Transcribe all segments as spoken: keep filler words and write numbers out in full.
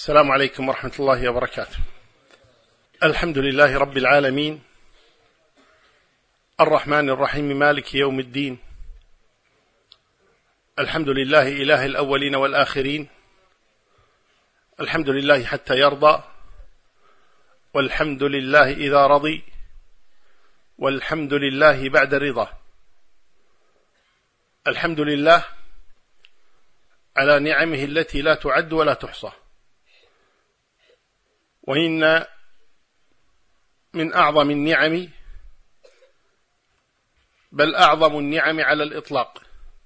السلام عليكم ورحمة الله وبركاته. الحمد لله رب العالمين، الرحمن الرحيم، مالك يوم الدين. الحمد لله إله الأولين والآخرين، الحمد لله حتى يرضى، والحمد لله إذا رضي، والحمد لله بعد الرضا. الحمد لله على نعمه التي لا تعد ولا تحصى، وإن من أعظم النعم، بل أعظم النعم على الإطلاق،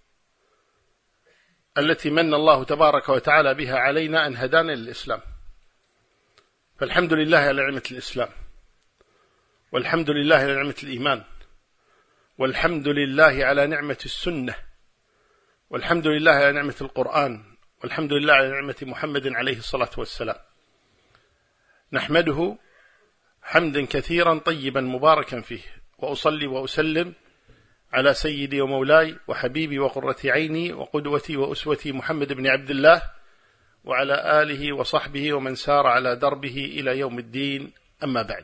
التي من الله تبارك وتعالى بها علينا أن هدانا للإسلام. فالحمد لله على نعمة الإسلام، والحمد لله على نعمة الإيمان، والحمد لله على نعمة السنة، والحمد لله على نعمة القرآن، والحمد لله على نعمة محمد عليه الصلاة والسلام. نحمده حمدا كثيرا طيبا مباركا فيه، وأصلي وأسلم على سيدي ومولاي وحبيبي وقرة عيني وقدوتي وأسوتي محمد بن عبد الله، وعلى آله وصحبه ومن سار على دربه إلى يوم الدين. أما بعد،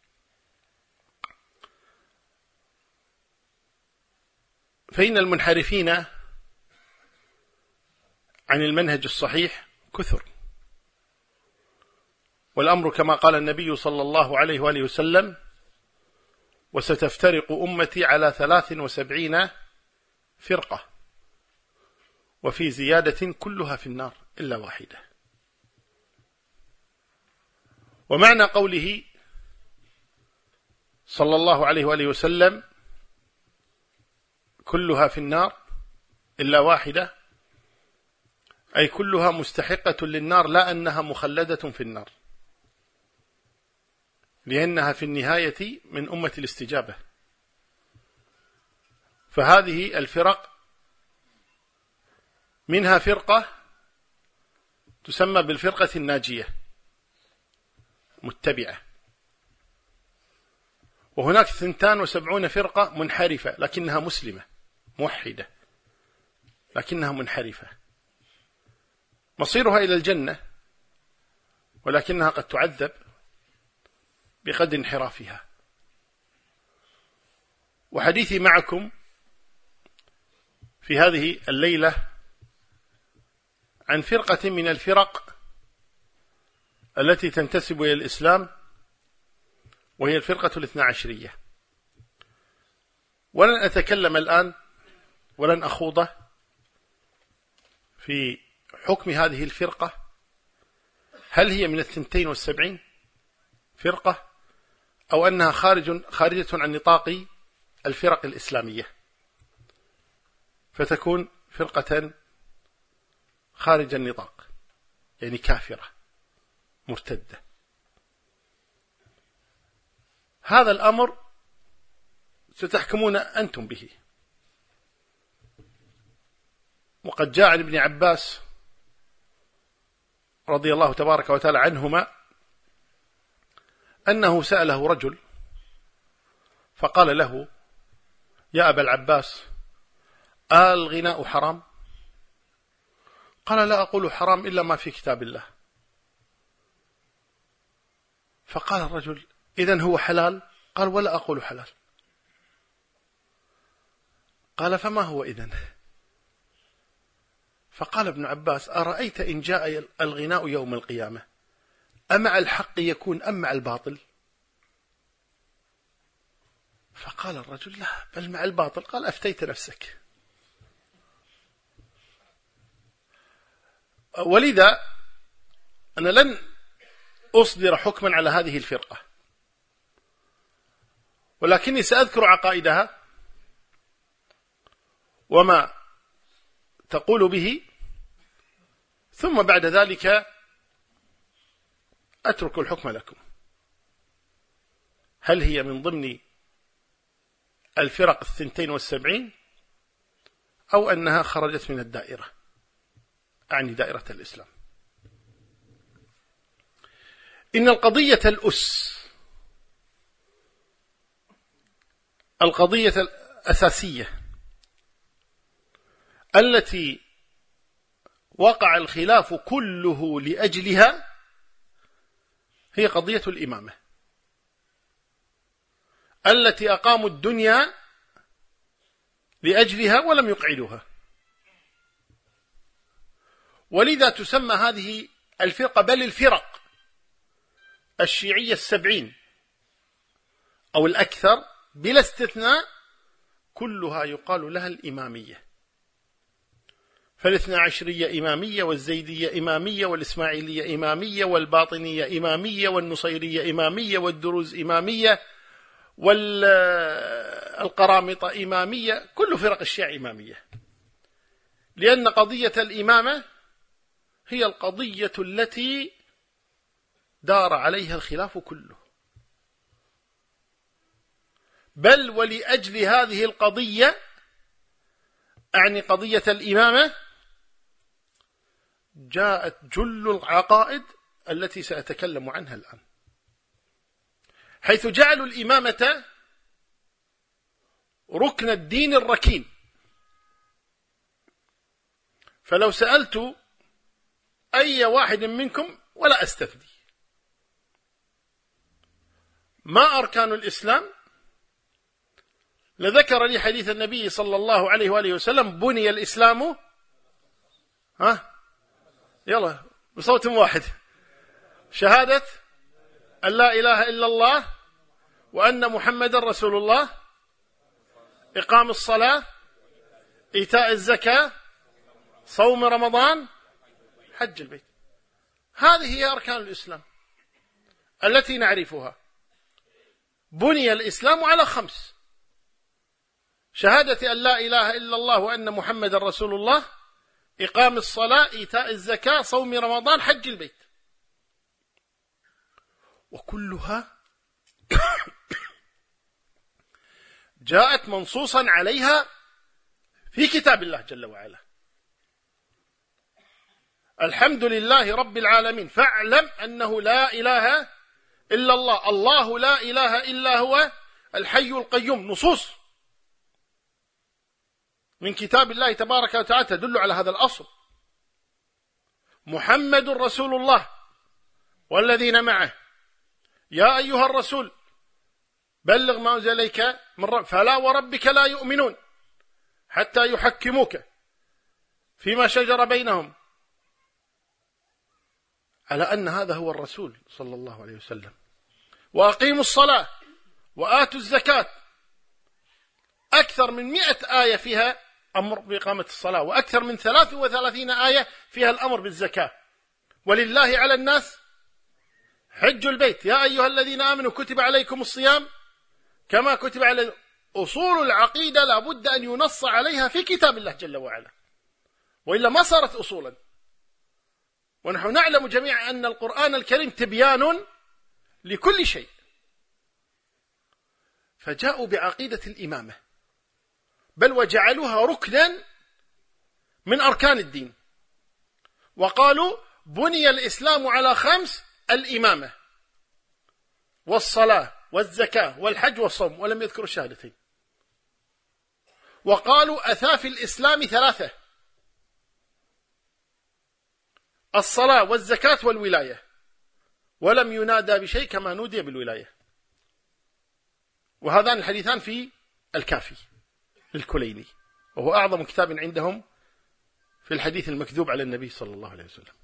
فإن المنحرفين عن المنهج الصحيح كثر، والأمر كما قال النبي صلى الله عليه وآله وسلم: وستفترق أمتي على ثلاث وسبعين فرقة، وفي زيادة كلها في النار إلا واحدة. ومعنى قوله صلى الله عليه وآله وسلم كلها في النار إلا واحدة، أي كلها مستحقة للنار، لا أنها مخلدة في النار، لأنها في النهاية من أمة الاستجابة. فهذه الفرق منها فرقة تسمى بالفرقة الناجية متبعة، وهناك ثنتان وسبعون فرقة منحرفة لكنها مسلمة موحدة، لكنها منحرفة، مصيرها إلى الجنة، ولكنها قد تعذب بقدر انحرافها. وحديثي معكم في هذه الليلة عن فرقة من الفرق التي تنتسب إلى الإسلام، وهي الفرقة الاثنى عشرية. ولن أتكلم الآن ولن أخوض في حكم هذه الفرقة، هل هي من الثنتين والسبعين فرقة أو أنها خارج خارجة عن نطاق الفرق الإسلامية، فتكون فرقة خارج النطاق، يعني كافرة مرتدة. هذا الأمر ستحكمون أنتم به. وقد جاء عن ابن عباس رضي الله تبارك وتعالى عنهما أنه سأله رجل فقال له: يا أبا العباس، الغناء حرام؟ قال: لا أقول حرام إلا ما في كتاب الله. فقال الرجل: إذن هو حلال؟ قال: ولا أقول حلال. قال: فما هو إذن؟ فقال ابن عباس: أرأيت إن جاء الغناء يوم القيامة أمع الحق يكون أم مع الباطل؟ فقال الرجل: لا، بل مع الباطل. قال: أفتيت نفسك. ولذا أنا لن أصدر حكما على هذه الفرقة، ولكني سأذكر عقائدها وما تقول به، ثم بعد ذلك أترك الحكم لكم، هل هي من ضمن الفرق الثنتين والسبعين أو أنها خرجت من الدائرة، أعني دائرة الإسلام. إن القضية الأس، القضية الأساسية التي وقع الخلاف كله لأجلها هي قضية الإمامة التي أقاموا الدنيا لأجلها ولم يقعدوها، ولذا تسمى هذه الفرقة بل الفرق الشيعية السبعين أو الأكثر بلا استثناء كلها يقال لها الإمامية. فالاثنى عشرية إمامية، والزيدية إمامية، والإسماعيلية إمامية، والباطنية إمامية، والنصيرية إمامية، والدروز إمامية، والقرامطة إمامية، كل فرق الشيعة إمامية، لأن قضية الإمامة هي القضية التي دار عليها الخلاف كله، بل ولأجل هذه القضية، أعني قضية الإمامة، جاءت جل العقائد التي سأتكلم عنها الآن، حيث جعلوا الإمامة ركن الدين الركين. فلو سألت أي واحد منكم ولا أستفدي ما أركان الإسلام، لذكر لي حديث النبي صلى الله عليه وآله وسلم: بني الإسلام ها يلا بصوت واحد شهادة أن لا إله إلا الله وأن محمد رسول الله، إقام الصلاة، إيتاء الزكاة، صوم رمضان، حج البيت. هذه هي أركان الإسلام التي نعرفها. بني الإسلام على خمس: شهادة أن لا إله إلا الله وأن محمد رسول الله، إقام الصلاة، إيتاء الزكاة، صوم رمضان، حج البيت. وكلها جاءت منصوصا عليها في كتاب الله جل وعلا. الحمد لله رب العالمين، فاعلم أنه لا إله إلا الله، الله لا إله إلا هو الحي القيوم. نصوص من كتاب الله تبارك وتعالى تدل على هذا الأصل. محمد رسول الله والذين معه، يا أيها الرسول بلغ ما أنزل إليك من رب، فلا وربك لا يؤمنون حتى يحكموك فيما شجر بينهم، على أن هذا هو الرسول صلى الله عليه وسلم. وأقيموا الصلاة وآتوا الزكاة، أكثر من مئة آية فيها أمر بإقامة الصلاة، وأكثر من ثلاث وثلاثين آية فيها الأمر بالزكاة. ولله على الناس حج البيت، يا أيها الذين آمنوا كتب عليكم الصيام كما كتب على. أصول العقيدة لابد أن ينص عليها في كتاب الله جل وعلا، وإلا ما صارت أصولا. ونحن نعلم جميعا أن القرآن الكريم تبيان لكل شيء. فجاءوا بعقيدة الإمامة، بل وجعلوها ركنا من أركان الدين، وقالوا بني الإسلام على خمس: الإمامة والصلاة والزكاة والحج والصوم، ولم يذكروا الشهادتين. وقالوا أثاف الإسلام ثلاثة: الصلاة والزكاة والولاية، ولم ينادى بشيء كما نودي بالولاية. وهذان الحديثان في الكافي للكليني، وهو أعظم كتاب عندهم في الحديث المكذوب على النبي صلى الله عليه وسلم.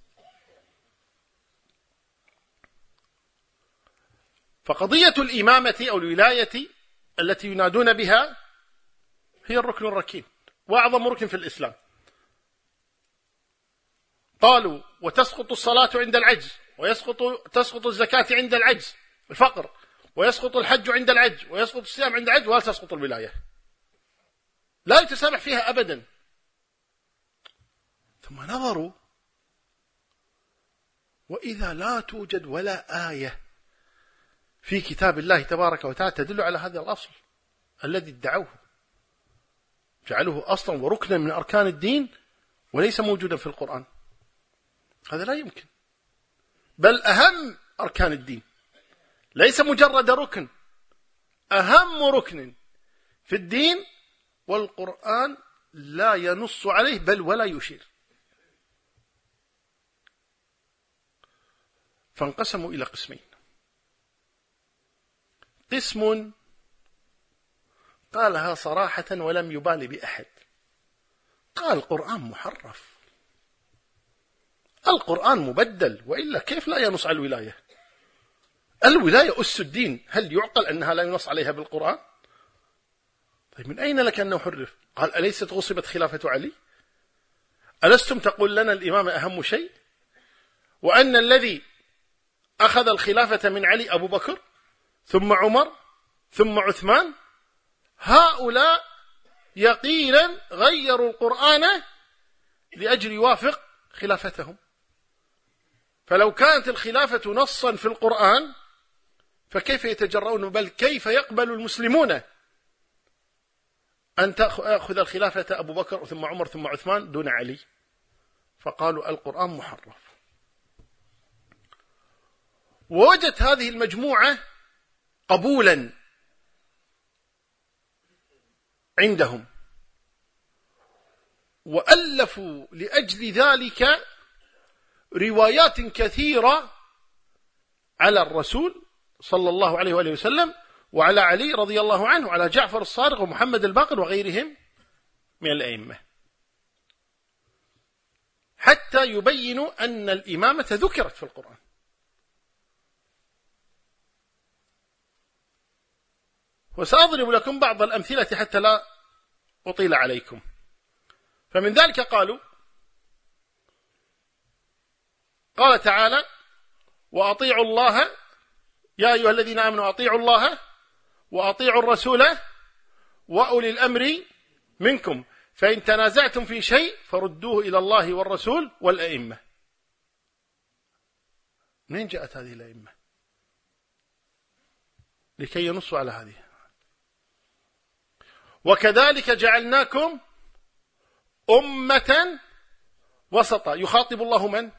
فقضية الإمامة أو الولاية التي ينادون بها هي الركن الركين وأعظم ركن في الإسلام. قالوا وتسقط الصلاة عند العجز، ويسقط تسقط الزكاة عند العجز الفقر، ويسقط الحج عند العجز، ويسقط الصيام عند العجز، ولا تسقط الولاية، لا يتسامح فيها أبدا. ثم نظروا وإذا لا توجد ولا آية في كتاب الله تبارك وتعالى تدل على هذا الأصل الذي ادعوه، جعلوه أصلا وركنا من أركان الدين وليس موجودا في القرآن. هذا لا يمكن، بل أهم أركان الدين، ليس مجرد ركن، أهم ركن في الدين، والقرآن لا ينص عليه بل ولا يشير. فانقسموا إلى قسمين: قسم قالها صراحة ولم يبال بأحد، قال القرآن محرف، القرآن مبدل، وإلا كيف لا ينص على الولاية؟ الولاية أس الدين، هل يعقل أنها لا ينص عليها بالقرآن؟ طيب من أين لك أنه حرف؟ قال أليست غصبت خلافة علي؟ ألستم تقول لنا الإمام أهم شيء، وأن الذي أخذ الخلافة من علي أبو بكر ثم عمر ثم عثمان، هؤلاء يقينا غيروا القرآن لأجل يوافق خلافتهم. فلو كانت الخلافة نصا في القرآن فكيف يتجرؤون، بل كيف يقبل المسلمون أن تأخذ الخلافة أبو بكر ثم عمر ثم عثمان دون علي؟ فقالوا القرآن محرف. ووجدت هذه المجموعة قبولا عندهم، وألفوا لأجل ذلك روايات كثيرة على الرسول صلى الله عليه وآله وسلم، وعلى علي رضي الله عنه، وعلى جعفر الصادق ومحمد الباقر وغيرهم من الأئمة، حتى يبينوا أن الإمامة ذكرت في القرآن. وسأضرب لكم بعض الأمثلة حتى لا أطيل عليكم. فمن ذلك قالوا، قال تعالى: وأطيعوا الله يا أيها الذين آمنوا أطيعوا الله وأطيعوا الرسول وأولي الأمر منكم فإن تنازعتم في شيء فردوه إلى الله والرسول والأئمة. منين جاءت هذه الأئمة لكي ينصوا على هذه؟ وكذلك جعلناكم أمة وسطا، يخاطب الله من؟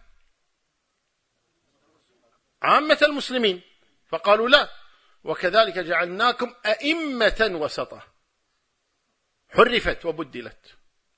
عامة المسلمين، فقالوا لا، وكذلك جعلناكم أئمة وسطا، حرفت وبدلت.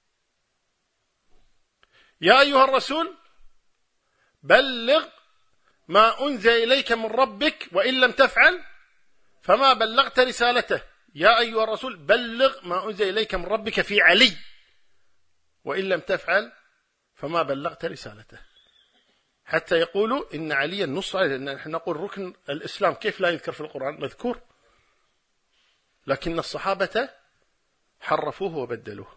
يا أيها الرسول بلغ ما أنزل إليك من ربك وإن لم تفعل فما بلغت رسالته. يا أيها الرسول بلغ ما أنزل إليك من ربك في علي وإن لم تفعل فما بلغت رسالته. حتى يقولوا إن عليا نص عليه، لأن نحن نقول ركن الإسلام كيف لا يذكر في القرآن؟ مذكور، لكن الصحابة حرفوه وبدلوه.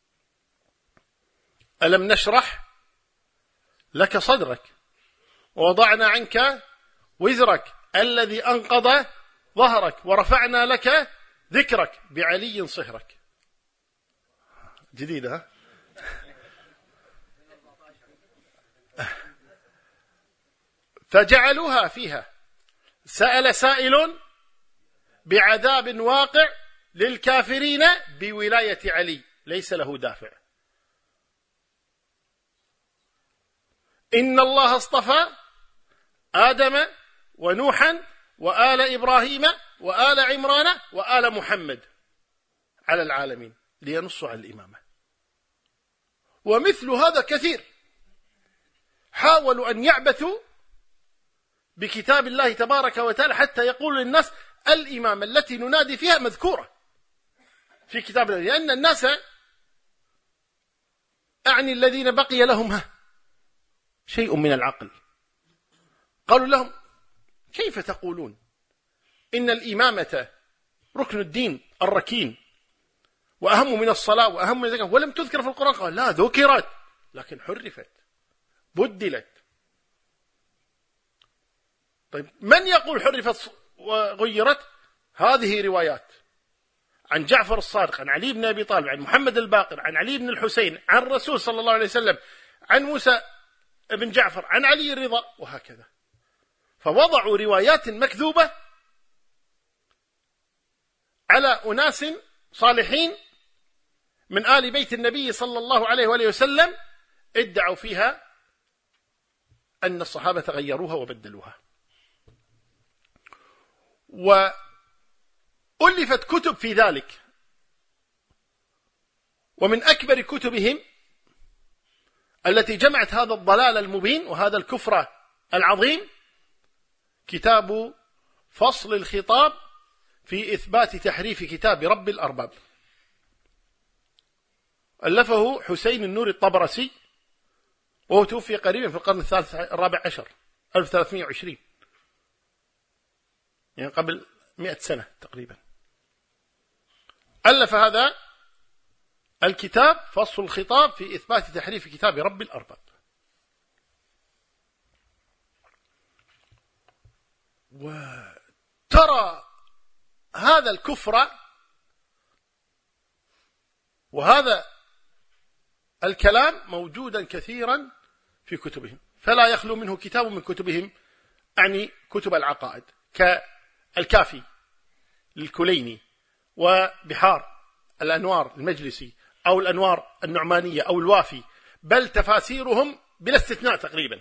ألم نشرح لك صدرك ووضعنا عنك وزرك الذي أنقض ظهرك ورفعنا لك ذكرك بعلي صهرك. جديدة. فجعلوها فيها سأل سائل بعذاب واقع للكافرين بولاية علي ليس له دافع. إن الله اصطفى آدم ونوحا وآل إبراهيم وآل عمران وآل محمد على العالمين لينصوا على الإمامة. ومثل هذا كثير حاولوا أن يعبثوا بكتاب الله تبارك وتعالى حتى يقول للناس الإمامة التي ننادي فيها مذكورة في كتاب الله، لأن الناس أعني الذين بقي لهم شيء من العقل قالوا لهم كيف تقولون إن الإمامة ركن الدين الركين وأهم من الصلاة وأهم من الزكاة ولم تذكر في القرآن؟ قال لا، ذكرت لكن حرفت بدلت. طيب من يقول حرفت وغيرت؟ هذه روايات عن جعفر الصادق، عن علي بن أبي طالب، عن محمد الباقر، عن علي بن الحسين، عن الرسول صلى الله عليه وسلم، عن موسى بن جعفر، عن علي الرضا، وهكذا. فوضعوا روايات مكذوبة على أناس صالحين من آل بيت النبي صلى الله عليه وآله وسلم، ادعوا فيها أن الصحابة غيروها وبدلوها. وألفت كتب في ذلك، ومن أكبر كتبهم التي جمعت هذا الضلال المبين وهذا الكفر العظيم كتاب فصل الخطاب في إثبات تحريف كتاب رب الأرباب، ألفه حسين النور الطبرسي، وهو توفي قريبا في القرن الثالث الرابع عشر ألف وثلاثمائة وعشرين، يعني قبل مئة سنة تقريبا. ألف هذا الكتاب فصل الخطاب في إثبات تحريف كتاب رب الأرباب. وترى هذا الكفر وهذا الكلام موجودا كثيرا في كتبهم، فلا يخلو منه كتاب من كتبهم، أعني كتب العقائد، كالكافي للكليني، وبحار الأنوار المجلسي، أو الأنوار النعمانية، أو الوافي، بل تفاسيرهم بلا استثناء تقريبا،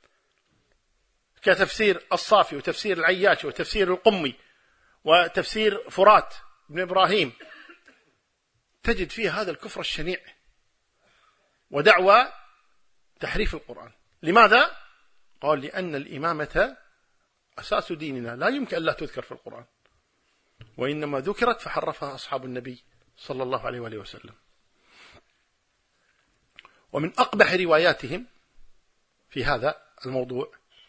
كتفسير الصافي وتفسير العياشي وتفسير القمي وتفسير فرات بن إبراهيم، تجد فيه هذا الكفر الشنيع ودعوى تحريف القرآن. لماذا؟ قال لأن الإمامة أساس ديننا، لا يمكن أن لا تذكر في القرآن، وإنما ذكرت فحرفها أصحاب النبي صلى الله عليه وآله وسلم. ومن أقبح رواياتهم في هذا الموضوع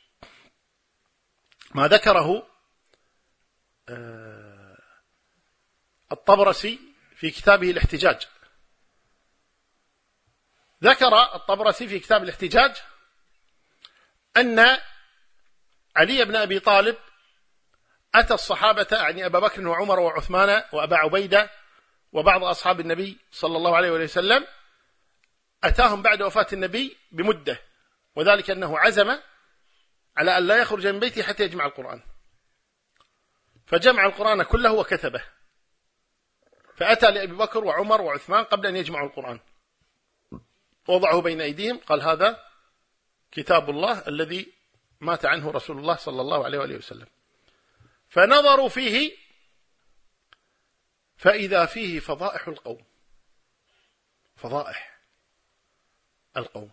ما ذكره الطبرسي في كتابه الاحتجاج. ذكر الطبرسي في كتاب الاحتجاج أن علي بن أبي طالب أتى الصحابة، يعني أبا بكر وعمر وعثمان وأبا عبيدة وبعض أصحاب النبي صلى الله عليه وسلم، أتاهم بعد وفاة النبي بمدة، وذلك أنه عزم على أن لا يخرج من بيته حتى يجمع القرآن، فجمع القرآن كله وكتبه، فأتى لأبي بكر وعمر وعثمان قبل أن يجمعوا القرآن، ووضعه بين أيديهم، قال هذا كتاب الله الذي مات عنه رسول الله صلى الله عليه وآله وسلم. فنظروا فيه فإذا فيه فضائح القوم، فضائح القوم.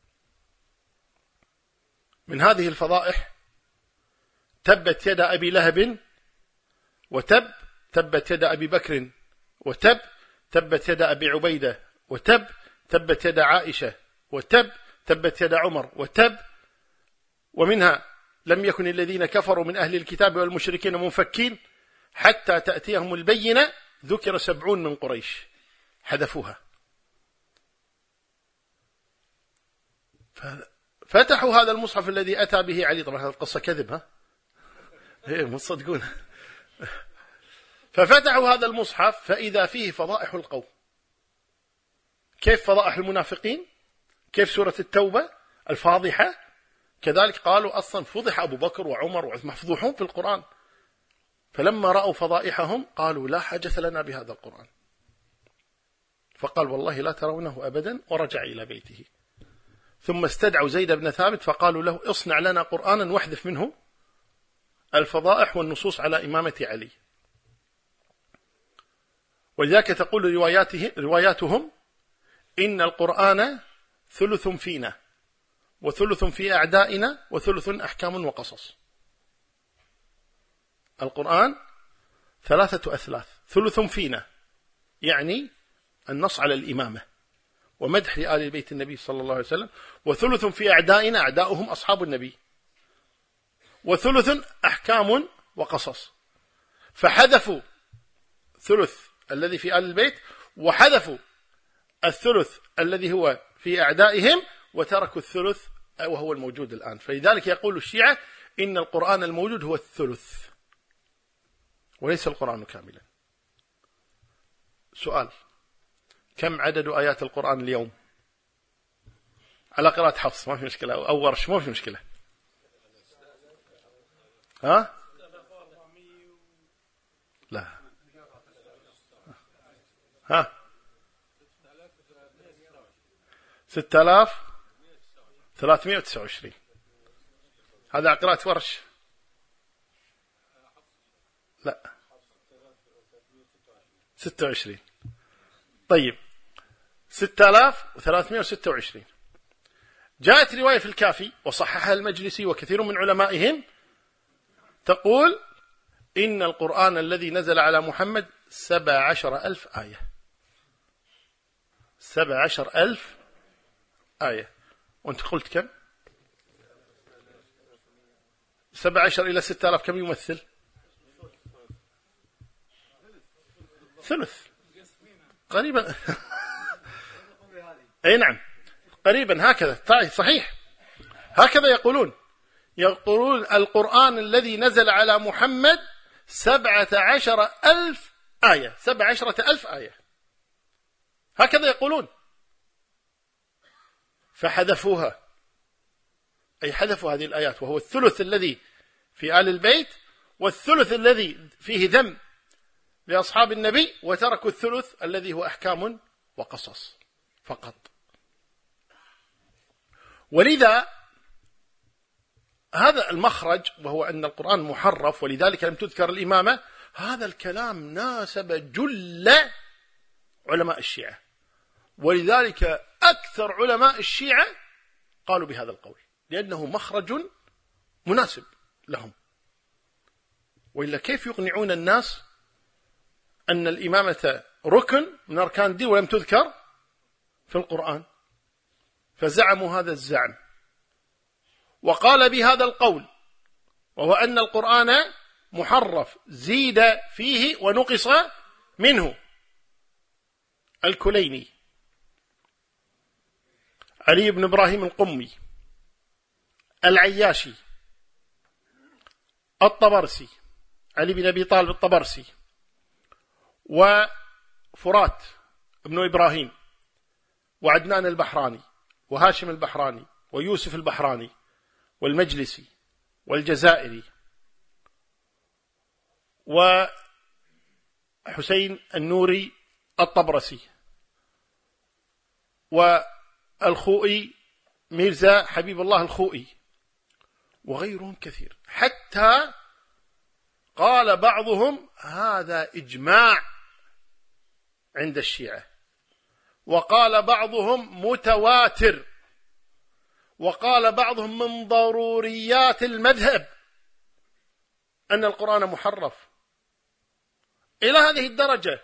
من هذه الفضائح تبت يد أبي لهب وتب، تبت يد أبي بكر وتب، تبت يد أبي عبيدة وتب، تبت يد عائشة وتب، تبت يد عمر وتب. ومنها لم يكن الذين كفروا من أهل الكتاب والمشركين منفكين حتى تأتيهم البينة، ذكر سبعون من قريش حذفوها. فتحوا هذا المصحف الذي أتى به علي، طبعا هذه القصة كذب، ها ايه مصدقون. ففتحوا هذا المصحف فإذا فيه فضائح القوم. كيف فضائح المنافقين؟ كيف سورة التوبة الفاضحة؟ كذلك قالوا أصلا فضح أبو بكر وعمر وعثمان، مفضوحون في القرآن. فلما رأوا فضائحهم قالوا لا حاجة لنا بهذا القرآن، فقال والله لا ترونه أبدا، ورجع إلى بيته. ثم استدعوا زيد بن ثابت فقالوا له اصنع لنا قرآنا واحذف منه الفضائح والنصوص على إمامة علي. ولذلك تقول رواياته رواياتهم إن القرآن ثلث فينا وثلث في أعدائنا وثلث أحكام وقصص. القرآن ثلاثة أثلاث، ثلث فينا يعني النص على الإمامة ومدح لآل بيت النبي صلى الله عليه وسلم، وثلث في أعدائنا، أعداؤهم أصحاب النبي، وثلث أحكام وقصص. فحذفوا ثلث الذي في آل البيت، وحذفوا الثلث الذي هو في أعدائهم، وتركوا الثلث وهو الموجود الآن. فلذلك يقول الشيعة إن القرآن الموجود هو الثلث وليس القرآن كاملا. سؤال: كم عدد آيات القرآن اليوم؟ على قراءة حفص ما في مشكلة، أو ورش ما في مشكلة. ها؟ لا. ها؟ ستة آلاف ثلاثمائة وتسعة وعشرين. هذا قراءة ورش. لا، ستة وعشرين. طيب، ستة آلاف وثلاثمائة وستة وعشرين. جاءت رواية في الكافي وصححها المجلسي وكثير من علمائهم تقول إن القرآن الذي نزل على محمد سبع عشر ألف آية، سبع عشر ألف آية. وأنت قلت كم؟ سبع عشر إلى ستة آلاف كم يمثل؟ ثلث قريبا. أي نعم قريبا هكذا، صحيح هكذا يقولون. يقولون القرآن الذي نزل على محمد سبعة عشر ألف آية، سبع عشرة ألف آية، هكذا يقولون. فحذفوها، أي حذفوا هذه الآيات، وهو الثلث الذي في آل البيت والثلث الذي فيه ذم لأصحاب النبي، وتركوا الثلث الذي هو أحكام وقصص فقط. ولذا هذا المخرج، وهو أن القرآن محرف ولذلك لم تذكر الإمامة، هذا الكلام ناسب جل علماء الشيعة، ولذلك أكثر علماء الشيعة قالوا بهذا القول، لأنه مخرج مناسب لهم. وإلا كيف يقنعون الناس أن الإمامة ركن من أركان الدين ولم تذكر في القرآن؟ فزعموا هذا الزعم. وقال بهذا القول، وهو أن القرآن محرف زيد فيه ونقص منه، الكليني، علي بن إبراهيم القمي، العياشي، الطبرسي، علي بن أبي طالب الطبرسي، وفرات ابن إبراهيم، وعدنان البحراني، وهاشم البحراني، ويوسف البحراني، والمجلسي، والجزائري، وحسين النوري الطبرسي، والخوئي ميرزا حبيب الله الخوئي، وغيرهم كثير. حتى قال بعضهم هذا إجماع عند الشيعة، وقال بعضهم متواتر، وقال بعضهم من ضروريات المذهب أن القرآن محرف، إلى هذه الدرجة.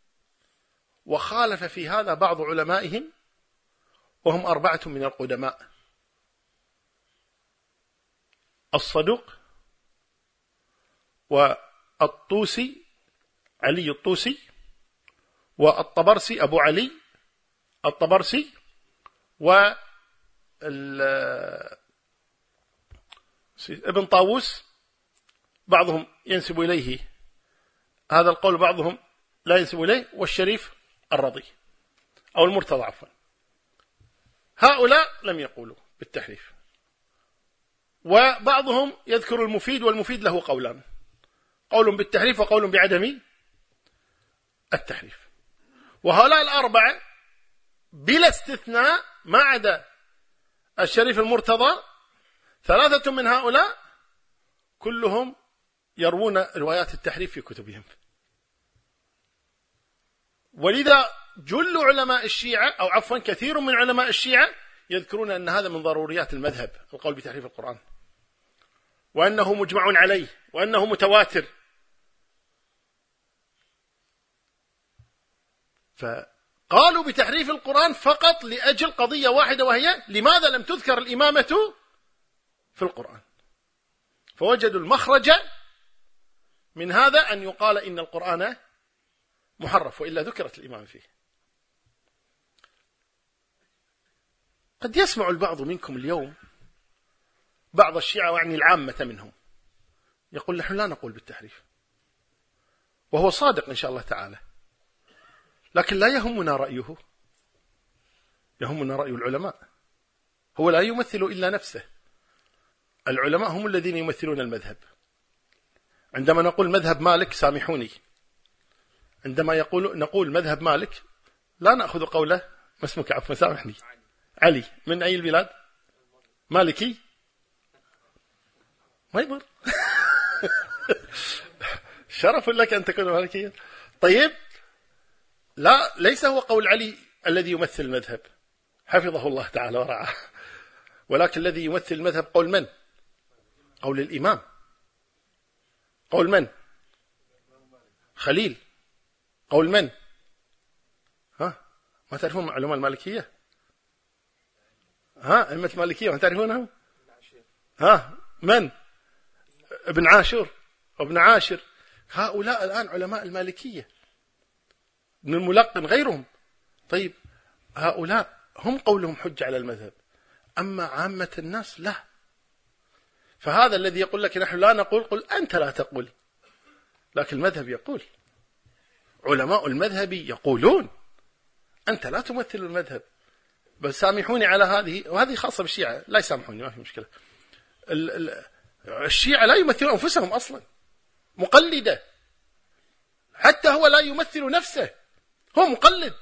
وخالف في هذا بعض علمائهم، وهم أربعة من القدماء: الصدوق، والطوسي علي الطوسي، والطبرسي أبو علي الطبرسي، و ابن طاووس، بعضهم ينسب إليه هذا القول، بعضهم لا ينسب إليه، والشريف الرضي أو المرتضى عفوا. هؤلاء لم يقولوا بالتحريف. وبعضهم يذكر المفيد، والمفيد له قولان: قول بالتحريف وقول بعدم التحريف. وهؤلاء الأربعة بلا استثناء ما عدا الشريف المرتضى، ثلاثة من هؤلاء كلهم يروون روايات التحريف في كتبهم. ولذا جل علماء الشيعة، أو عفوا كثير من علماء الشيعة، يذكرون أن هذا من ضروريات المذهب، القول بتحريف القرآن، وأنه مجمع عليه، وأنه متواتر. فقالوا بتحريف القرآن فقط لأجل قضية واحدة، وهي لماذا لم تذكر الإمامة في القرآن. فوجدوا المخرج من هذا أن يقال إن القرآن محرف، وإلا ذكرت الإمام فيه. قد يسمع البعض منكم اليوم بعض الشيعة، يعني العامة منهم، يقول نحن لا نقول بالتحريف، وهو صادق إن شاء الله تعالى، لكن لا يهمنا رأيه، يهمنا رأي العلماء. هو لا يمثل إلا نفسه، العلماء هم الذين يمثلون المذهب. عندما نقول مذهب مالك، سامحوني، عندما يقول نقول مذهب مالك لا نأخذ قوله. ما اسمك عفوا؟ سامحني. علي. من أي البلاد؟ مالكي؟ ما يضر. شرف لك أن تكون مالكيا. طيب، لا، ليس هو قول علي الذي يمثل المذهب، حفظه الله تعالى ورعاه، ولكن الذي يمثل المذهب قول من؟ قول الإمام. قول من؟ خليل قول من؟ ها ما تعرفون علماء المالكية؟ ها أئمة المالكية ما تعرفونهم؟ ها من؟ ابن عاشور وابن عاشر، هؤلاء الآن علماء المالكية، ابن الملقن غيرهم. طيب هؤلاء هم قولهم حجة على المذهب، أما عامة الناس لا. فهذا الذي يقول لك نحن لا نقول، قل أنت لا تقول، لكن المذهب يقول، علماء المذهب يقولون، أنت لا تمثل المذهب. بل سامحوني على هذه، وهذه خاصة بالشيعة، لا يسامحوني ما في مشكلة. الشيعة لا يمثلون أنفسهم أصلا، مقلدة، حتى هو لا يمثل نفسه، هو مقلد.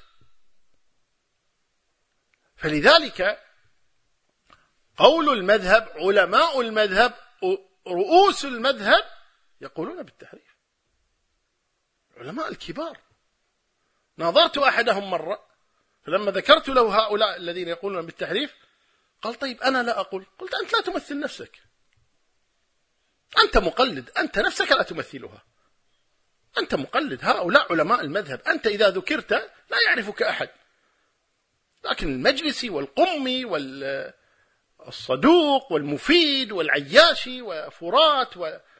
فلذلك قول المذهب، علماء المذهب، رؤوس المذهب يقولون بالتحريف، علماء الكبار. ناظرت أحدهم مرة، فلما ذكرت له هؤلاء الذين يقولون بالتحريف قال طيب أنا لا أقول. قلت أنت لا تمثل نفسك، أنت مقلد، أنت نفسك لا تمثلها، أنت مقلد. هؤلاء علماء المذهب، أنت إذا ذكرت لا يعرفك أحد، لكن المجلسي والقمي والصدوق والمفيد والعياشي وفرات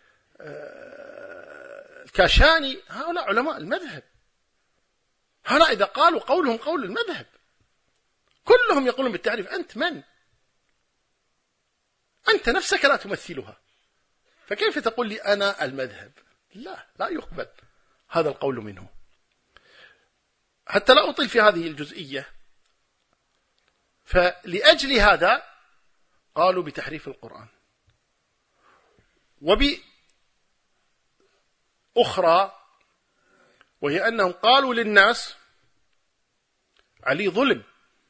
والكاشاني هؤلاء علماء المذهب. هؤلاء إذا قالوا قولهم قول المذهب، كلهم يقولون بالتعريف. أنت من؟ أنت نفسك لا تمثلها، فكيف تقول لي أنا المذهب؟ لا، لا يقبل هذا القول منه. حتى لا أطيل في هذه الجزئية، فلأجل هذا قالوا بتحريف القرآن. وبأخرى وهي أنهم قالوا للناس علي ظلم،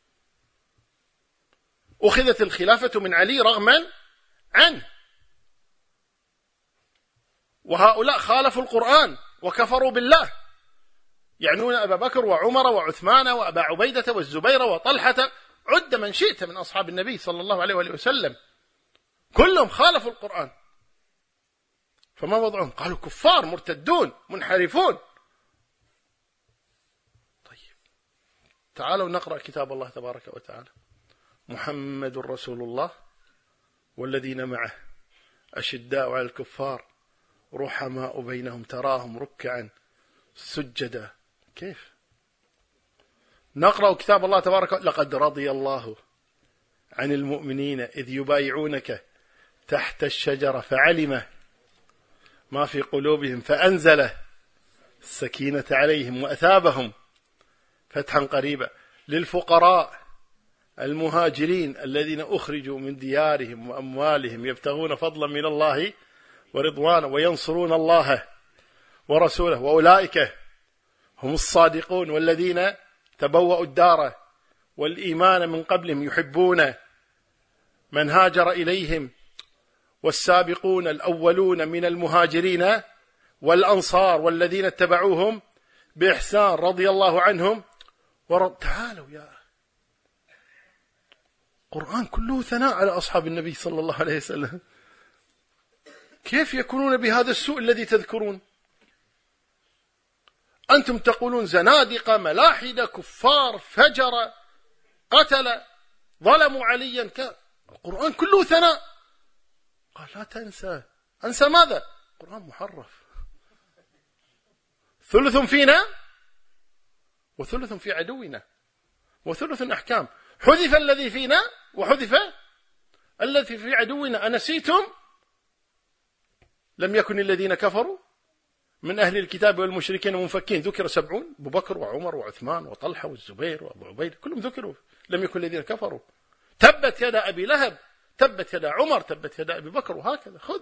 أخذت الخلافة من علي رغما عنه، وهؤلاء خالفوا القرآن وكفروا بالله، يعنون أبا بكر وعمر وعثمان وأبا عبيدة والزبير وطلحة، عد من شئت من أصحاب النبي صلى الله عليه وآله وسلم، كلهم خالفوا القرآن. فما وضعهم؟ قالوا كفار مرتدون منحرفون. طيب تعالوا نقرأ كتاب الله تبارك وتعالى. محمد رسول الله والذين معه أشداء على الكفار رحماء بينهم تراهم ركعا سجدا. كيف نقرأ كتاب الله تبارك وتعالى؟ لقد رضي الله عن المؤمنين إذ يبايعونك تحت الشجرة فعلم ما في قلوبهم فأنزل السكينة عليهم وأثابهم فتحا قريبا. للفقراء المهاجرين الذين أخرجوا من ديارهم وأموالهم يبتغون فضلا من الله ورضوانا وينصرون الله ورسوله وأولئك هم الصادقون والذين تبوأوا الدار والإيمان من قبلهم يحبون من هاجر إليهم والسابقون الأولون من المهاجرين والأنصار والذين اتبعوهم بإحسان رضي الله عنهم ورض. تعالوا يا قرآن كله ثناء على أصحاب النبي صلى الله عليه وسلم، كيف يكونون بهذا السوء الذي تذكرون؟ أنتم تقولون زنادقة ملاحدة كفار فجر قتل ظلموا عليا. القرآن كله ثناء. قال لا تنسى. أنسى ماذا؟ القرآن محرف، ثلث فينا وثلث في عدونا وثلث أحكام. حذف الذي فينا وحذف الذي في عدونا. أنسيتم لم يكن الذين كفروا من أهل الكتاب والمشركين منفكين ذكر سبعون، أبو بكر وعمر وعثمان وطلحة والزبير وأبو عبيدة كلهم ذكروا. لم يكن الذين كفروا. تبت يدا أبي لهب، تبت يدا عمر، تبت يدا أبي بكر، وهكذا خذ.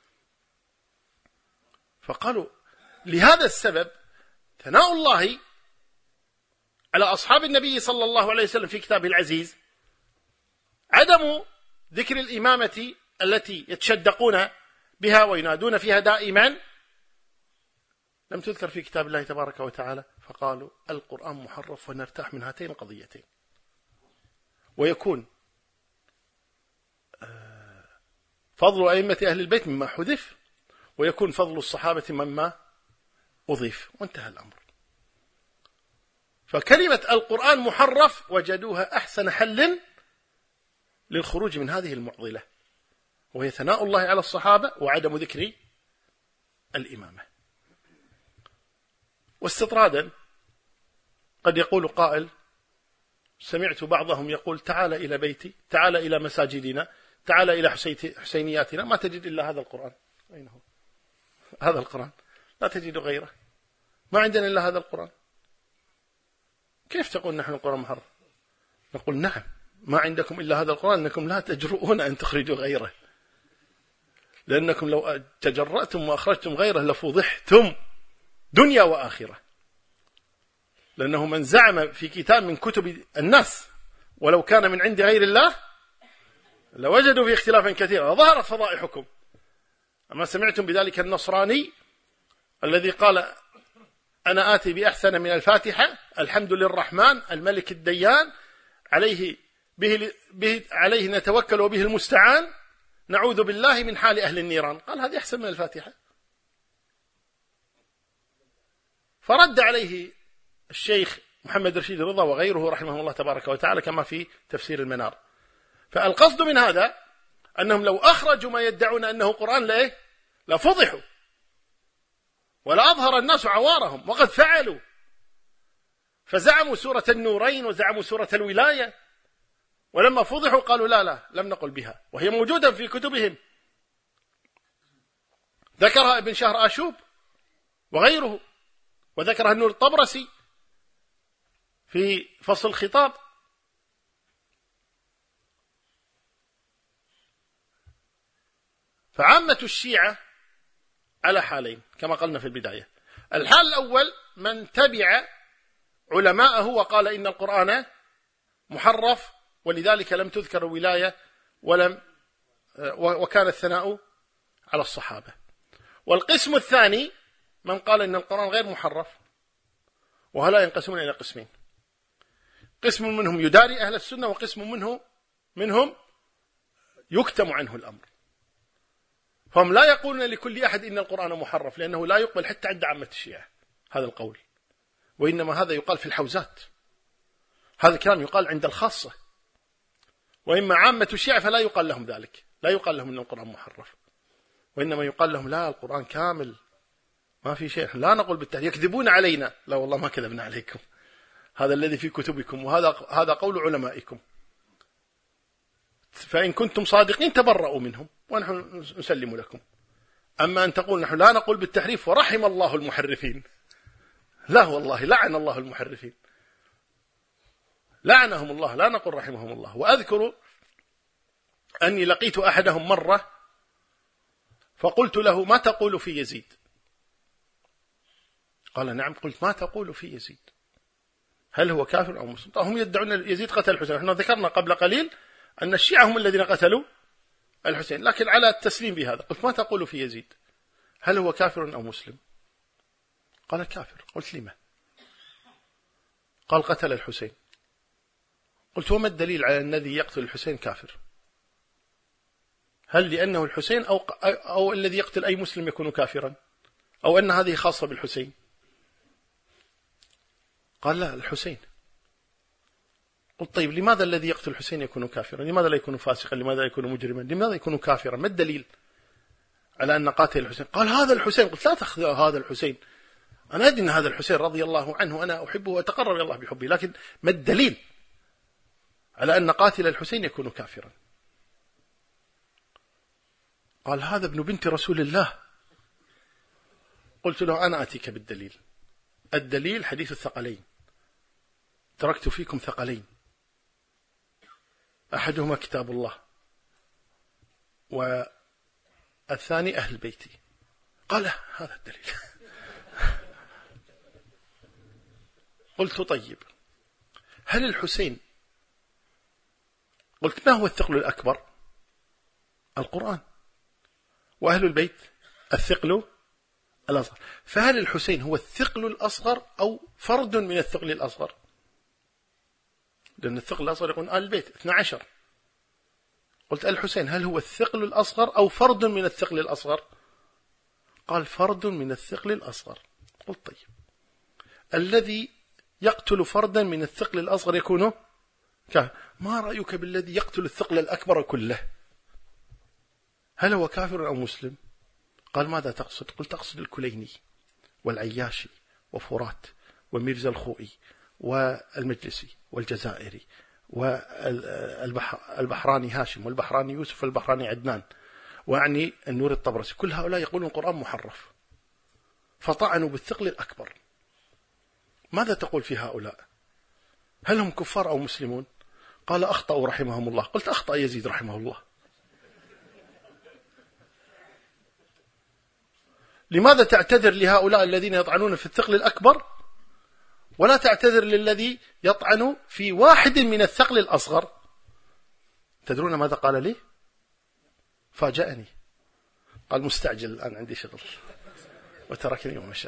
فقالوا لهذا السبب ثناء الله على أصحاب النبي صلى الله عليه وسلم في كتابه العزيز، عدم ذكر الإمامة التي يتشدقون بها وينادون فيها دائما لم تذكر في كتاب الله تبارك وتعالى. فقالوا القرآن محرف ونرتاح من هاتين القضيتين، ويكون فضل أئمة أهل البيت مما حذف، ويكون فضل الصحابة مما أضيف وانتهى الأمر. فكلمة القرآن محرف وجدوها أحسن حل للخروج من هذه المعضلة، وهي ثناء الله على الصحابة وعدم ذكر الإمامة. واستطرادا قد يقول قائل: سمعت بعضهم يقول تعال إلى بيتي، تعال إلى مساجدنا، تعال إلى حسينياتنا، ما تجد إلا هذا القرآن. أين هو هذا القرآن؟ لا تجد غيره، ما عندنا إلا هذا القرآن. كيف تقول نحن القرآن محرف؟ نقول نعم، ما عندكم إلا هذا القرآن، أنكم لا تجرؤون أن تخرجوا غيره، لأنكم لو تجرأتم وأخرجتم غيره لفضحتم دنيا وآخرة. لأنه من زعم في كتاب من كتب الناس ولو كان من عند غير الله لوجدوا فيه اختلافا كثيرا وظهرت فضائحكم. أما سمعتم بذلك النصراني الذي قال: أنا آتي بأحسن من الفاتحة، الحمد للرحمن الملك الديان، عليه به, به عليه نتوكل وبه المستعان، نعوذ بالله من حال أهل النيران. قال هذه أحسن من الفاتحة. فرد عليه الشيخ محمد رشيد رضا وغيره رحمه الله تبارك وتعالى كما في تفسير المنار. فالقصد من هذا أنهم لو أخرجوا ما يدعون أنه قرآن لإيه لفضحوا ولا أظهر الناس عوارهم، وقد فعلوا، فزعموا سورة النورين وزعموا سورة الولاية، ولما فضحوا قالوا لا لا لم نقل بها، وهي موجودة في كتبهم. ذكرها ابن شهر آشوب وغيره، وذكرها النور الطبرسي في فصل الخطاب. فعامة الشيعة على حالين كما قلنا في البداية. الحال الأول من تبع علماءه وقال إن القرآن محرف ولذلك لم تذكر الولاية ولم وكان الثناء على الصحابة. والقسم الثاني من قال إن القرآن غير محرف، وهلا ينقسمون إلى قسمين: قسم منهم يداري أهل السنة، وقسم منه منهم يكتم عنه الأمر. فهم لا يقولون لكل أحد إن القرآن محرف، لأنه لا يقبل حتى عند عامة الشيعة هذا القول، وإنما هذا يقال في الحوزات، هذا الكلام يقال عند الخاصة. وإما عامة الشيعة فلا يقال لهم ذلك، لا يقال لهم إن القرآن محرف، وإنما يقال لهم لا القرآن كامل ما في شيء، لا نقول بالتحريف، يكذبون علينا. لا والله ما كذبنا عليكم، هذا الذي في كتبكم وهذا هذا قول علمائكم، فإن كنتم صادقين تبرؤوا منهم ونحن نسلم لكم. أما أن تقول نحن لا نقول بالتحريف ورحم الله المحرفين، لا والله لعن الله المحرفين، لعنهم الله، لا نقول رحمهم الله. وأذكر أني لقيت أحدهم مرة فقلت له: ما تقول في يزيد؟ قال: نعم. قلت: ما تقول في يزيد؟ هل هو كافر أو مسلم؟ هم يدعون يزيد قتل الحسين، احنا ذكرنا قبل قليل أن الشيعة هم الذين قتلوا الحسين، لكن على التسليم بهذا. قلت: ما تقول في يزيد؟ هل هو كافر أو مسلم؟ قال: كافر. قلت: لما؟ قال: قتل الحسين. قلت: وما الدليل على أن الذي يقتل الحسين كافر؟ هل لأنه الحسين أو, أو الذي يقتل أي مسلم يكون كافرا، أو أن هذه خاصة بالحسين؟ قال: لا، الحسين. قلت: طيب لماذا الذي يقتل الحسين يكون كافرا؟ لماذا لا يكون فاسقا؟ لماذا لا يكون مجرما؟ لماذا يكون كافرا؟ ما الدليل على أن قاتل الحسين؟ قال: هذا الحسين. قلت: لا تأخذ هذا الحسين، أنا أدري أن هذا الحسين رضي الله عنه أنا أحبه وأتقرب إلى الله بحبه، لكن ما الدليل على أن قاتل الحسين يكون كافرا؟ قال: هذا ابن بنت رسول الله. قلت له: أنا أتيك بالدليل. الدليل حديث الثقلين: تركت فيكم ثقلين، أحدهما كتاب الله والثاني أهل بيتي. قال: هذا الدليل. قلت: طيب هل الحسين، قلت: ما هو الثقل الأكبر؟ القرآن. وأهل البيت الثقل الأصغر، فهل الحسين هو الثقل الأصغر أو فرد من الثقل الأصغر؟ لأن الثقل الأصغر يقول آل البيت اثنى عشر. قلت: الحسين هل هو الثقل الأصغر أو فرد من الثقل الأصغر؟ قال: فرد من الثقل الأصغر. قلت طيب الذي يقتل فردا من الثقل الأصغر يكون كافر، ما رأيك بالذي يقتل الثقل الأكبر كله؟ هل هو كافر أو مسلم؟ قال ماذا تقصد؟ قلت أقصد الكليني والعياشي وفرات وميرزا الخوئي والمجلسي والجزائري والبحراني هاشم والبحراني يوسف والبحراني عدنان وعني النور الطبرسي، كل هؤلاء يقولون القرآن محرف فطعنوا بالثقل الأكبر. ماذا تقول في هؤلاء؟ هل هم كفار أو مسلمون؟ قال أخطأوا رحمهم الله. قلت أخطأ يزيد رحمه الله. لماذا تعتذر لهؤلاء الذين يطعنون في الثقل الأكبر ولا تعتذر للذي يطعن في واحد من الثقل الأصغر؟ تدرون ماذا قال لي؟ فاجأني، قال مستعجل الآن عندي شغل، وتركني ومشى.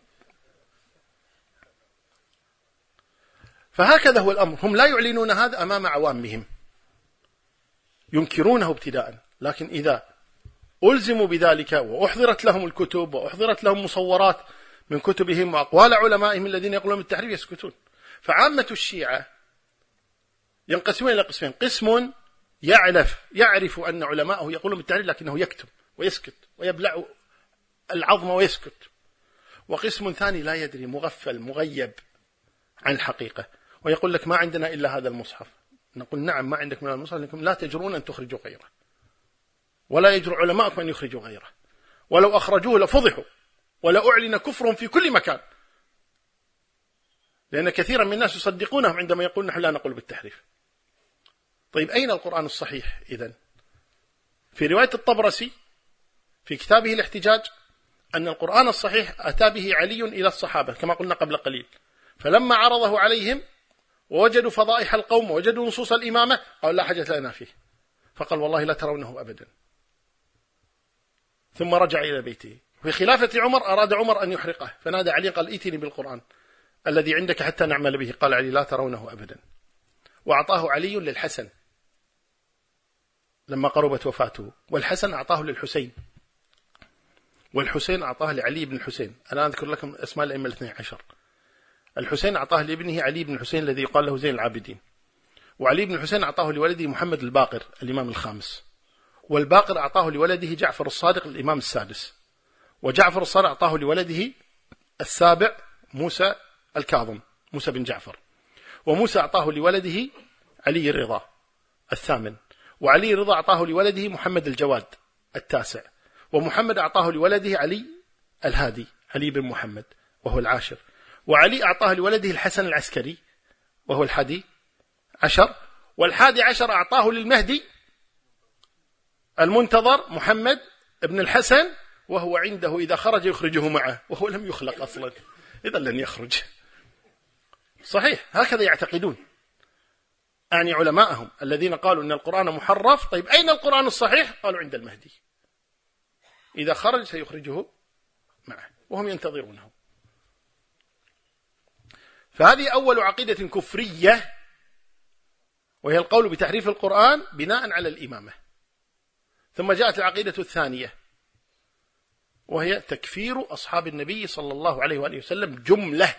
فهكذا هو الأمر، هم لا يعلنون هذا أمام عوامهم، ينكرونه ابتداء، لكن إذا ألزموا بذلك وأحضرت لهم الكتب وأحضرت لهم مصورات من كتبهم وأقوال علمائهم الذين يقولون بالتحريف يسكتون. فعامة الشيعة ينقسمون إلى قسمين: قسم يعرف يعرف أن علماءه يقولون بالتحريف لكنه يكتم ويسكت ويبلع العظم ويسكت، وقسم ثاني لا يدري، مغفل مغيب عن الحقيقة، ويقول لك ما عندنا إلا هذا المصحف. نقول نعم ما عندك من المصحف، لكم لا تجرون أن تخرجوا غيره، ولا يجرؤ علماءكم أن يخرجوا غيره، ولو أخرجوه لفضحوا ولا أعلن كفرهم في كل مكان، لأن كثيرا من الناس يصدقونهم عندما يقول نحن لا نقول بالتحريف. طيب أين القرآن الصحيح إذن؟ في رواية الطبرسي في كتابه الاحتجاج أن القرآن الصحيح أتى به علي إلى الصحابة كما قلنا قبل قليل، فلما عرضه عليهم ووجدوا فضائح القوم ووجدوا نصوص الإمامة قالوا لا حاجة لنا فيه، فقال والله لا ترونه أبدا، ثم رجع إلى بيته. في خلافة عمر أراد عمر أن يحرقه، فنادى علي قال ائتني بالقرآن الذي عندك حتى نعمل به، قال علي لا ترونه أبدا، وأعطاه علي للحسن لما قربت وفاته، والحسن أعطاه للحسين، والحسين أعطاه لعلي بن الحسين. أنا أذكر لكم أسماء الأئمة الاثنين عشر. الحسين أعطاه لابنه علي بن الحسين الذي يقال له زين العابدين، وعلي بن الحسين أعطاه لولده محمد الباقر الإمام الخامس، والباقر أعطاه لولده جعفر الصادق الإمام السادس، وجعفر الصادق أعطاه لولده السابع موسى الكاظم موسى بن جعفر، وموسى أعطاه لولده علي الرضا الثامن، وعلي الرضا أعطاه لولده محمد الجواد التاسع، ومحمد أعطاه لولده علي الهادي علي بن محمد وهو العاشر، وعلي أعطاه لولده الحسن العسكري وهو الحادي عشر، والحادي عشر أعطاه للمهدي المنتظر محمد ابن الحسن، وهو عنده إذا خرج يخرجه معه، وهو لم يخلق أصلا، إذا لن يخرج. صحيح هكذا يعتقدون، أعني علماءهم الذين قالوا أن القرآن محرف. طيب أين القرآن الصحيح؟ قالوا عند المهدي، إذا خرج سيخرجه معه، وهم ينتظرونه. فهذه أول عقيدة كفرية، وهي القول بتحريف القرآن بناء على الإمامة. ثم جاءت العقيدة الثانية وهي تكفير أصحاب النبي صلى الله عليه وآله وسلم جملة،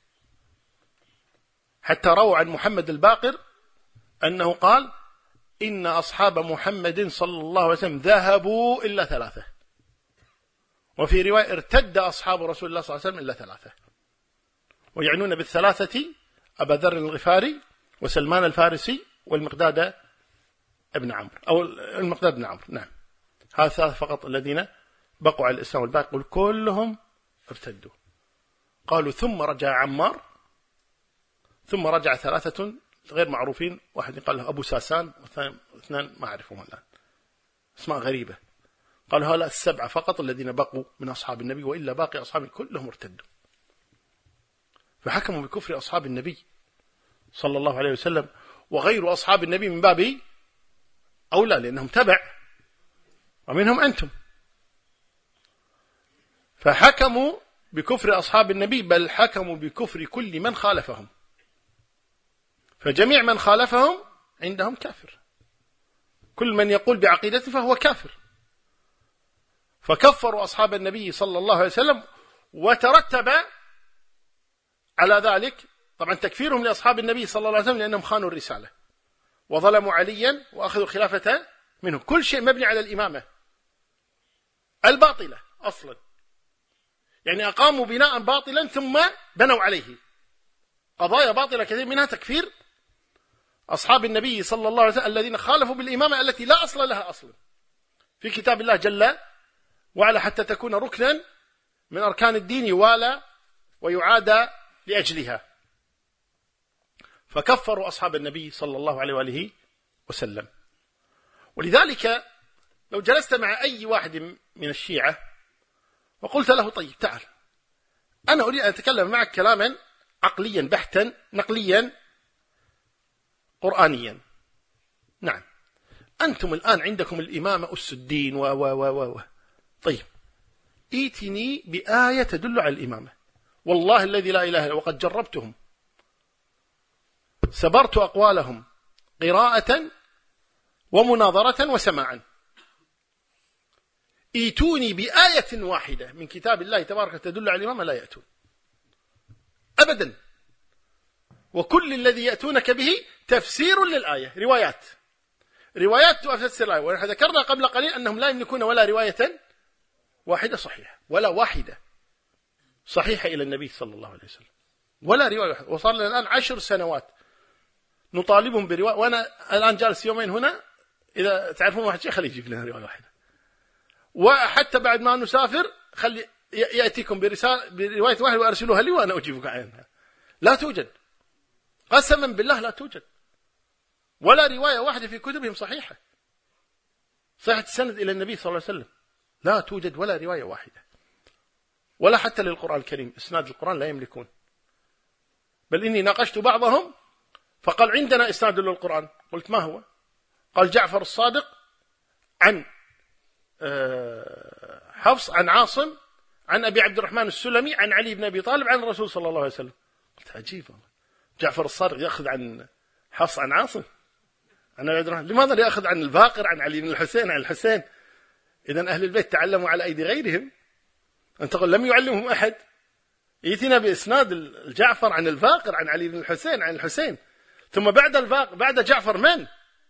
حتى رووا عن محمد الباقر أنه قال إن أصحاب محمد صلى الله عليه وسلم ذهبوا إلا ثلاثة، وفي رواية ارتد أصحاب رسول الله صلى الله عليه وسلم إلا ثلاثة، ويعنون بالثلاثة أبا ذر الغفاري وسلمان الفارسي والمقداد ابن عمرو أو المقداد بن عمرو. نعم، هذا ثلاثة فقط الذين بقوا على الإسلام، والباقي كلهم ارتدوا. قالوا ثم رجع عمار، ثم رجع ثلاثة غير معروفين، واحد قال له أبو ساسان واثنان ما أعرفهم الآن، اسماء غريبة. قالوا هؤلاء السبعة فقط الذين بقوا من أصحاب النبي، وإلا باقي أصحاب كلهم ارتدوا. فحكموا بكفر أصحاب النبي صلى الله عليه وسلم، وغير أصحاب النبي من باب أولى لأنهم تبع، ومنهم أنتم. فحكموا بكفر أصحاب النبي، بل حكموا بكفر كل من خالفهم، فجميع من خالفهم عندهم كافر، كل من يقول بعقيدته فهو كافر. فكفروا أصحاب النبي صلى الله عليه وسلم، وترتب على ذلك طبعا تكفيرهم لأصحاب النبي صلى الله عليه وسلم لأنهم خانوا الرسالة وظلموا عليا وأخذوا الخلافة منه. كل شيء مبني على الإمامة الباطلة أصلا، يعني أقاموا بناء باطلا ثم بنوا عليه قضايا باطلة كثير، منها تكفير أصحاب النبي صلى الله عليه وسلم الذين خالفوا بالإمامة التي لا أصل لها أصلا في كتاب الله جل وعلا، حتى تكون ركنا من أركان الدين يوالى ويعادى لأجلها. فكفروا أصحاب النبي صلى الله عليه وآله وسلم. ولذلك لو جلست مع أي واحد من الشيعة وقلت له طيب تعال أنا أريد أن أتكلم معك كلاما عقليا بحتا نقليا قرآنيا، نعم أنتم الآن عندكم الإمامة أس الدين و و و و طيب ائتني بآية تدل على الإمامة، والله الذي لا إله إلا وقد جربتهم سبرت أقوالهم قراءة ومناظرة وسماعا، ائتوني بآية واحدة من كتاب الله تبارك تدل على الإمامة لا يأتون أبدا، وكل الذي يأتونك به تفسير للآية، روايات روايات تفسر الآية. ونحن ذكرنا قبل قليل أنهم لا يملكون ولا رواية واحدة صحيحة ولا واحدة صحيحة إلى النبي صلى الله عليه وسلم ولا رواية واحدة، وصار لنا الآن عشر سنوات نطالبهم برواية. وأنا الآن جالس يومين هنا، إذا تعرفون واحد شيء خلي يجيب لنا رواية واحدة، وحتى بعد ما نسافر خلي يأتيكم برسالة برواية واحدة وأرسلوها لي وأنا أجيبك عنها. لا توجد، قسما بالله لا توجد ولا رواية واحدة في كتبهم صحيحة صحيحة السند إلى النبي صلى الله عليه وسلم، لا توجد ولا رواية واحدة، ولا حتى للقرآن الكريم إسناد القرآن لا يملكون. بل إني ناقشت بعضهم فقال عندنا إسناد للقرآن، قلت ما هو؟ قال جعفر الصادق عن حفص عن عاصم عن أبي عبد الرحمن السلمي عن علي بن أبي طالب عن الرسول صلى الله عليه وسلم. قلت عجيب، جعفر الصادق يأخذ عن حفص عن عاصم عن أبي عبد الرحمن، لماذا لا يأخذ عن الباقر عن علي بن الحسين عن الحسين؟ إذن أهل البيت تعلموا على أيدي غيرهم، أنت تقول لم يعلمهم أحد، يأتينا بإسناد الجعفر عن الباقر عن علي بن الحسين عن الحسين. ثم بعد الباقر بعد جعفر من؟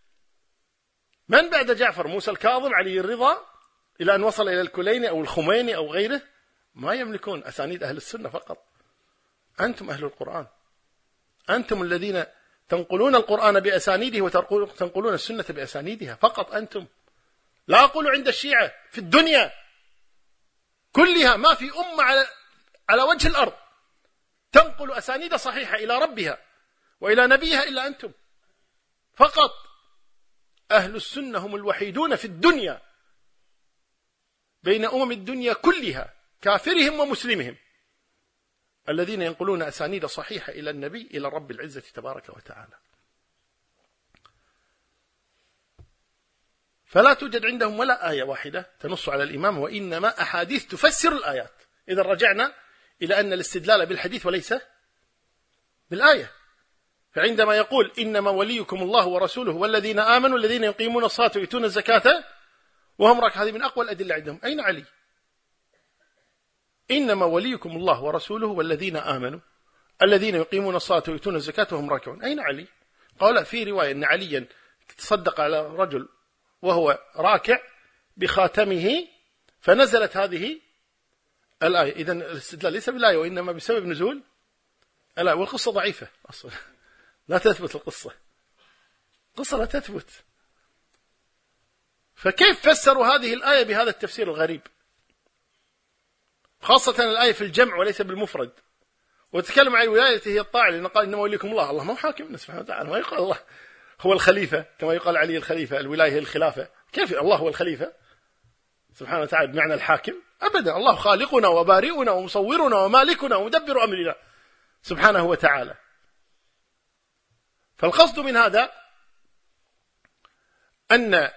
من بعد جعفر؟ موسى الكاظم، علي الرضا، إلى أن وصل إلى الكليني أو الخميني أو غيره. ما يملكون أسانيد أهل السنة فقط. أنتم أهل القرآن، أنتم الذين تنقلون القرآن بأسانيده وتنقلون السنة بأسانيدها فقط. أنتم، لا أقول عند الشيعة، في الدنيا كلها ما في أمة على على وجه الأرض تنقل أسانيد صحيحة إلى ربها وإلى نبيها إلا أنتم فقط. أهل السنة هم الوحيدون في الدنيا بين أمم الدنيا كلها كافرهم ومسلمهم الذين ينقلون أسانيد صحيحة إلى النبي إلى رب العزة تبارك وتعالى. فلا توجد عندهم ولا آية واحدة تنص على الإمام، وإنما أحاديث تفسر الآيات. إذا رجعنا إلى أن الاستدلال بالحديث وليس بالآية، فعندما يقول إنما وليكم الله ورسوله والذين آمنوا الذين يقيمون الصلاة ويؤتون الزكاة وهم راكعون، هذه من أقوى الأدلة عندهم. أين علي؟ إنما وليكم الله ورسوله والذين آمنوا الذين يقيمون الصلاة ويؤتون الزكاة وهم راكعون. أين علي؟ قال في رواية أن عليا تصدق على رجل وهو راكع بخاتمه فنزلت هذه الآية. إذن الاستدلال ليس بالآية وإنما بسبب نزول الآية، والقصة ضعيفة أصلا، لا تثبت القصة، قصة لا تثبت. فكيف فسروا هذه الآية بهذا التفسير الغريب، خاصة الآية في الجمع وليس بالمفرد، وتكلم عن ولايته هي الطاعة، لأنه قال إنما وليكم الله. الله ما هو حاكم سبحانه وتعالى، ما يقال الله هو الخليفة كما يقال علي الخليفة، الولاية هي الخلافة. كيف الله هو الخليفة سبحانه وتعالى بمعنى الحاكم؟ أبدا، الله خالقنا وبارئنا ومصورنا ومالكنا ومدبر أمرنا سبحانه وتعالى. فالقصد من هذا أن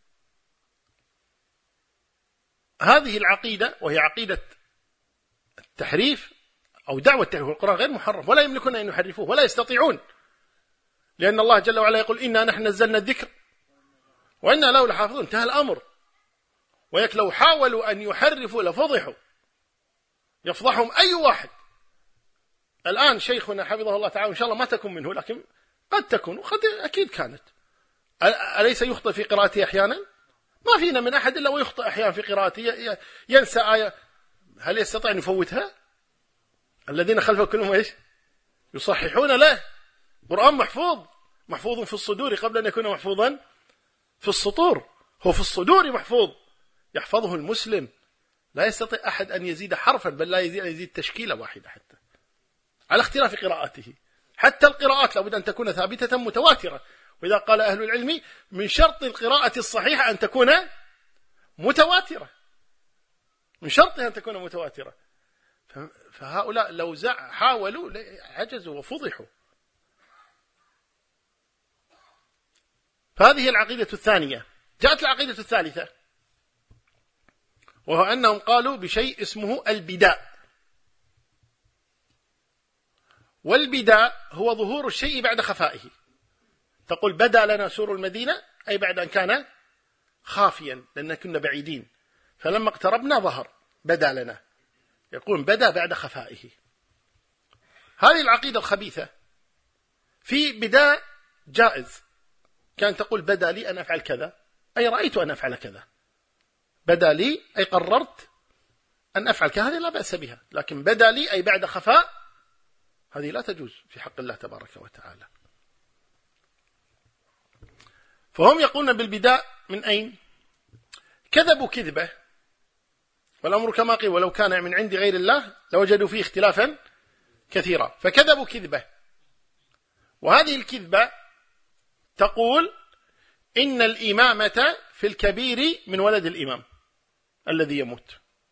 هذه العقيدة، وهي عقيدة التحريف أو دعوة التحريف، القرآن غير محرف ولا يملكون أن يحرفوه ولا يستطيعون، لأن الله جل وعلا يقول إنا نحن نزلنا الذكر وإنا له لحافظون. انتهى الأمر. ويك لو حاولوا أن يحرفوا لفضحوا، يفضحهم أي واحد. الآن شيخنا حفظه الله تعالى إن شاء الله ما تكون منه، لكن قد تكون وقد أكيد كانت، أليس يخطئ في قراءته أحيانا؟ ما فينا من أحد إلا ويخطئ أحيانا في قراءته، ينسى آية، هل يستطيع أن يفوتها؟ الذين خلفه كلهم إيش؟ يصححون له. قرآن محفوظ، محفوظ في الصدور قبل أن يكون محفوظا في السطور، هو في الصدور محفوظ، يحفظه المسلم، لا يستطيع أحد أن يزيد حرفا، بل لا يزيد, يزيد تشكيلة واحدة حتى، على اختلاف قراءته. حتى القراءات لابد أن تكون ثابتة متواترة، وإذا قال أهل العلم من شرط القراءة الصحيحة أن تكون متواترة، من شرطها أن تكون متواترة. فهؤلاء لو زع حاولوا عجزوا وفضحوا. فهذه العقيدة الثانية. جاءت العقيدة الثالثة، وهو أنهم قالوا بشيء اسمه البداء. والبداء هو ظهور الشيء بعد خفائه. تقول بدا لنا سور المدينة، أي بعد أن كان خافيا لأننا كنا بعيدين، فلما اقتربنا ظهر، بدا لنا. يقول بدا بعد خفائه. هذه العقيدة الخبيثة. في بداء جائز، كان تقول بدا لي أن أفعل كذا، أي رأيت أن أفعل كذا. بدا لي أي قررت أن أفعل كذا، هذه لا بأس بها. لكن بدا لي أي بعد خفاء، هذه لا تجوز في حق الله تبارك وتعالى. فهم يقولون بالبداء من أين؟ كذبوا كذبة، والأمر كما قيل ولو كان من عند غير الله لوجدوا فيه اختلافا كثيرا. فكذبوا كذبة، وهذه الكذبة تقول إن الإمامة في الكبير من ولد الإمام الذي يموت.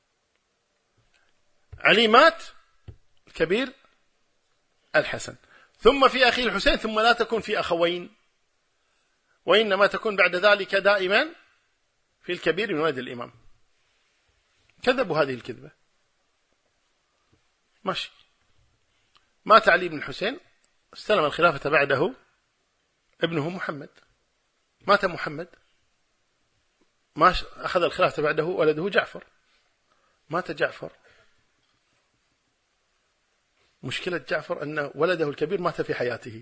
علي مات، الكبير الحسن، ثم في أخي الحسين، ثم لا تكون في أخوين، وإنما تكون بعد ذلك دائما في الكبير من ولد الإمام. كذبوا هذه الكذبة. ماشي. مات علي بن الحسين، استلم الخلافة بعده ابنه محمد. مات محمد، ما أخذ الخلافة بعده ولده جعفر. مات جعفر، مشكلة جعفر أن ولده الكبير مات في حياته،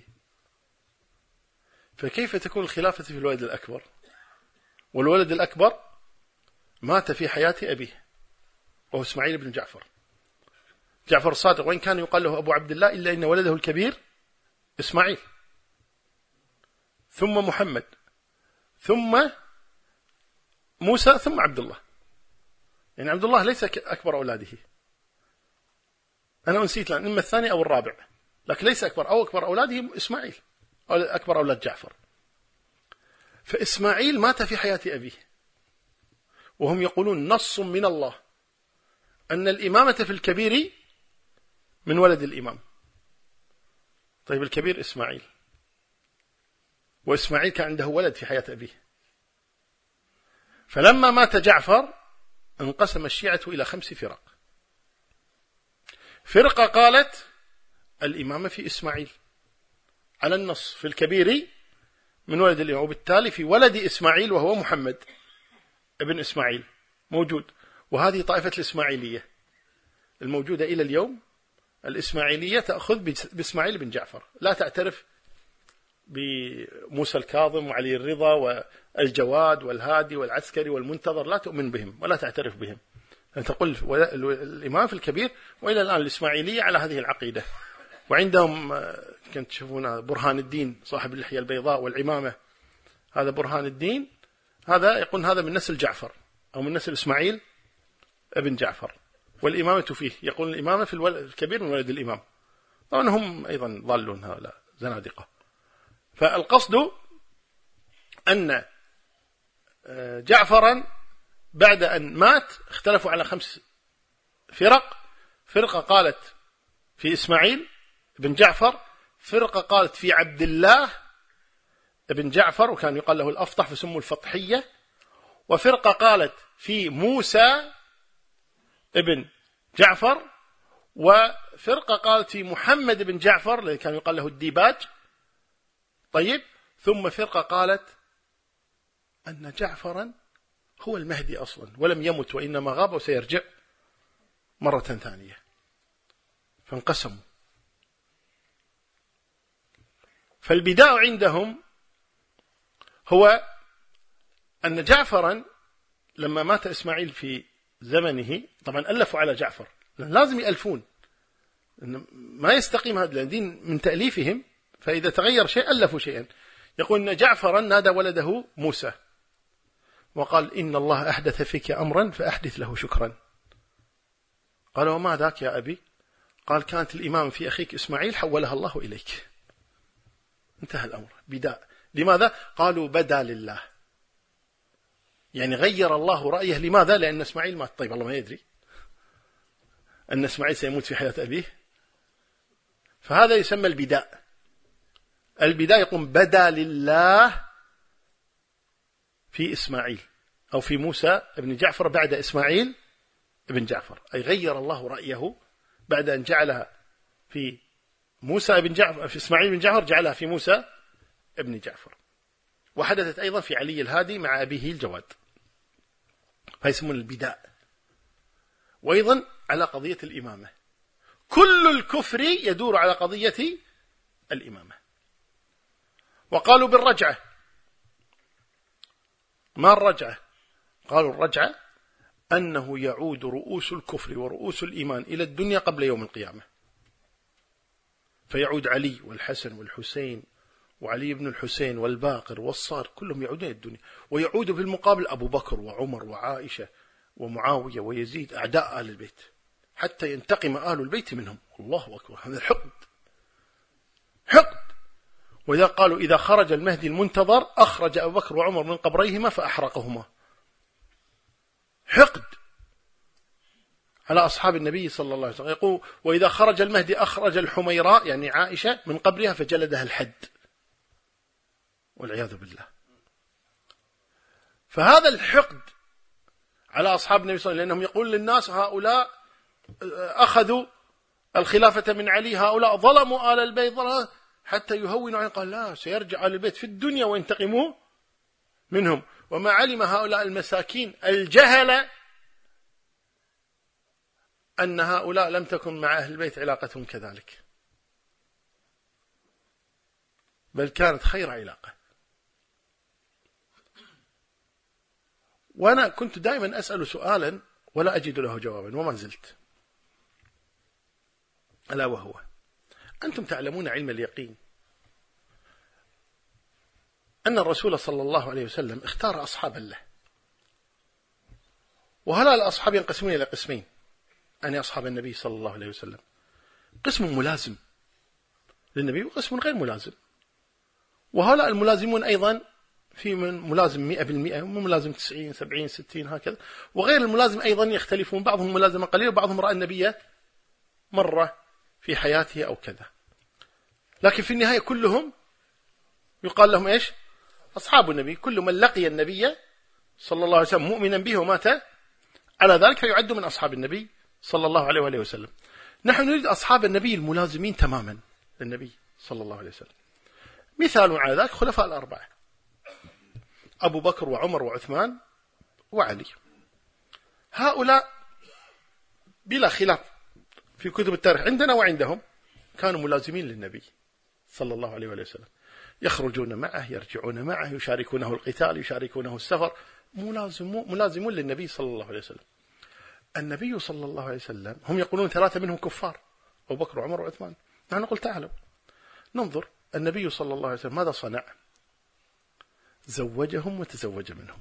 فكيف تكون الخلافة في الولد الأكبر؟ والولد الأكبر مات في حياة أبيه وهو إسماعيل بن جعفر. جعفر الصادق وإن كان يقال له أبو عبد الله، إلا إن ولده الكبير إسماعيل، ثم محمد، ثم موسى، ثم عبد الله. يعني عبد الله ليس أكبر أولاده، أنا نسيت لأن إما الثاني أو الرابع، لكن ليس أكبر، أو أكبر أولاده إسماعيل، أو أكبر أولاد جعفر. فإسماعيل مات في حياة أبيه، وهم يقولون نص من الله أن الإمامة في الكبير من ولد الإمام. طيب الكبير إسماعيل، وإسماعيل كان عنده ولد في حياة أبيه. فلما مات جعفر انقسم الشيعة إلى خمس فرق. فرقة قالت الإمامة في إسماعيل على النص في الكبير من ولد الإمام، وبالتالي في ولد إسماعيل وهو محمد ابن إسماعيل موجود. وهذه طائفة الإسماعيلية الموجودة إلى اليوم. الإسماعيلية تأخذ بإسماعيل بن جعفر، لا تعترف بموسى الكاظم وعلي الرضا والجواد والهادي والعسكري والمنتظر، لا تؤمن بهم ولا تعترف بهم. تقول الإمام في الكبير. وإلى الآن الإسماعيلية على هذه العقيدة. وعندهم كنت تشوفون برهان الدين صاحب اللحية البيضاء والعمامة، هذا برهان الدين، هذا يقول هذا من نسل جعفر أو من نسل إسماعيل ابن جعفر، والإمامة فيه، يقول الإمامة في الكبير من ولد الإمام. طبعا هم أيضا ضالون هؤلاء زنادقة. فالقصد أن جعفرا بعد أن مات اختلفوا على خمس فرق. فرقة قالت في إسماعيل بن جعفر، فرقة قالت في عبد الله بن جعفر وكان يقال له الأفطح فسموا الفطحية، وفرقة قالت في موسى ابن جعفر، وفرقة قالت في محمد بن جعفر الذي كان يقال له الديباج. طيب، ثم فرقة قالت أن جعفرا هو المهدي أصلا ولم يمت، وإنما غاب وسيرجع مرة ثانية. فانقسموا. فالبداء عندهم هو أن جعفرا لما مات إسماعيل في زمنه، طبعا ألفوا على جعفر، لازم يألفون، ما يستقيم هذا الدين من تأليفهم، فإذا تغير شيء ألفوا شيئا. يقول أن جعفرا نادى ولده موسى وقال إن الله أحدث فيك أمرا فأحدث له شكرا. قال وما ذاك يا أبي؟ قال كانت الإمام في أخيك إسماعيل حولها الله إليك. انتهى الأمر. بداء. لماذا؟ قالوا بدا لله، يعني غير الله رأيه. لماذا؟ لأن إسماعيل مات. طيب الله ما يدري أن إسماعيل سيموت في حياة أبيه، فهذا يسمى البداء. البداء يقوم بدا لله في إسماعيل أو في موسى ابن جعفر بعد إسماعيل ابن جعفر، أي غير الله رأيه بعد أن جعلها في موسى ابن جعفر، في إسماعيل بن جعفر جعلها في موسى ابن جعفر. وحدثت أيضا في علي الهادي مع أبيه الجواد، فيسمون البداء. وأيضا على قضية الإمامة، كل الكفر يدور على قضية الإمامة. وقالوا بالرجعة. ما الرجعة؟ قالوا الرجعة أنه يعود رؤوس الكفر ورؤوس الإيمان إلى الدنيا قبل يوم القيامة، فيعود علي والحسن والحسين وعلي بن الحسين والباقر والصار كلهم يعودون إلى الدنيا، ويعود في المقابل أبو بكر وعمر وعائشة ومعاوية ويزيد أعداء آل البيت حتى ينتقم آل البيت منهم. الله أكبر، هذا حقد حقد. وإذا قالوا إذا خرج المهدي المنتظر أخرج أبو بكر وعمر من قبريهما فأحرقهما. حقد على أصحاب النبي صلى الله عليه وسلم. يقول وإذا خرج المهدي أخرج الحميراء يعني عائشة من قبرها فجلدها الحد، والعياذ بالله. فهذا الحقد على أصحاب النبي صلى الله عليه وسلم، لأنهم يقول للناس هؤلاء أخذوا الخلافة من علي، هؤلاء ظلموا آل البيت، حتى يهونوا عليه. قال لا، سيرجع آل البيت في الدنيا وينتقموا منهم. وما علم هؤلاء المساكين الجهل أن هؤلاء لم تكن مع أهل البيت علاقتهم كذلك، بل كانت خير علاقة. وأنا كنت دائما أسأل سؤالا ولا أجد له جوابا وما زلت، ألا وهو أنتم تعلمون علم اليقين أن الرسول صلى الله عليه وسلم اختار أصحابا له، وهؤلاء الأصحاب ينقسمون إلى قسمين، أن أصحاب النبي صلى الله عليه وسلم قسم ملازم للنبي وقسم غير ملازم. وهؤلاء الملازمون أيضا في من ملازم مئة بالمئة ومن ملازم تسعين سبعين ستين هكذا، وغير الملازم أيضا يختلفون، بعضهم ملازمة قليلة وبعضهم رأى النبي مرة في حياته أو كذا، لكن في النهاية كلهم يقال لهم إيش؟ أصحاب النبي. كل من لقي النبي صلى الله عليه وسلم مؤمنا به ومات على ذلك فيعد من أصحاب النبي صلى الله عليه وآله وسلم. نحن نريد أصحاب النبي الملازمين تماما للنبي صلى الله عليه وسلم. مثال على ذلك خلفاء الأربعة، أبو بكر وعمر وعثمان وعلي. هؤلاء بلا خلاف في كتب التاريخ عندنا وعندهم كانوا ملازمين للنبي صلى الله عليه وسلم، يخرجون معه، يرجعون معه، يشاركونه القتال، يشاركونه السفر، ملازمون ملازمون للنبي صلى الله عليه وسلم. النبي صلى الله عليه وسلم هم يقولون ثلاثة منهم كفار، أبو بكر وعمر وعثمان. نحن نقول تعالوا ننظر النبي صلى الله عليه وسلم ماذا صنع؟ زوجهم وتزوج منهم،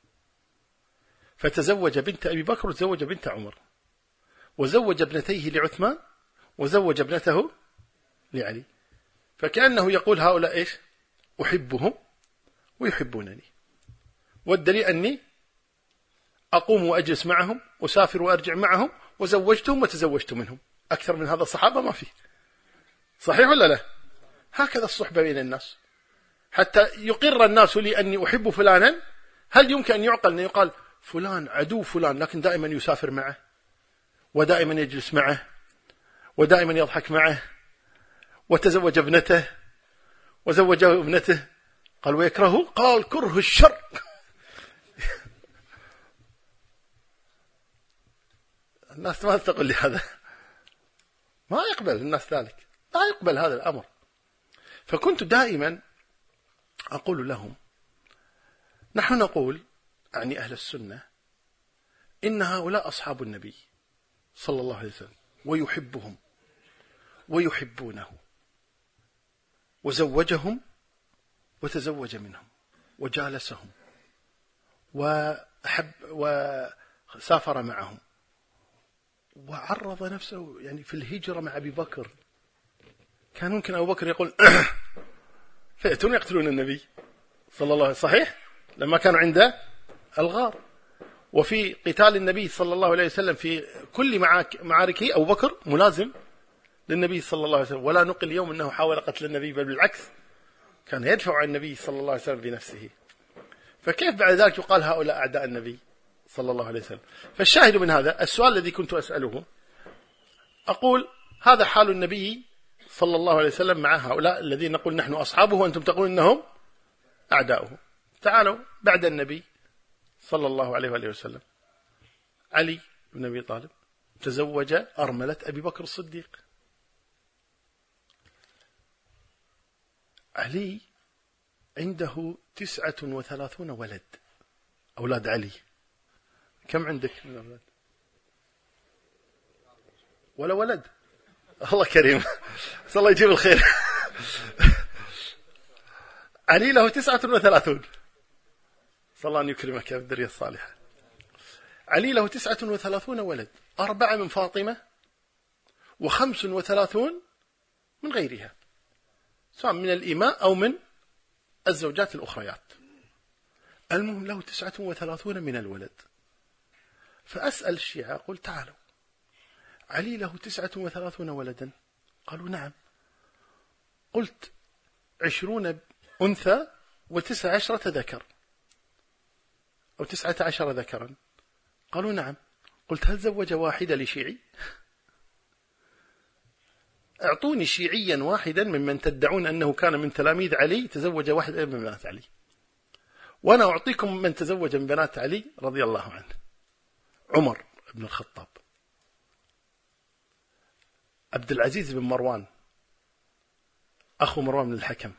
فتزوج بنت أبي بكر وتزوج بنت عمر، وزوج ابنتيه لعثمان وزوج ابنته لعلي. فكأنه يقول هؤلاء إيش؟ أحبهم ويحبونني، والدليل أني أقوم وأجلس معهم، أسافر وأرجع معهم، وزوجتهم وتزوجت منهم. أكثر من هذا الصحابة ما فيه. صحيح ولا لا؟ هكذا الصحبة بين الناس، حتى يقر الناس لي أني أحب فلانا. هل يمكن أن يعقل أن يقال فلان عدو فلان لكن دائما يسافر معه ودائما يجلس معه ودائما يضحك معه، وتزوج ابنته وزوجه ابنته، قال ويكرهه؟ قال كره الشر. الناس ما تقول لي هذا، ما يقبل الناس ذلك، لا يقبل هذا الأمر. فكنت دائما أقول لهم نحن نقول يعني أهل السنة إن هؤلاء أصحاب النبي صلى الله عليه وسلم ويحبهم ويحبونه، وزوجهم وتزوج منهم وجالسهم وأحب وسافر معهم وعرض نفسه يعني في الهجرة مع أبي بكر. كان ممكن أبو بكر يقول فيأتون يقتلون النبي صلى الله عليه وسلم، صحيح لما كانوا عند الغار. وفي قتال النبي صلى الله عليه وسلم في كل معاركه أبو بكر ملازم للنبي صلى الله عليه وسلم، ولا نقل اليوم أنه حاول قتل النبي، بل بالعكس كان يدفع عن النبي صلى الله عليه وسلم بنفسه. فكيف بعد ذلك يقال هؤلاء أعداء النبي صلى الله عليه وسلم؟ فالشاهد من هذا السؤال الذي كنت أسأله، أقول هذا حال النبي صلى الله عليه وسلم مع هؤلاء الذين نقول نحن أصحابه وأنتم تقولون إنهم أعداؤه. تعالوا بعد النبي صلى الله عليه وآله وسلم علي بن أبي طالب تزوج أرملة أبي بكر الصديق. علي عنده تسعة وثلاثون ولد، أولاد علي. كم عندك من أولاد؟ ولا ولد؟ الله كريم، صلى الله يجيب الخير. علي له تسعة وثلاثون، صلى الله أن يكرمك يا الذرية الصالحة. علي له تسعة وثلاثون ولد، أربعة من فاطمة وخمس وثلاثون من غيرها، سواء من الإماء أو من الزوجات الأخريات. المهم له تسعة وثلاثون من الولد. فأسأل الشيعة أقول تعالوا، علي له تسعة وثلاثون ولدا؟ قالوا نعم. قلت عشرون أنثى وتسع عشرة ذكر أو تسعة عشر ذكرا؟ قالوا نعم. قلت هل زوج واحدة لشيعي؟ اعطوني شيعيا واحدا ممن تدعون أنه كان من تلاميذ علي تزوج واحدة من بنات علي، وأنا أعطيكم من تزوج من بنات علي رضي الله عنه. عمر بن الخطاب، عبد العزيز بن مروان أخو مروان بن الحكم،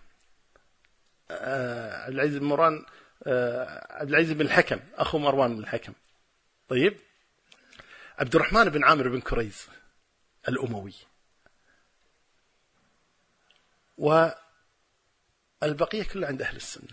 عبد العزيز بن مروان عبد العزيز بن الحكم أخو مروان بن الحكم. طيب، عبد الرحمن بن عامر بن كريز الأموي، والبقية كلها عند أهل السنة.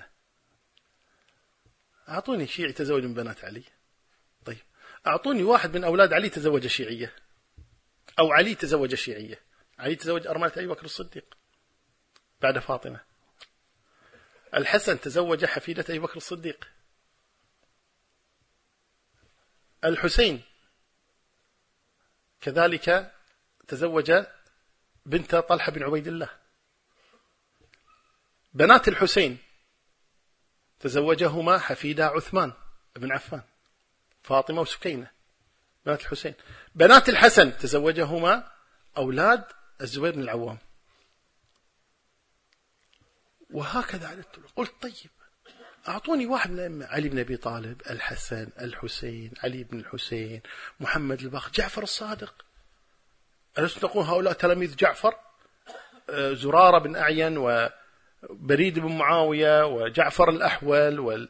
أعطوني شيعي تزوج من بنات علي. طيب، أعطوني واحد من أولاد علي تزوج شيعية، أو علي تزوج شيعية. علي تزوج أرملة أبي بكر الصديق بعد فاطمة. الحسن تزوج حفيدة أبي بكر الصديق. الحسين كذلك تزوج بنت طلحة بن عبيد الله. بنات الحسين تزوجهما حفيدا عثمان بن عفان، فاطمة وسكينة بنات الحسين. بنات الحسن تزوجهما أولاد الزبير بن العوام. وهكذا عددت له. قلت طيب أعطوني واحد من الأئمة، علي بن أبي طالب، الحسن، الحسين، علي بن الحسين، محمد الباقر، جعفر الصادق. ألست نقول هؤلاء تلاميذ جعفر؟ زرارة بن أعين وبريد بن معاوية وجعفر الأحول وال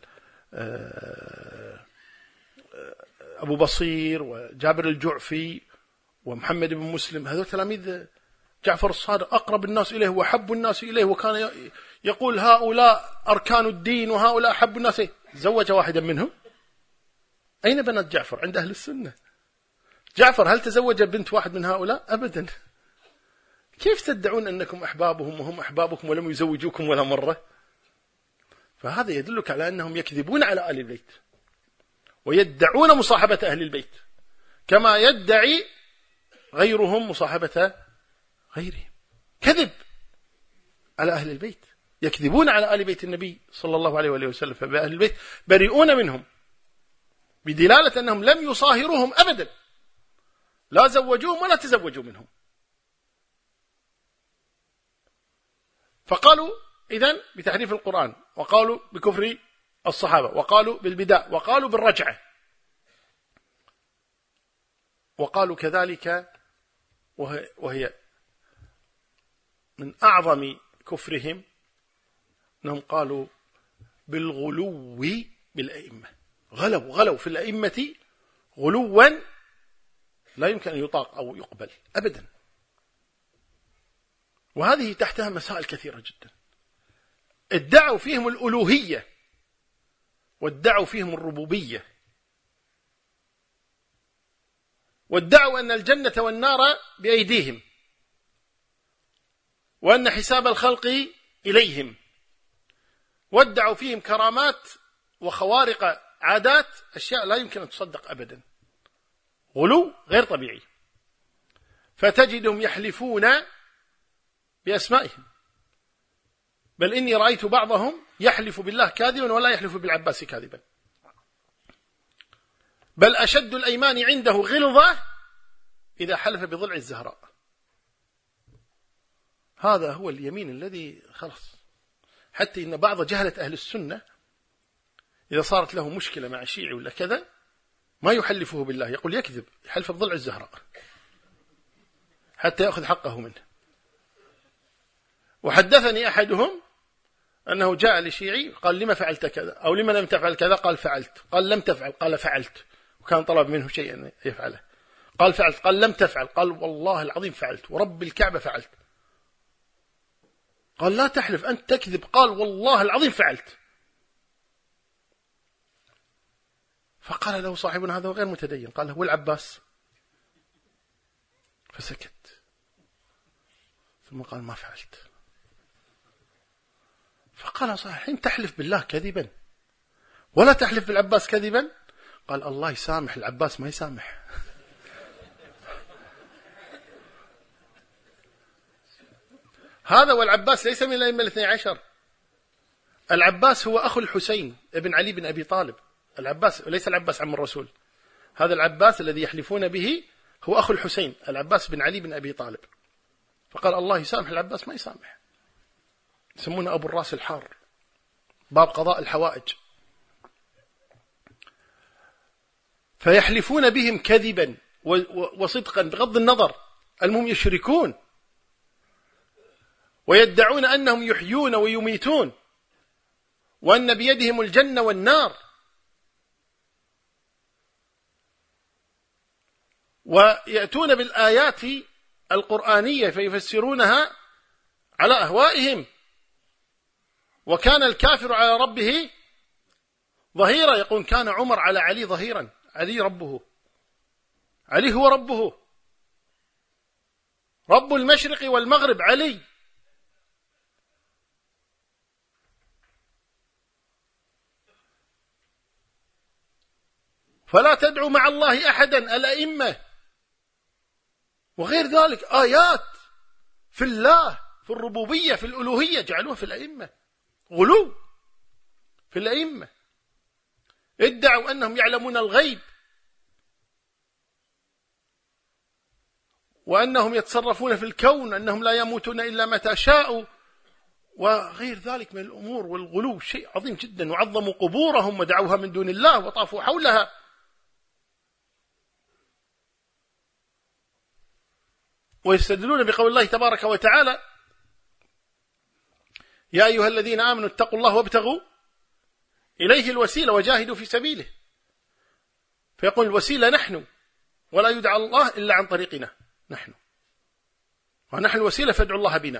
أبو بصير وجابر الجعفي ومحمد بن مسلم، هذول تلاميذ جعفر الصادق، أقرب الناس إليه وأحب الناس إليه، وكان يقول هؤلاء أركان الدين وهؤلاء أحب الناس إليه. زوج واحدا منهم. أين بنات جعفر عند أهل السنة؟ جعفر هل تزوج بنت واحد من هؤلاء؟ أبدا. كيف تدعون أنكم أحبابهم وهم أحبابكم ولم يزوجوكم ولا مرة؟ فهذا يدلك على أنهم يكذبون على آل البيت ويدعون مصاحبة أهل البيت، كما يدعي غيرهم مصاحبة غيرهم. كذب على أهل البيت، يكذبون على آل بيت النبي صلى الله عليه وآله وسلم. فأهل البيت بريئون منهم بدلالة أنهم لم يصاهروهم أبدا، لا زوجوهم ولا تزوجوا منهم. فقالوا إذن بتحريف القرآن، وقالوا بكفر الصحابة، وقالوا بالبداء، وقالوا بالرجعة، وقالوا كذلك وهي, وهي من أعظم كفرهم أنهم قالوا بالغلو بالأئمة، غلوا غلوا في الأئمة غلوا لا يمكن أن يطاق أو يقبل أبدا. وهذه تحتها مسائل كثيرة جدا. ادعوا فيهم الألوهية وادعوا فيهم الربوبية، وادعوا أن الجنة والنار بأيديهم، وأن حساب الخلق إليهم، وادعوا فيهم كرامات وخوارق عادات، أشياء لا يمكن أن تصدق أبدا، غلو غير طبيعي. فتجدهم يحلفون بأسمائهم، بل إني رأيت بعضهم يحلف بالله كاذبا ولا يحلف بالعباس كاذبا، بل أشد الأيمان عنده غلظة إذا حلف بضلع الزهراء. هذا هو اليمين الذي خلص، حتى إن بعض جهلة أهل السنة إذا صارت له مشكلة مع شيعي ولا كذا ما يحلفه بالله، يقول يكذب، يحلف بضلع الزهراء حتى يأخذ حقه منه. وحدثني أحدهم أنه جاء لشيعي قال لما فعلت كذا، أو لما لم تفعل كذا، قال فعلت، قال لم تفعل، قال فعلت، وكان طلب منه شيئا يفعله، قال فعلت، قال لم تفعل، قال والله العظيم فعلت ورب الكعبة فعلت، قال لا تحلف أنت تكذب، قال والله العظيم فعلت. فقال له صاحبنا هذا غير متدين، قال هو العباس، فسكت، ثم قال ما فعلت. فقال صحيح حين تحلف بالله كذبا ولا تحلف بالعباس كذبا؟ قال الله يسامح، العباس ما يسامح. هذا والعباس ليس من الأئمة الاثني عشر، العباس هو أخو الحسين ابن علي بن أبي طالب، العباس ليس العباس عم الرسول، هذا العباس الذي يحلفون به هو أخو الحسين العباس بن علي بن أبي طالب. فقال الله يسامح، العباس ما يسامح. يسمونه أبو الراس الحار، باب قضاء الحوائج. فيحلفون بهم كذبا وصدقا بغض النظر، المهم يشركون، ويدعون أنهم يحيون ويميتون، وأن بيدهم الجنة والنار، ويأتون بالآيات القرآنية فيفسرونها على أهوائهم. وكان الكافر على ربه ظهيرا، يقول كان عمر على علي ظهيرا، علي ربه، علي هو ربه، رب المشرق والمغرب علي. فلا تدعوا مع الله أحدا، الأئمة وغير ذلك آيات في الله، في الربوبية، في الألوهية، جعلوها في الأئمة، غلو في الأئمة. ادعوا أنهم يعلمون الغيب، وأنهم يتصرفون في الكون، أنهم لا يموتون إلا متى شاءوا، وغير ذلك من الأمور. والغلو شيء عظيم جدا، وعظموا قبورهم ودعوها من دون الله وطافوا حولها. ويستدلون بقول الله تبارك وتعالى يا أيها الذين آمنوا اتقوا الله وابتغوا إليه الوسيلة وجاهدوا في سبيله. فيقول الوسيلة نحن، ولا يدعى الله إلا عن طريقنا نحن، ونحن الوسيلة فادعوا الله بنا.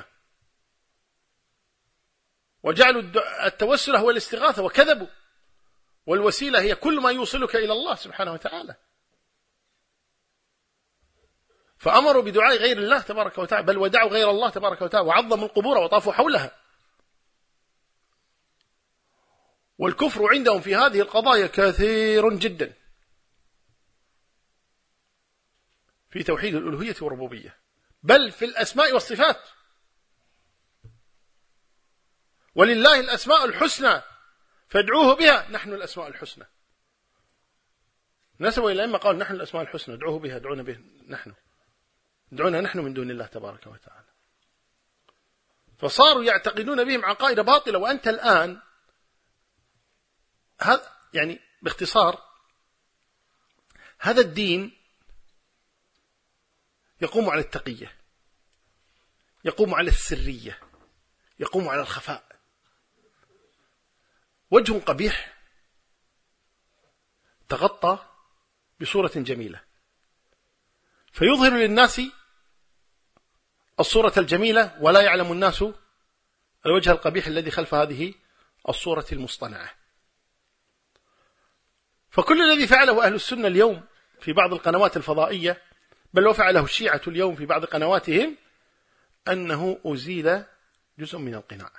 وجعلوا التوسل هو الاستغاثة وكذبوا، والوسيلة هي كل ما يوصلك إلى الله سبحانه وتعالى. فأمروا بدعاء غير الله تبارك وتعالى، بل ودعوا غير الله تبارك وتعالى، وعظموا القبور وطافوا حولها. والكفر عندهم في هذه القضايا كثير جدا، في توحيد الألوهية والربوبية، بل في الأسماء والصفات. ولله الأسماء الحسنى فادعوه بها، نحن الأسماء الحسنى. نسبوا إلى إما قال نحن الأسماء الحسنى ادعوه بها، ادعونا به نحن، ادعونا نحن من دون الله تبارك وتعالى. فصاروا يعتقدون بهم عقائد باطلة. وأنت الآن هذا يعني باختصار هذا الدين يقوم على التقية، يقوم على السرية، يقوم على الخفاء. وجه قبيح تغطى بصورة جميلة، فيظهر للناس الصورة الجميلة ولا يعلم الناس الوجه القبيح الذي خلف هذه الصورة المصطنعة. فكل الذي فعله أهل السنة اليوم في بعض القنوات الفضائية، بل وفعله الشيعة اليوم في بعض قنواتهم، أنه أزيل جزء من القناع،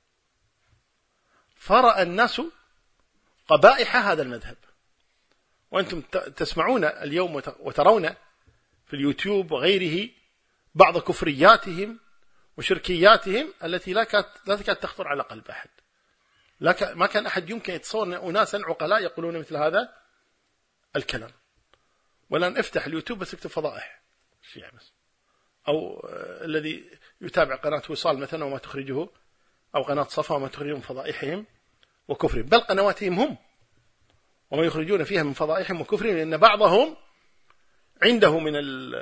فرأى الناس قبائح هذا المذهب. وأنتم تسمعون اليوم وترون في اليوتيوب وغيره بعض كفرياتهم وشركياتهم التي لا كانت تخطر على قلب أحد. لا ما كان أحد يمكن يتصور أناسا عقلاء يقولون مثل هذا الكلام. ولن افتح اليوتيوب بس اكتب فضائح الشيعة بس، أو الذي يتابع قناة وصال مثلا وما تخرجه، أو قناة صفا وما تخرجه من فضائحهم وكفرهم، بل قنواتهم هم وما يخرجون فيها من فضائحهم وكفرهم، لأن بعضهم عنده من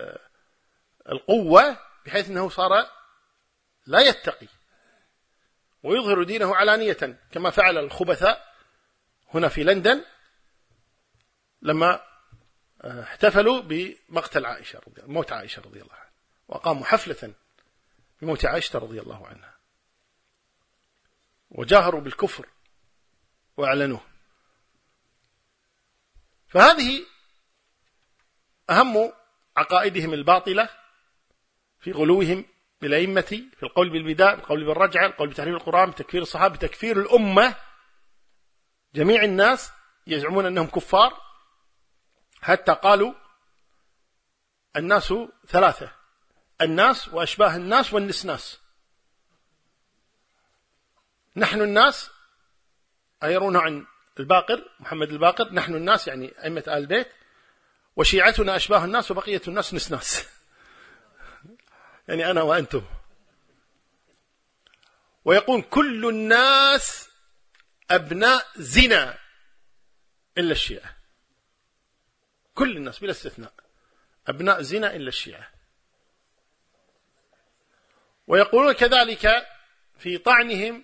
القوة بحيث أنه صار لا يتقي ويظهر دينه علانية، كما فعل الخبثاء هنا في لندن لما احتفلوا بمقتل عائشة رضي الله موت عائشة رضي الله عنها، وقاموا حفلة بموت عائشة رضي الله عنها، وجاهروا بالكفر وأعلنوه. فهذه أهم عقائدهم الباطلة في غلوهم بالأئمة، في القول بالبداء، القول بالرجعة، القول بتحريف القرآن، بتكفير الصحابة، بتكفير الأمة. جميع الناس يزعمون أنهم كفار، حتى قالوا الناس ثلاثة: الناس وأشباه الناس والنسناس. نحن الناس أيرون عن الباقر محمد الباقر، نحن الناس يعني أئمة آل البيت، وشيعتنا أشباه الناس وبقية الناس نسناس يعني أنا وأنتم. ويقول كل الناس أبناء زنا إلا الشيعة، كل الناس بلا استثناء أبناء زنا إلا الشيعة. ويقولون كذلك في طعنهم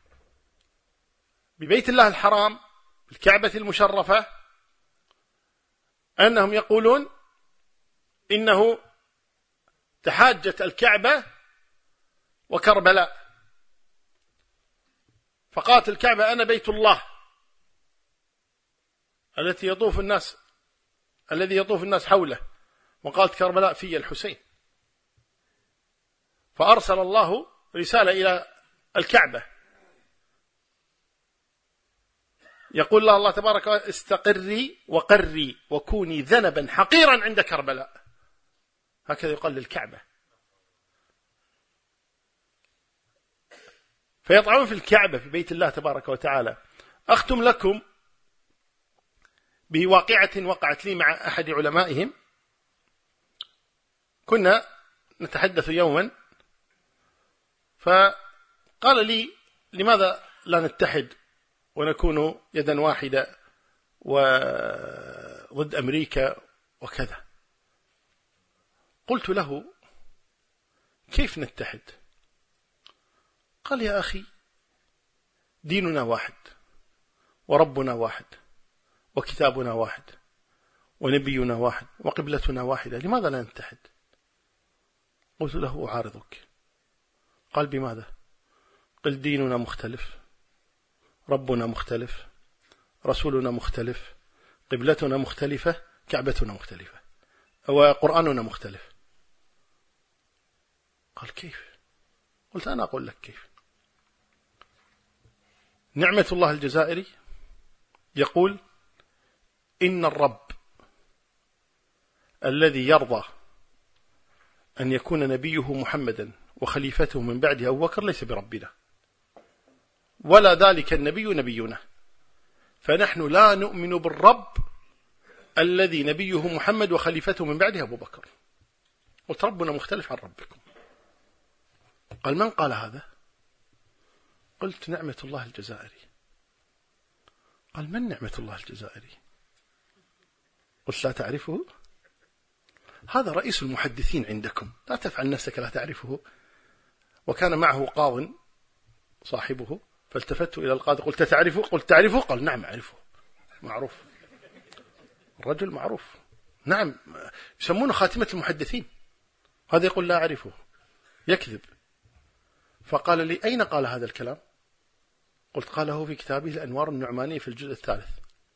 ببيت الله الحرام الكعبة المشرفة أنهم يقولون إنه تحاجت الكعبة وكربلاء، فقالت الكعبة أنا بيت الله التي يطوف الناس الذي يطوف الناس حوله، وقالت كربلاء في الحسين. فأرسل الله رسالة إلى الكعبة يقول الله, الله تبارك وتعالى استقري وقري وكوني ذنبا حقيرا عند كربلاء. هكذا يقال للكعبة. فيطعنون في الكعبة في بيت الله تبارك وتعالى. أختم لكم بواقعة وقعت لي مع أحد علمائهم. كنا نتحدث يوما فقال لي لماذا لا نتحد ونكون يدا واحدة وضد أمريكا وكذا. قلت له كيف نتحد؟ قال يا أخي ديننا واحد وربنا واحد وكتابنا واحد ونبينا واحد وقبلتنا واحدة، لماذا لا نتحد؟ قلت له أعارضك. قال بماذا؟ قل ديننا مختلف، ربنا مختلف، رسولنا مختلف، قبلتنا مختلفة، كعبتنا مختلفة، وقرآننا مختلف. قال كيف؟ قلت أنا أقول لك كيف. نعمة الله الجزائري يقول إن الرب الذي يرضى أن يكون نبيه محمدا وخليفته من بعده أبو بكر ليس بربنا، ولا ذلك النبي نبينا، فنحن لا نؤمن بالرب الذي نبيه محمد وخليفته من بعده أبو بكر. قلت ربنا مختلف عن ربكم. قال من قال هذا؟ قلت نعمة الله الجزائري. قال من نعمة الله الجزائري؟ قلت لا تعرفه؟ هذا رئيس المحدثين عندكم، لا تفعل نفسك لا تعرفه. وكان معه قاض صاحبه، فالتفت إلى القاضي قلت تعرفه؟ قلت تعرفه؟ قال نعم أعرفه، معروف، الرجل معروف، نعم، يسمونه خاتمة المحدثين. هذا يقول لا أعرفه، يكذب. فقال لي أين قال هذا الكلام؟ قلت قاله في كتابه الأنوار النعمانية في الجزء الثالث.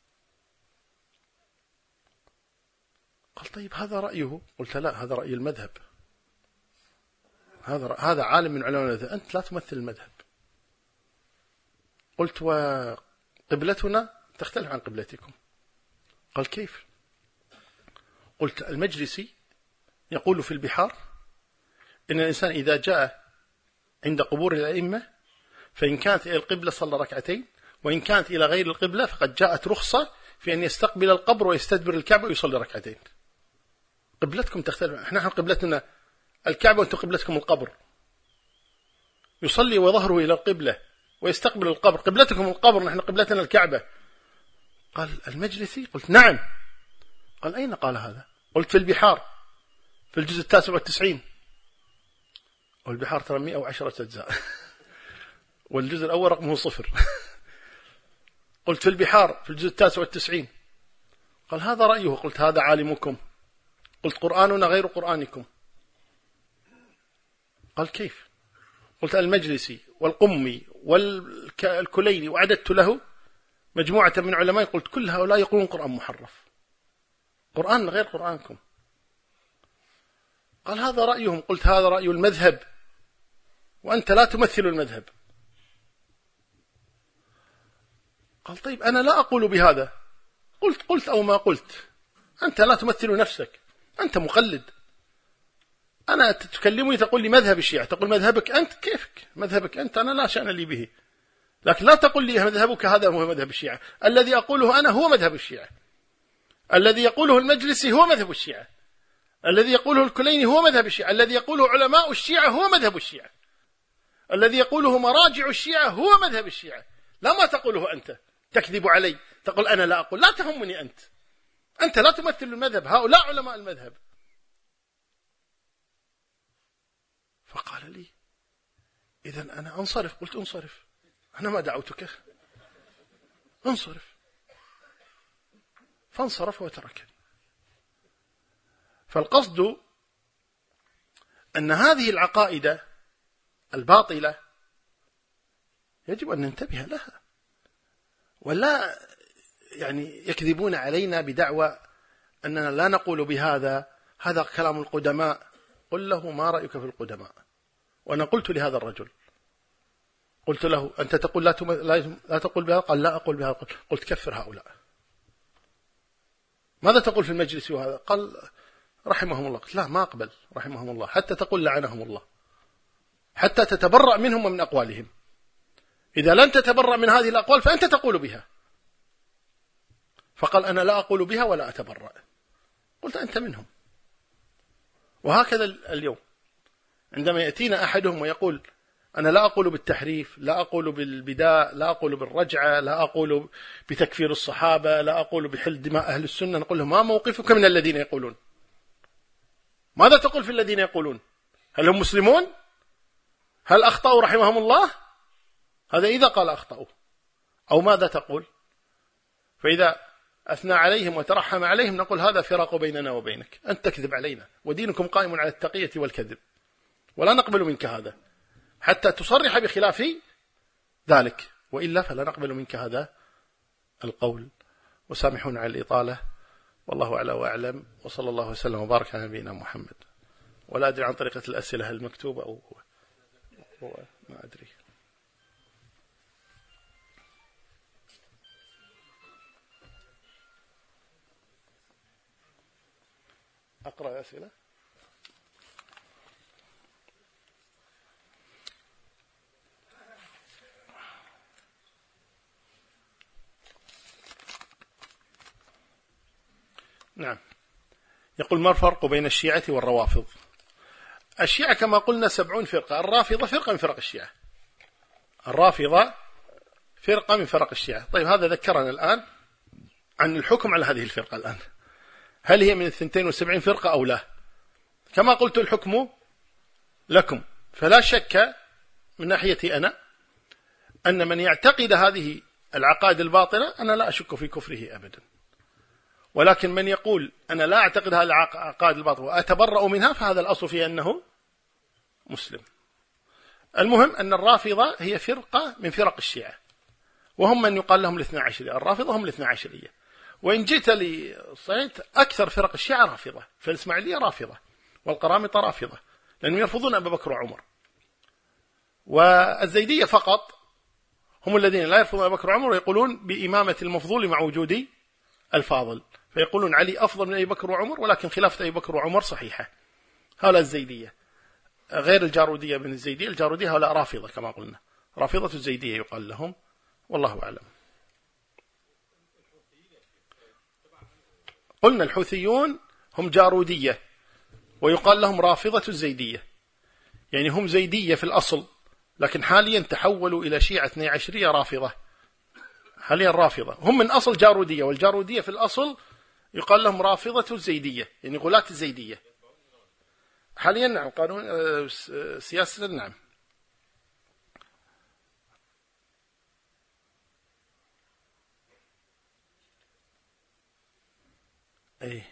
قال طيب هذا رأيه؟ قلت لا، هذا رأي المذهب، هذا هذا عالم من علماء المذهب، أنت لا تمثل المذهب. قلت وقبلتنا تختلف عن قبلتكم. قال كيف؟ قلت المجلسي يقول في البحار إن الإنسان إذا جاء عند قبور الأئمة فإن كانت إلى القبلة صلى ركعتين، وإن كانت إلى غير القبلة فقد جاءت رخصة في أن يستقبل القبر ويستدبر الكعبة ويصلي ركعتين. قبلتكم تختلف، احنا قبلتنا الكعبة وانتم قبلتكم القبر. يصلي وظهره إلى القبلة ويستقبل القبر، قبلتكم القبر، نحن قبلتنا الكعبة. قال المجلسي؟ قلت نعم. قال أين قال هذا؟ قلت في البحار في الجزء التاسع والتسعين، والبحار ترى مئة وعشرة أجزاء والجزء الأول رقمه صفر. قلت في البحار في الجزء التاسع والتسعين. قال هذا رأيه. قلت هذا عالمكم. قلت قرآننا غير قرآنكم. قال كيف؟ قلت المجلسي والقمي والكليني، وعددت له مجموعة من علماء، قلت كل هؤلاء يقولون قرآن محرف، قرآن غير قرآنكم. قال هذا رأيهم. قلت هذا رأي المذهب وأنت لا تمثل المذهب. قال طيب أنا لا أقول بهذا. قلت قلت أو ما قلت، أنت لا تمثل نفسك، أنت مقلد. أنا تكلمني تقول لي مذهب الشيعة، تقول مذهبك أنت، كيفك مذهبك أنت، أنا لا شأن لي به. لكن لا تقول لي مذهبك هذا هو مذهب الشيعة. الذي أقوله أنا هو مذهب الشيعة، الذي يقوله المجلسي هو مذهب الشيعة، الذي يقوله الكليني هو مذهب الشيعة، الذي يقوله علماء الشيعة هو مذهب الشيعة، الذي يقوله مراجع الشيعة هو مذهب الشيعة. لا ما تقوله أنت، تكذب علي، تقول أنا لا أقول. لا تهمني أنت، أنت لا تمثل المذهب، هؤلاء علماء المذهب. فقال لي إذن أنا أنصرف. قلت انصرف، أنا ما دعوتك، انصرف. فانصرف وتركني. فالقصد أن هذه العقائد الباطلة يجب أن ننتبه لها، ولا يعني يكذبون علينا بدعوى أننا لا نقول بهذا، هذا كلام القدماء. قل له ما رأيك في القدماء؟ وأنا قلت لهذا الرجل، قلت له أنت تقول لا, تم... لا... لا تقول بهذا؟ قال لا أقول بهذا. قلت كفر هؤلاء. ماذا تقول في المجلس وهذا؟ قال رحمهم الله. قلت لا ما أقبل رحمهم الله حتى تقول لعنهم الله، حتى تتبرأ منهم ومن أقوالهم. إذا لن تتبرأ من هذه الأقوال فأنت تقول بها. فقال أنا لا أقول بها ولا أتبرأ. قلت أنت منهم. وهكذا اليوم عندما يأتينا أحدهم ويقول أنا لا أقول بالتحريف، لا أقول بالبداء، لا أقول بالرجعة، لا أقول بتكفير الصحابة، لا أقول بحل دماء أهل السنة، نقول له ما موقفك من الذين يقولون؟ ماذا تقول في الذين يقولون؟ هل هم مسلمون؟ هل أخطأوا رحمهم الله؟ هذا إذا قال أخطأوا. أو ماذا تقول؟ فإذا أثنى عليهم وترحم عليهم نقول هذا فراق بيننا وبينك، أنت تكذب علينا، ودينكم قائم على التقية والكذب، ولا نقبل منك هذا حتى تصرح بخلاف ذلك، وإلا فلا نقبل منك هذا القول. وسامحون على الإطالة، والله أعلى وأعلم، وصلى الله وسلم وبارك على نبينا محمد. ولا أدري عن طريقة الأسئلة هل مكتوبة أو هو, هو ما أدري. أقرأ أسئلة. نعم. يقول ما الفرق بين الشيعة والروافض؟ الشيعة كما قلنا سبعون فرقة، الرافضة فرقة من فرق الشيعة، الرافضة فرقة من فرق الشيعة. طيب هذا ذكرنا الآن عن الحكم على هذه الفرقة الآن، هل هي من الثنتين وسبعين فرقة أو لا؟ كما قلت الحكم لكم. فلا شك من ناحيتي أنا أن من يعتقد هذه العقائد الباطلة أنا لا أشك في كفره أبدا، ولكن من يقول أنا لا أعتقد هذه العقائد الباطلة وأتبرأ منها فهذا الأصل فيه أنه مسلم. المهم أن الرافضة هي فرقة من فرق الشيعة، وهم من يقال لهم الاثنى عشرية. الرافضة هم الاثنى عشرية، وإن جئت لصعيد أكثر فرق الشيعة رافضة، فالإسماعيلية رافضة، والقرامطة رافضة، لأنهم يرفضون أبا بكر وعمر. والزيدية فقط هم الذين لا يرفضون أبا بكر وعمر ويقولون بإمامة المفضول مع وجود الفاضل، فيقولون علي أفضل من أبي بكر وعمر، ولكن خلافة أبي بكر وعمر صحيحة. هؤلاء الزيدية، غير الجارودية من الزيدية. الجارودية هؤلاء رافضة كما قلنا، رافضة الزيدية يقال لهم، والله أعلم. قلنا الحوثيون هم جارودية ويقال لهم رافضة الزيدية، يعني هم زيدية في الأصل، لكن حاليا تحولوا إلى شيعة اثني عشرية رافضة. حاليا رافضة، هم من أصل جارودية، والجارودية في الأصل يقال لهم رافضة الزيدية، يعني غلاة الزيدية. حاليا نعم، قانون سياسة نعم. أيه.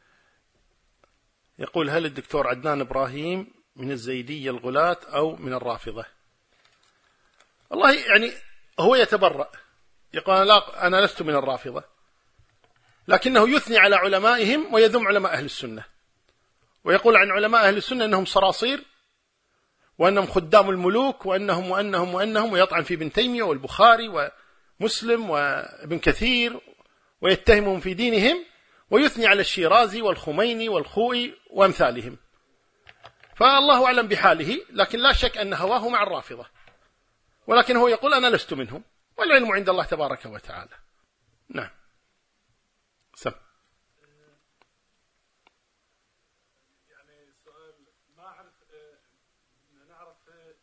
يقول هل الدكتور عدنان إبراهيم من الزيدية الغلاة أو من الرافضة؟ والله يعني هو يتبرأ، يقول لا أنا لست من الرافضة، لكنه يثني على علمائهم ويذم علماء أهل السنة، ويقول عن علماء أهل السنة أنهم صراصير وأنهم خدام الملوك وأنهم وأنهم وأنهم ويطعن في ابن تيمية والبخاري ومسلم وابن كثير ويتهمهم في دينهم، ويثني على الشيرازي والخميني والخوئي وأمثالهم. فالله أعلم بحاله، لكن لا شك أن هواه مع الرافضة، ولكن هو يقول أنا لست منهم، والعلم عند الله تبارك وتعالى. نعم. سم. يعني سؤال ما أعرف، نعرف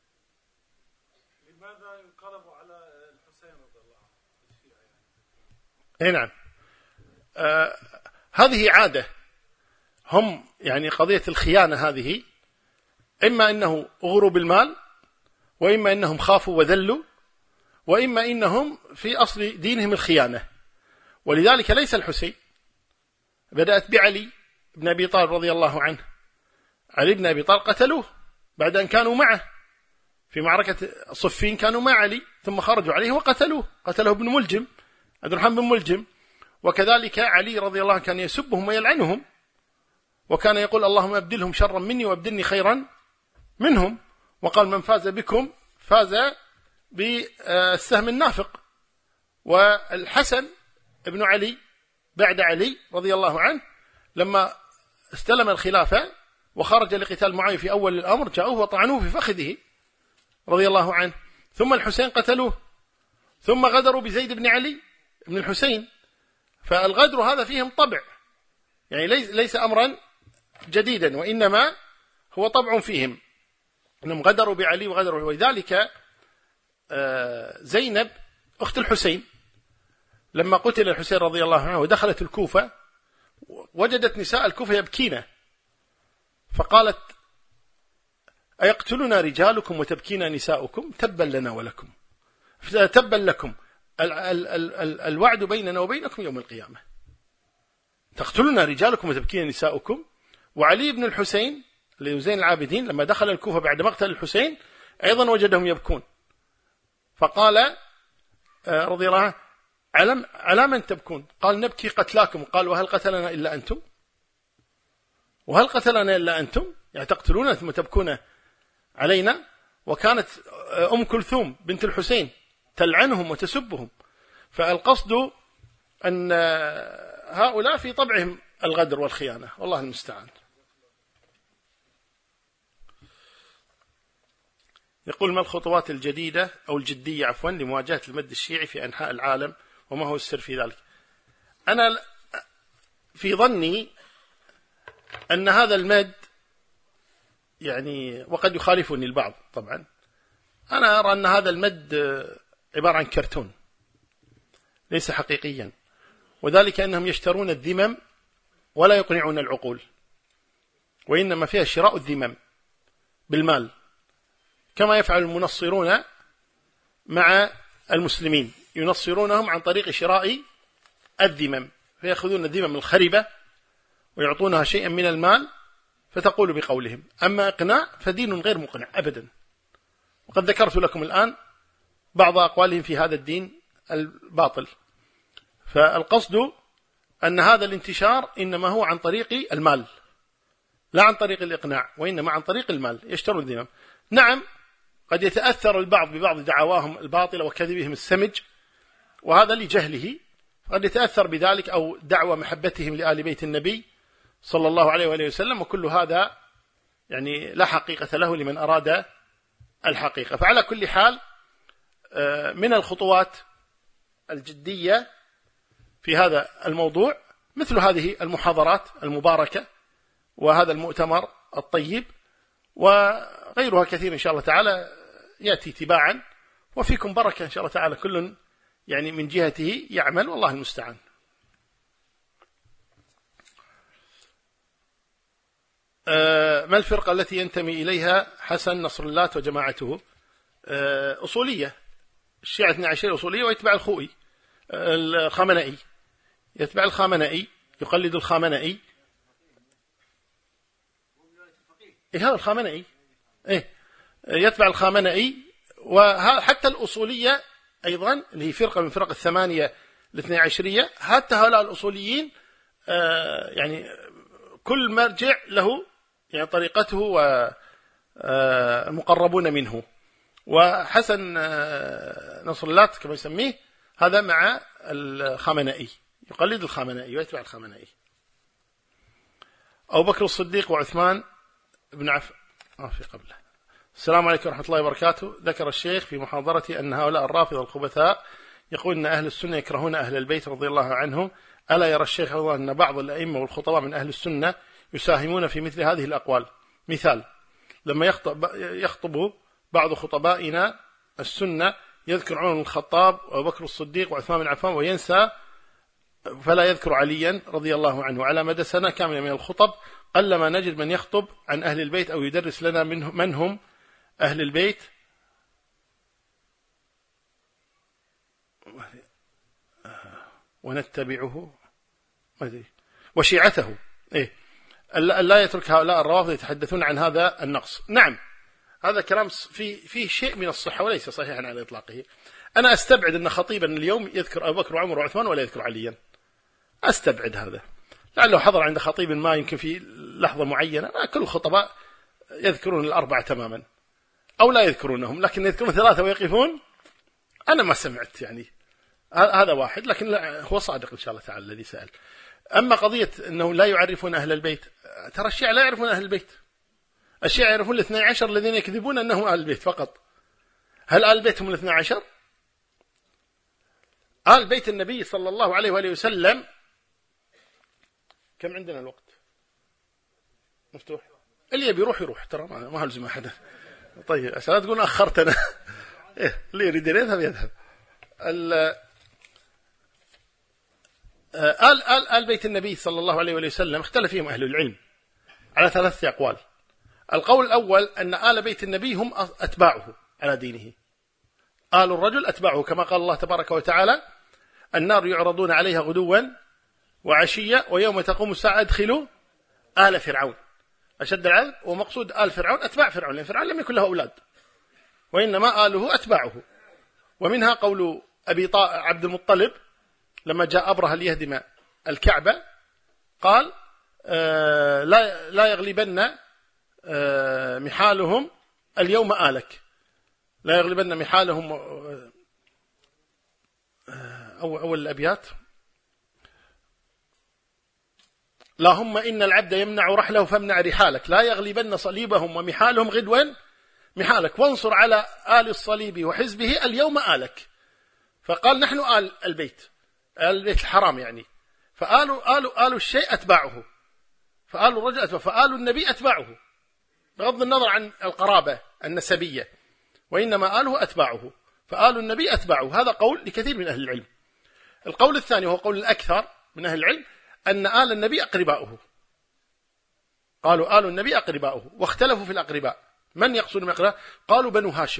لماذا انقلبوا على الحسين رضي الله عنه الشيعة يعني؟ اي نعم. آه هذه عادة هم، يعني قضية الخيانة هذه، إما أنه أغروا بالمال، وإما أنهم خافوا وذلوا، وإما إنهم في أصل دينهم الخيانة. ولذلك ليس الحسين، بدأت بعلي بن أبي طالب رضي الله عنه. علي بن أبي طالب قتلوه بعد أن كانوا معه في معركة صفين، كانوا مع علي ثم خرجوا عليه وقتلوه، قتله ابن ملجم، عبد الرحمن بن ملجم. وكذلك علي رضي الله عنه كان يسبهم ويلعنهم، وكان يقول اللهم أبدلهم شرا مني وأبدلني خيرا منهم، وقال من فاز بكم فاز بالسهم النافق. والحسن ابن علي بعد علي رضي الله عنه لما استلم الخلافة وخرج لقتال معاوية في أول الأمر، جاءوه وطعنوه في فخذه رضي الله عنه، ثم الحسين قتلوه، ثم غدروا بزيد بن علي بن الحسين. فالغدر هذا فيهم طبع، يعني ليس, ليس أمرا جديدا، وإنما هو طبع فيهم أنهم غدروا بعلي وغدروا. ولذلك زينب أخت الحسين لما قتل الحسين رضي الله عنه ودخلت الكوفة، وجدت نساء الكوفة يبكين، فقالت أيقتلنا رجالكم وتبكينا نساؤكم؟ تبا لنا ولكم، تبا لكم، ال ال ال ال الوعد بيننا وبينكم يوم القيامة، تقتلنا رجالكم وتبكينا نساؤكم. وعلي بن الحسين اللي زين العابدين لما دخل الكوفة بعد مقتل الحسين أيضا وجدهم يبكون، فقال رضي الله عنه على من تبكون؟ قال نبكي قتلاكم. قال وهل قتلنا إلا أنتم؟ وهل قتلنا إلا أنتم؟ يعني تقتلون ثم تبكون علينا. وكانت أم كلثوم بنت الحسين تلعنهم وتسبهم. فالقصد أن هؤلاء في طبعهم الغدر والخيانة، والله المستعان. يقول ما الخطوات الجديدة أو الجدية عفوا لمواجهة المد الشيعي في أنحاء العالم، وما هو السر في ذلك؟ أنا في ظني أن هذا المد يعني، وقد يخالفني البعض طبعا، أنا أرى أن هذا المد عبارة عن كرتون ليس حقيقيا، وذلك أنهم يشترون الذمم ولا يقنعون العقول. وإنما فيها شراء الذمم بالمال، كما يفعل المنصرون مع المسلمين، ينصرونهم عن طريق شراء الذمم، فيأخذون الذمم الخربة ويعطونها شيئا من المال فتقول بقولهم. أما إقناع فدين غير مقنع أبدا، وقد ذكرت لكم الآن بعض أقوالهم في هذا الدين الباطل. فالقصد أن هذا الانتشار إنما هو عن طريق المال، لا عن طريق الإقناع، وإنما عن طريق المال يشترون الذمم. نعم قد يتأثر البعض ببعض دعواهم الباطلة وكذبهم السمج، وهذا لجهله، قد يتأثر بذلك، أو دعوة محبتهم لآل بيت النبي صلى الله عليه وآله وسلم، وكل هذا يعني لا حقيقة له لمن أراد الحقيقة. فعلى كل حال من الخطوات الجدية في هذا الموضوع مثل هذه المحاضرات المباركة وهذا المؤتمر الطيب، وغيرها كثير إن شاء الله تعالى يأتي تباعا، وفيكم بركة إن شاء الله تعالى، كل يعني من جهته يعمل، والله المستعان. ما الفرقة التي ينتمي إليها حسن نصر الله وجماعته؟ أصولية، الشيعة اثني عشر أصولية، ويتبع الخوئي الخامنئي، يتبع الخامنئي، يقلد الخامنئي. إيه هذا الخامنئي؟ إيه يتبع الخامنئي. وحتى الأصولية أيضا اللي هي فرقة من فرق الثمانية الاثنى عشرية، حتى هؤلاء الأصوليين آه يعني كل مرجع له يعني طريقته والمقربون منه. وحسن نصر الله كما يسميه هذا مع الخامنئي، يقلد الخامنئي ويتبع الخامنئي. أبو بكر الصديق وعثمان بن عفان آه في قبله. السلام عليكم ورحمة الله وبركاته. ذكر الشيخ في محاضرته أن هؤلاء الرافضة الخبثاء يقول أن أهل السنة يكرهون أهل البيت رضي الله عنهم. ألا يرى الشيخ الله أن بعض الأئمة والخطباء من أهل السنة يساهمون في مثل هذه الأقوال؟ مثال: لما يخطب, يخطب بعض خطبائنا السنة يذكر عمر بن الخطاب وأبو بكر الصديق وعثمان بن عفان وينسى فلا يذكر عليا رضي الله عنه. على مدى سنة كاملة من الخطب قلما نجد من يخطب عن أهل البيت أو يدرس لنا من هم أهل البيت ونتبعه وشيعته. إيه لا يترك هؤلاء الروافض يتحدثون عن هذا النقص. نعم هذا كلام في فيه شيء من الصحة وليس صحيحا على إطلاقه. أنا أستبعد أن خطيبا اليوم يذكر أبو بكر وعمر وعثمان ولا يذكر عليا، أستبعد هذا، لعله حضر عند خطيب ما يمكن في لحظة معينة. كل الخطباء يذكرون الأربعة تماما أو لا يذكرونهم، لكن يذكرون ثلاثة ويقفون. أنا ما سمعت يعني هذا واحد، لكن هو صادق إن شاء الله تعالى الذي سأل. أما قضية أنه لا يعرفون أهل البيت، ترى الشيعة لا يعرفون أهل البيت. الشيعة يعرفون الاثنى عشر الذين يكذبون أنهم أهل البيت فقط. هل آل البيت هم الاثنى عشر؟ آل بيت النبي صلى الله عليه وآله وسلم كم عندنا الوقت؟ مفتوح، اللي يبي يروح يروح، ترى ما هلزم أحد. طيب عشان لا تقول أخرتنا. إيه اللي يريد يذهب يذهب. آل آل آل بيت النبي صلى الله عليه وآله وسلم اختلف فيهم أهل العلم على ثلاثة أقوال. القول الأول أن آل بيت النبي هم أتباعه على دينه. آل الرجل أتباعه، كما قال الله تبارك وتعالى: النار يعرضون عليها غدوا وعشية ويوم تقوم الساعة ادخلوا آل فرعون أشد العذاب. ومقصود آل فرعون أتباع فرعون، لأن فرعون لم يكن له أولاد، وإنما آله أتباعه. ومنها قول أبي عبد المطلب لما جاء أبرهة ليهدم الكعبة قال: آه لا لا يغلبن آه محالهم اليوم آلك، لا يغلبن محالهم. أو أول الأبيات: اللهم إن العبد يمنع رحله فامنع رحالك، لا يغلبن صليبهم ومحالهم غدوا محالك، وانصر على آل الصليب وحزبه اليوم آلك. فقال: نحن آل البيت، آل البيت الحرام يعني، فآل آل آل الشيء أتباعه، فآل الرجل أتباعه، فآل النبي أتباعه بغض النظر عن القرابة النسبية، وإنما آله أتباعه، فآل النبي أتباعه. هذا قول لكثير من أهل العلم. القول الثاني وهو قول الأكثر من أهل العلم أن آل النبي أقرباؤه، قالوا آل النبي أقرباؤه، واختلفوا في الأقرباء. من يقصد بالأقرباء؟ قالوا بنو هاشم،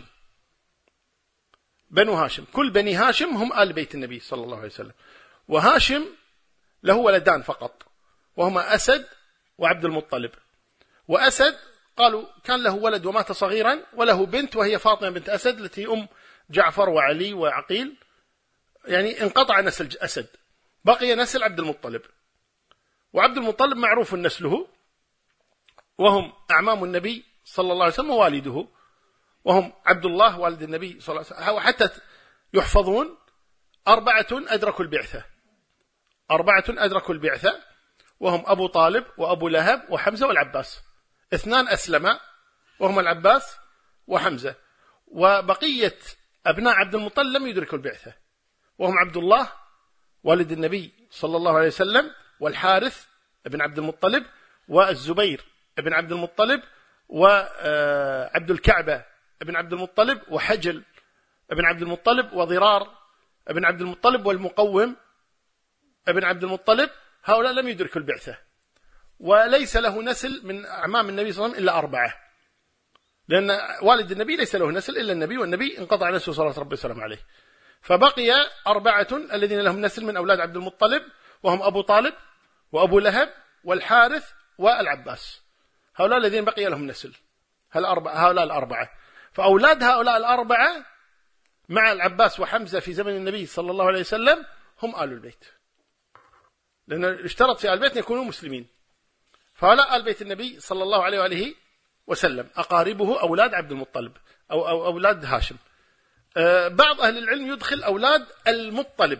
بنو هاشم، كل بني هاشم هم آل بيت النبي صلى الله عليه وسلم. وهاشم له ولدان فقط، وهما أسد وعبد المطلب. وأسد قالوا كان له ولد ومات صغيرا، وله بنت وهي فاطمة بنت أسد التي أم جعفر وعلي وعقيل، يعني انقطع نسل أسد، بقي نسل عبد المطلب. وعبد المطلب معروف نسله، وهم أعمام النبي صلى الله عليه وسلم ووالده، وهم عبد الله والد النبي صلى الله عليه وسلم. وحتى يحفظون أربعة أدركوا البعثة، أربعة أدركوا البعثة، وهم أبو طالب وأبو لهب وحمزة والعباس. اثنان أسلما وهم العباس وحمزة، وبقية أبناء عبد المطلب لم يدركوا البعثة، وهم عبد الله والد النبي صلى الله عليه وسلم، والحارث ابن عبد المطلب، والزبير ابن عبد المطلب، وعبد الكعبة ابن عبد المطلب، وحجل ابن عبد المطلب، وضرار ابن عبد المطلب، والمقوم ابن عبد المطلب. هؤلاء لم يدركوا البعثة، وليس له نسل من أعمام النبي صلى الله عليه وسلم إلا أربعة، لأن والد النبي ليس له نسل إلا النبي، والنبي انقطع نسله صلى الله عليه وسلم عليه. فبقي أربعة الذين لهم نسل من أولاد عبد المطلب، وهم أبو طالب وأبو لهب والحارث والعباس. هؤلاء الذين بقي لهم نسل، هؤلاء الأربعة. فأولاد هؤلاء الأربعة مع العباس وحمزة في زمن النبي صلى الله عليه وسلم هم آل البيت، لأن اشترط في آل البيت أن يكونوا مسلمين. فهؤلاء آل بيت النبي صلى الله عليه وآله وسلم، أقاربه أولاد عبد المطلب أو, أو أولاد هاشم. أه بعض أهل العلم يدخل أولاد المطلب،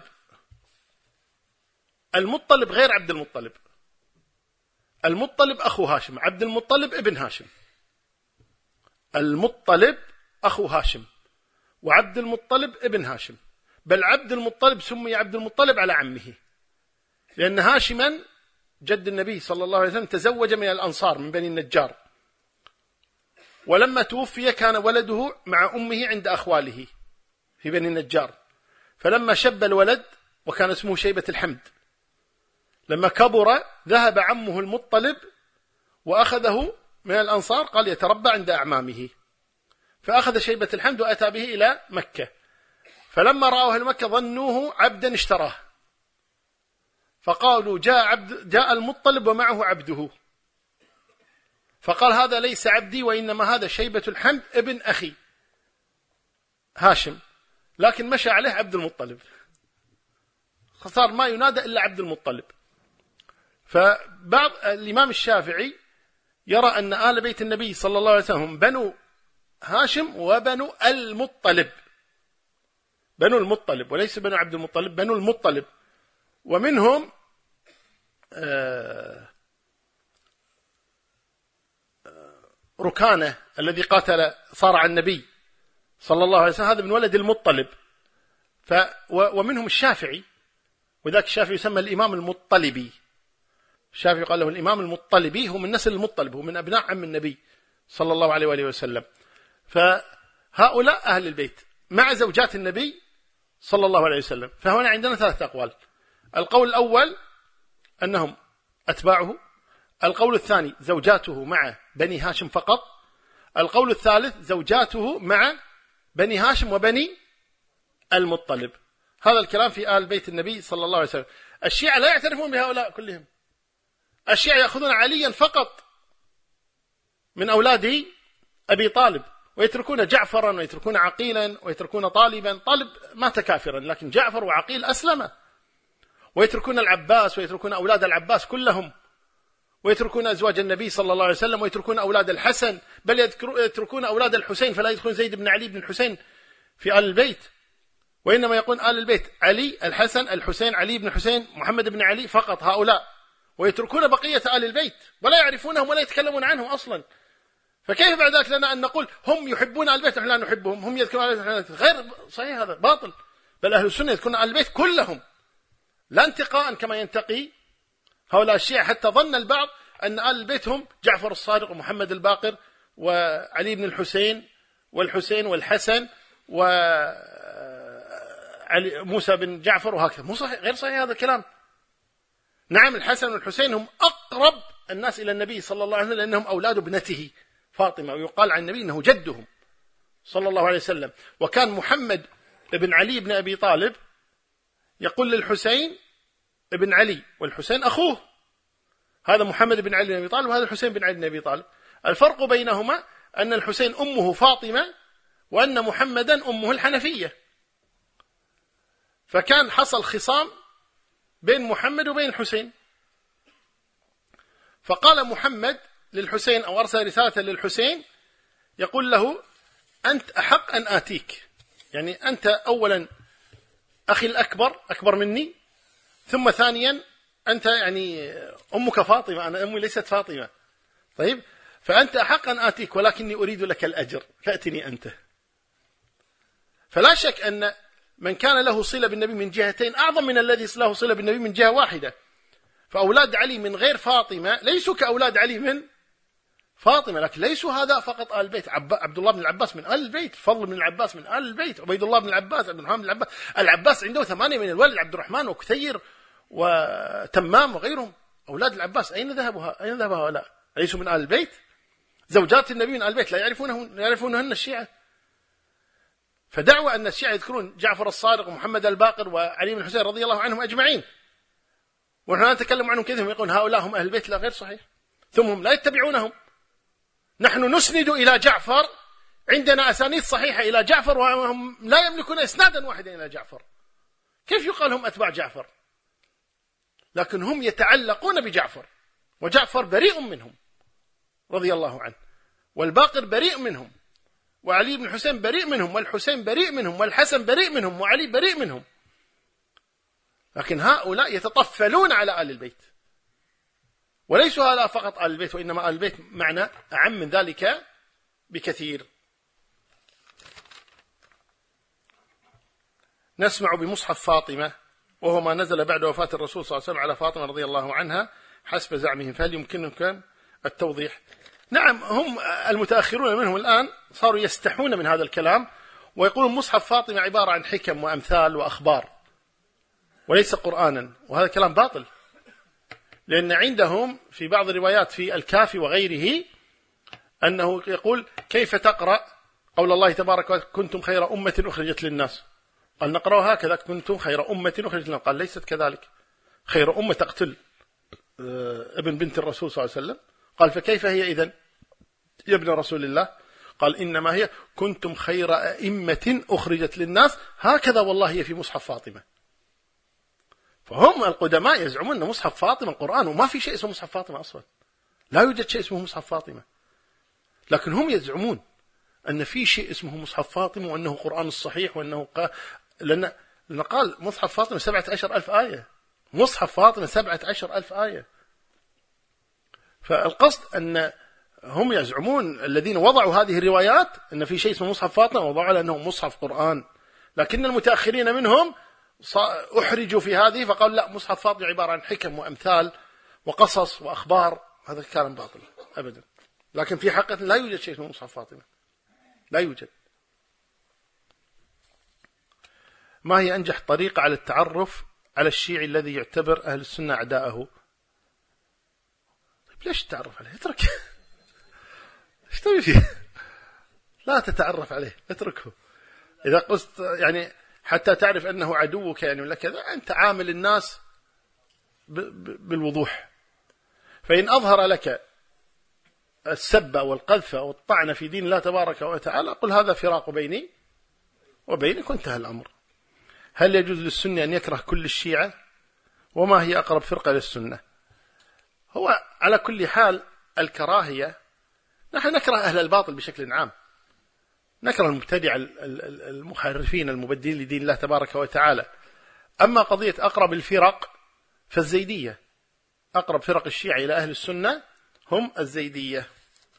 المطلب غير عبد المطلب. المطلب أخو هاشم، عبد المطلب ابن هاشم. المطلب أخو هاشم، وعبد المطلب ابن هاشم. بل عبد المطلب سمي عبد المطلب على عمه، لأن هاشما جد النبي صلى الله عليه وسلم تزوج من الأنصار من بني النجار، ولما توفي كان ولده مع أمه عند أخواله في بني النجار. فلما شب الولد وكان اسمه شيبة الحمد، لما كبر ذهب عمه المطلب وأخذه من الأنصار، قال يتربى عند أعمامه، فأخذ شيبة الحمد وأتى به إلى مكة. فلما رأوه أهل مكة ظنوه عبدا اشتراه، فقالوا جاء, عبد جاء المطلب ومعه عبده، فقال هذا ليس عبدي، وإنما هذا شيبة الحمد ابن أخي هاشم، لكن مشى عليه عبد المطلب، صار ما ينادى إلا عبد المطلب. فبعض الإمام الشافعي يرى أن آل بيت النبي صلى الله عليه وسلم بنو هاشم وبنو المطلب، بنو المطلب وليس بنو عبد المطلب، بنو المطلب. ومنهم ركانة الذي قاتل صار عن النبي صلى الله عليه وسلم، هذا من ولد المطلب. ف ومنهم الشافعي، وذاك الشافعي يسمى الإمام المطلبي. الشافعي قال له الإمام المطلبي، هو من نسل المطلب، هو من أبناء عم النبي صلى الله عليه وآله وسلم. فهؤلاء أهل البيت مع زوجات النبي صلى الله عليه وسلم. فهنا عندنا ثلاثة أقوال. القول الأول أنهم أتباعه، القول الثاني زوجاته مع بني هاشم فقط، القول الثالث زوجاته مع بني هاشم وبني المطلب. هذا الكلام في آل بيت النبي صلى الله عليه وسلم. الشيعة لا يعترفون بهؤلاء كلهم، الشيعة يأخذون عليا فقط من أولاد أبي طالب، ويتركون جعفرا ويتركون عقيلا ويتركون طالبا. طالب مات كافرا، لكن جعفر وعقيل أسلم. ويتركون العباس ويتركون أولاد العباس كلهم، ويتركون أزواج النبي صلى الله عليه وسلم، ويتركون أولاد الحسن، بل يتركون أولاد الحسين، فلا يدخلون زيد بن علي بن الحسين في آل البيت، وإنما يقول آل البيت علي الحسن الحسين علي بن حسين محمد بن علي فقط هؤلاء، ويتركون بقية آل البيت ولا يعرفونهم ولا يتكلمون عنهم أصلا. فكيف بعد ذلك لنا أن نقول هم يحبون آل البيت نحن لا نحبهم، هم يذكرون آل البيت؟ غير صحيح، هذا باطل. بل أهل السنة يذكرون آل البيت كلهم، لا انتقاء كما ينتقي هؤلاء الشيعة، حتى ظن البعض أن آل البيت هم جعفر الصادق ومحمد الباقر وعلي بن الحسين والحسين والحسن وموسى بن جعفر وهكذا. مو صحيح، غير صحيح هذا الكلام. نعم الحسن والحسين هم أقرب الناس إلى النبي صلى الله عليه وسلم لأنهم أولاد ابنته فاطمة، ويقال عن النبي أنه جدهم صلى الله عليه وسلم. وكان محمد بن علي بن أبي طالب يقول للحسين ابن علي، والحسين أخوه، هذا محمد بن علي بن أبي طالب وهذا الحسين بن علي بن أبي طالب. الفرق بينهما أن الحسين أمه فاطمة وأن محمدا أمه الحنفية، فكان حصل خصام بين محمد وبين الحسين. فقال محمد للحسين أو أرسل رسالة للحسين يقول له أنت أحق أن آتيك، يعني أنت أولا أخي الأكبر أكبر مني، ثم ثانيا أنت يعني أمك فاطمة، أنا أمي ليست فاطمة، طيب فأنت أحق أن آتيك ولكني أريد لك الأجر فأتني أنت. فلا شك أن من كان له صلة بالنبي من جهتين أعظم من الذي له صلة بالنبي من جهة واحدة. فأولاد علي من غير فاطمة ليسوا كأولاد علي من فاطمة، لكن ليسوا هذا فقط آل البيت. عبد الله بن العباس من آل البيت، الفضل بن العباس من آل البيت، عبيد الله بن العباس، عبد الرحمن بن العباس. العباس عنده ثمانية من الولد، عبد الرحمن وكثير وتمام وغيرهم. أولاد العباس أين ذهبوا؟ أين ذهب هؤلاء؟ ليسوا من آل البيت؟ زوجات النبي من آل البيت لا يعرفونه يعرفونهن الشيعة. فدعوة أن الشيعة يذكرون جعفر الصادق ومحمد الباقر وعلي بن الحسين رضي الله عنهم أجمعين، ونحن نتكلم عنهم كذا يقولون هؤلاء هم أهل البيت، لا غير صحيح. ثم هم لا يتبعونهم. نحن نسند إلى جعفر، عندنا أسانيد صحيحة إلى جعفر وهم لا يملكون إسنادا واحدا إلى جعفر. كيف يقال هم أتباع جعفر؟ لكن هم يتعلقون بجعفر، وجعفر بريء منهم رضي الله عنه، والباقر بريء منهم، وعلي بن الحسين بريء منهم، والحسين بريء منهم، والحسن بريء منهم، وعلي بريء منهم. لكن هؤلاء يتطفلون على آل البيت، وليسوا هؤلاء فقط آل البيت، وإنما آل البيت معنى أعم من ذلك بكثير. نسمع بمصحف فاطمة وهو ما نزل بعد وفاة الرسول صلى الله عليه وسلم على فاطمة رضي الله عنها حسب زعمهم، فهل يمكنكم التوضيح؟ نعم، هم المتأخرون منهم الآن صاروا يستحون من هذا الكلام، ويقولون مصحف فاطمة عبارة عن حكم وأمثال وأخبار وليس قرآنا، وهذا كلام باطل. لأن عندهم في بعض الروايات في الكافي وغيره أنه يقول كيف تقرأ قول الله تبارك وتعالى كنتم خير أمة أخرجت للناس، قال نقرأ هكذا كنتم خير أمة أخرجت للناس، قال ليست كذلك، خير أمة تقتل ابن بنت الرسول صلى الله عليه وسلم، قال فكيف هي إذن يا ابن رسول الله؟ قال إنما هي كنتم خير أئمة أخرجت للناس، هكذا والله هي في مصحف فاطمة. فهم القدماء يزعمون أن مصحف فاطمة القرآن، وما في شيء اسمه مصحف فاطمة أصلا، لا يوجد شيء اسمه مصحف فاطمة، لكن هم يزعمون أن في شيء اسمه مصحف فاطمة وأنه قرآن الصحيح، وأنه قا... لأن... لأن قال مصحف فاطمة سبعة عشر ألف آية، مصحف فاطمة سبعة عشر ألف آية. فالقصد أن هم يزعمون الذين وضعوا هذه الروايات أن في شيء اسمه مصحف فاطمة وضعوا لأنه مصحف قرآن، لكن المتأخرين منهم أحرجوا في هذه فقالوا لا، مصحف فاطمة عبارة عن حكم وأمثال وقصص وأخبار. هذا كلام باطل أبدا، لكن في حقيقة لا يوجد شيء اسمه مصحف فاطمة، لا يوجد. ما هي أنجح طريقة على التعرف على الشيعي الذي يعتبر أهل السنة أعداءه؟ طيب ليش تتعرف عليه؟ اترك. ايش تبي فيه؟ لا تتعرف عليه، اتركه. إذا قصت يعني حتى تعرف أنه عدوك يعني ولا كذا، أنت عامل الناس بالوضوح. فإن أظهر لك السب والقذف والطعن في دين الله تبارك وتعالى قل هذا فراق بيني وبينك وانتهى الأمر. هل يجوز للسنة أن يكره كل الشيعة؟ وما هي أقرب فرقة للسنة؟ هو على كل حال الكراهية، نحن نكره أهل الباطل بشكل عام، نكره المبتدع المخرفين المبدلين لدين الله تبارك وتعالى. أما قضية أقرب الفرق فالزيدية، أقرب فرق الشيعة إلى أهل السنة هم الزيدية.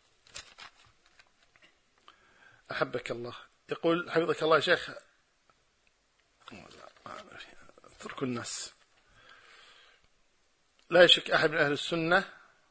أحبك الله. يقول حفظك الله يا شيخ، اتركوا الناس. لا يشك أحد من أهل السنة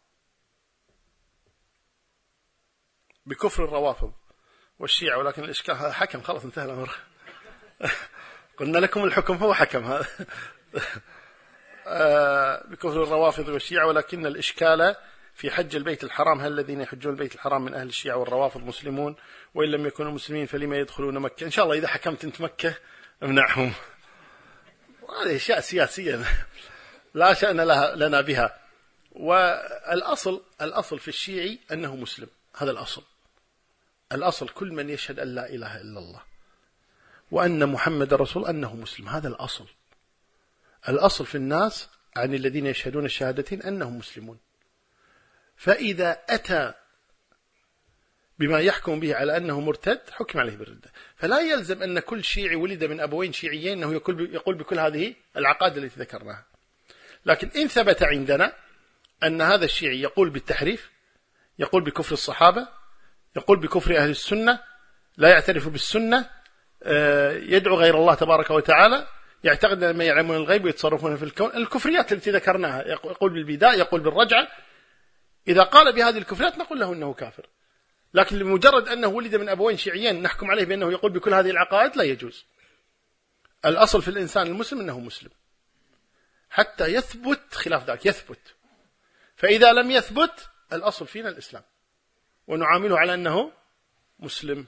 بكفر الروافض والشيعة، ولكن الإشكال حكم، خلاص انتهى الأمر. قلنا لكم الحكم هو حكم هذا. بكفر الروافض والشيعة، ولكن الإشكال في حج البيت الحرام هل الذين يحجون البيت الحرام من أهل الشيعة والروافض مسلمون، وإن لم يكونوا مسلمين فلما يدخلون مكة؟ إن شاء الله إذا حكمت أنت مكة امنعهم. وهذه أشياء سياسية لا شأن لها لنا بها. والأصل الأصل في الشيعي أنه مسلم، هذا الأصل. الأصل كل من يشهد أن لا إله إلا الله وأن محمد رسول أنه مسلم، هذا الأصل. الأصل في الناس عن الذين يشهدون الشهادتين أنهم مسلمون. فإذا أتى بما يحكم به على أنه مرتد حكم عليه بالردة. فلا يلزم أن كل شيعي ولد من أبوين شيعيين أنه يقول بكل هذه العقائد التي ذكرناها. لكن إن ثبت عندنا أن هذا الشيعي يقول بالتحريف، يقول بكفر الصحابة، يقول بكفر أهل السنة، لا يعترف بالسنة، يدعو غير الله تبارك وتعالى، يعتقد أن ما يعلمون الغيب ويتصرفون في الكون، الكفريات التي ذكرناها، يقول بالبداء، يقول بالرجعة، إذا قال بهذه الكفريات نقول له أنه كافر. لكن لمجرد أنه ولد من أبوين شيعيين نحكم عليه بأنه يقول بكل هذه العقائد لا يجوز. الأصل في الإنسان المسلم أنه مسلم حتى يثبت خلاف ذلك، يثبت. فإذا لم يثبت الأصل فينا الإسلام ونعامله على أنه مسلم.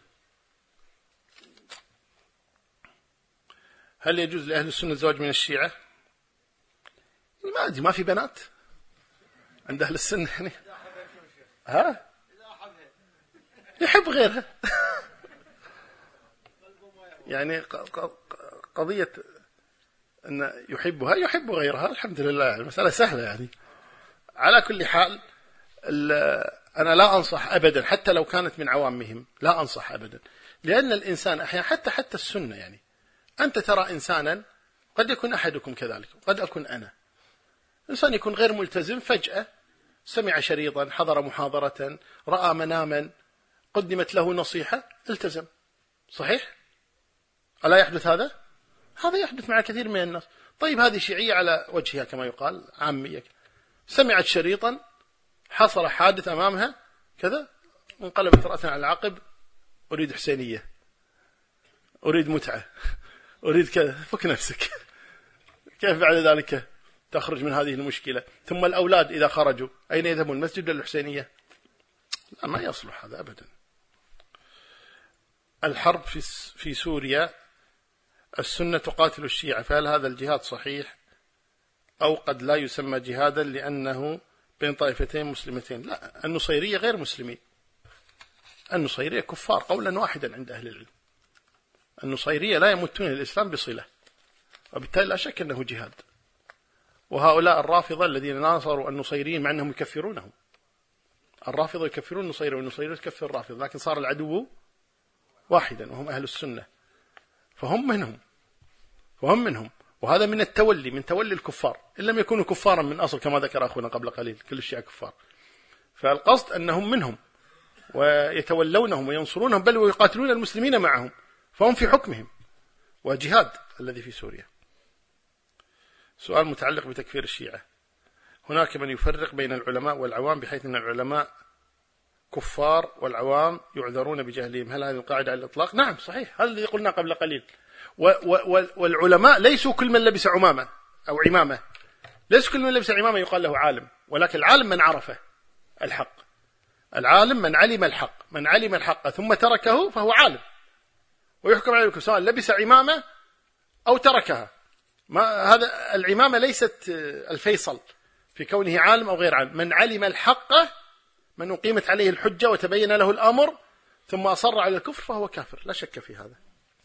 هل يجوز لأهل السنة الزواج من الشيعة؟ ما أدري، ما في بنات عند أهل السنة يعني. ها؟ يحب غيرها. يعني قضية أن يحبها يحب غيرها، الحمد لله، يعني مسألة سهلة يعني. على كل حال أنا لا أنصح أبدا حتى لو كانت من عوامهم، لا أنصح أبدا، لأن الإنسان أحيانا حتى حتى السنة يعني أنت ترى إنسانا قد يكون أحدكم كذلك وقد أكون أنا، إنسان يكون غير ملتزم فجأة سمع شريطا، حضر محاضرة، رأى مناما، قدمت له نصيحة، التزم. صحيح؟ ألا يحدث هذا؟ هذا يحدث مع كثير من الناس. طيب هذه شيعية على وجهها كما يقال، عامية، سمعت شريطا، حصل حادث أمامها كذا، انقلبت رأسا على العقب، أريد حسينية، أريد متعة، أريد كذا. فك نفسك. كيف بعد ذلك تخرج من هذه المشكلة؟ ثم الأولاد إذا خرجوا أين يذهبون؟ المسجد ولا الحسينية؟ لا، ما يصلح هذا أبدا. الحرب في في سوريا، السنة تقاتل الشيعة، فهل هذا الجهاد صحيح أو قد لا يسمى جهادا لأنه بين طائفتين مسلمتين؟ لا، النصيرية غير مسلمين، النصيرية كفار قولا واحدا عند أهل العلم. النصيرية لا يمتون الإسلام بصلة، وبالتالي لا شك أنه جهاد. وهؤلاء الرافضة الذين ناصروا النصيريين مع أنهم يكفرونهم، الرافضة يكفرون النصيري والنصيري يكفر الرافضة، لكن صار العدو واحدا وهم أهل السنة، فهم منهم وهم منهم وهذا من التولي، من تولي الكفار، إن لم يكونوا كفارا من أصل كما ذكر أخونا قبل قليل، كل الشيعة كفار. فالقصد أنهم منهم ويتولونهم وينصرونهم، بل ويقاتلون المسلمين معهم، فهم في حكمهم، وجهاد الذي في سوريا. سؤال متعلق بتكفير الشيعة، هناك من يفرق بين العلماء والعوام بحيث أن العلماء كفار والعوام يعذرون بجهلهم، هل هذه القاعدة على الإطلاق؟ نعم صحيح، هذا الذي قلنا قبل قليل. والعلماء ليسوا كل من لبس عمامة أو عمامة، ليس كل من لبس عمامة يقال له عالم، ولكن العالم من عرفه الحق، العالم من علم الحق، من علم الحق ثم تركه فهو عالم، ويحكم عليه سواء لبس عمامة أو تركها. ما هذا العمامة ليست الفيصل في كونه عالم أو غير عالم، من علم الحق، من أقيمت عليه الحجة وتبين له الأمر ثم أصر على الكفر فهو كافر، لا شك في هذا.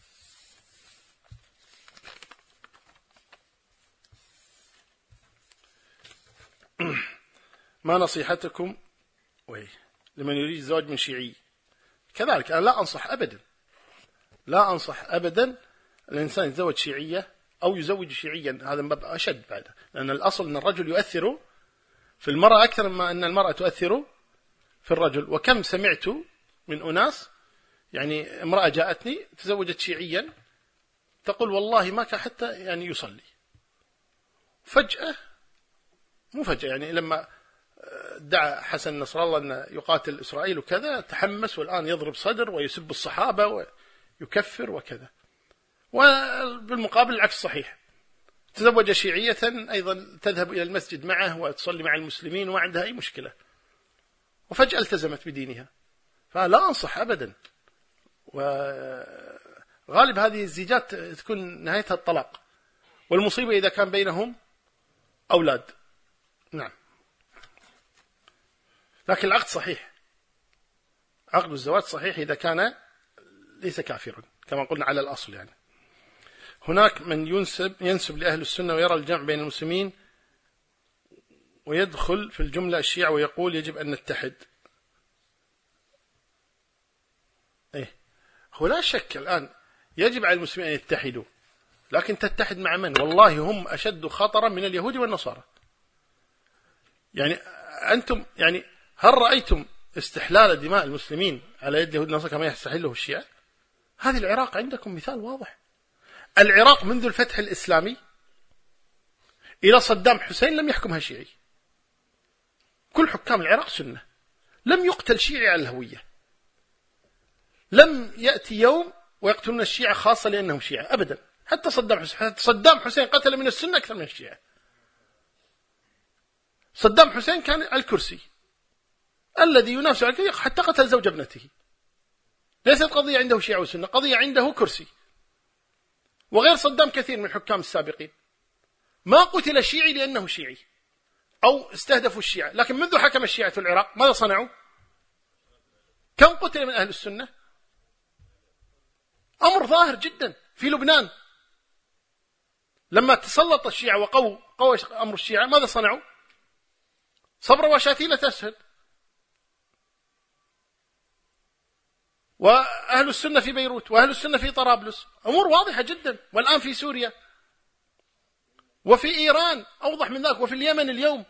ما نصيحتكم وي لمن يريد الزواج من شيعي؟ كذلك أنا لا أنصح أبدا، لا أنصح أبدا الإنسان يتزوج شيعية أو يزوج شيعيا، هذا من باب أشد بعده، لأن الأصل أن الرجل يؤثر في المرأة أكثر مما أن المرأة تؤثر في الرجل. وكم سمعت من أناس، يعني امرأة جاءتني تزوجت شيعيا تقول والله ما كان حتى يعني يصلي، فجأة مو فجأة يعني لما دعا حسن نصر الله أن يقاتل إسرائيل وكذا تحمس، والآن يضرب صدر ويسب الصحابة ويكفر وكذا. وبالمقابل العكس صحيح، تزوج شيعية أيضا تذهب إلى المسجد معه وتصلي مع المسلمين وما عندها أي مشكلة، وفجأة التزمت بدينها. فلا أنصح أبدا، وغالب هذه الزيجات تكون نهايتها الطلاق، والمصيبة إذا كان بينهم أولاد. نعم. لكن العقد صحيح، عقد الزواج صحيح إذا كان ليس كافرا كما قلنا على الأصل. يعني هناك من ينسب ينسب لأهل السنة ويرى الجمع بين المسلمين، ويدخل في الجملة الشيعة ويقول يجب أن نتحد. إيه، هو لا شك الآن يجب على المسلمين أن يتحدوا، لكن تتحد مع من؟ والله هم أشد خطرا من اليهود والنصارى. يعني أنتم يعني هل رأيتم استحلال دماء المسلمين على يد اليهود والنصارى كما يستحله الشيعة؟ هذه العراق عندكم مثال واضح. العراق منذ الفتح الإسلامي إلى صدام حسين لم يحكمها شيعي، كل حكام العراق سنة، لم يقتل شيعي على الهوية، لم يأتي يوم ويقتلون الشيعة خاصة لأنهم شيعة أبدا. حتى صدام حسين صدام حسين قتل من السنة أكثر من الشيعة. صدام حسين كان على الكرسي الذي ينافس على الكرسي حتى قتل زوج ابنته. ليست قضية عنده شيعة وسنة، قضية عنده كرسي. وغير صدام كثير من الحكام السابقين ما قتل شيعي لأنه شيعي أو استهدفوا الشيعة، لكن منذ حكم الشيعة في العراق ماذا صنعوا؟ كم قتل من أهل السنة؟ أمر ظاهر جدا. في لبنان لما تسلط الشيعة وقووا قوى أمر الشيعة ماذا صنعوا؟ صبر وشاتيلة تسهل. وأهل السنة في بيروت، وأهل السنة في طرابلس، أمور واضحة جدا. والآن في سوريا وفي إيران أوضح من ذلك، وفي اليمن اليوم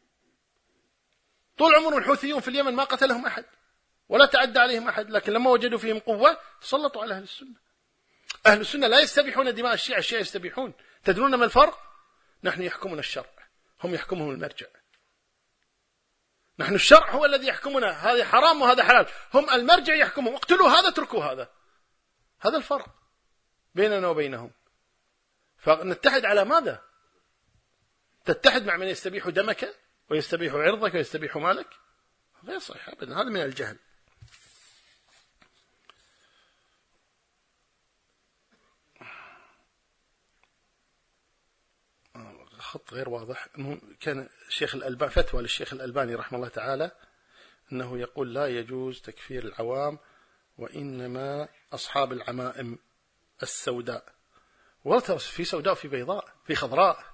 طول عمر الحوثيون في اليمن ما قتلهم أحد ولا تعدى عليهم أحد، لكن لما وجدوا فيهم قوة سلطوا على أهل السنة. أهل السنة لا يستبيحون دماء الشيعة، الشيعة يستبيحون. تدرون ما الفرق؟ نحن يحكمنا الشرع، هم يحكمهم المرجع. نحن الشرع هو الذي يحكمنا، هذا حرام وهذا حلال، هم المرجع يحكمهم، اقتلوا هذا اتركوا هذا. هذا الفرق بيننا وبينهم. فنتحد على ماذا؟ تتحد مع من يستبيح دمك ويستبيح عرضك ويستبيح مالك؟ غير صحيح أبدا، هذا من الجهل. خط غير واضح. كان الشيخ الألباني فتوى للشيخ الألباني رحمه الله تعالى أنه يقول لا يجوز تكفير العوام وإنما أصحاب العمائم السوداء. والله في سوداء وفي بيضاء في خضراء.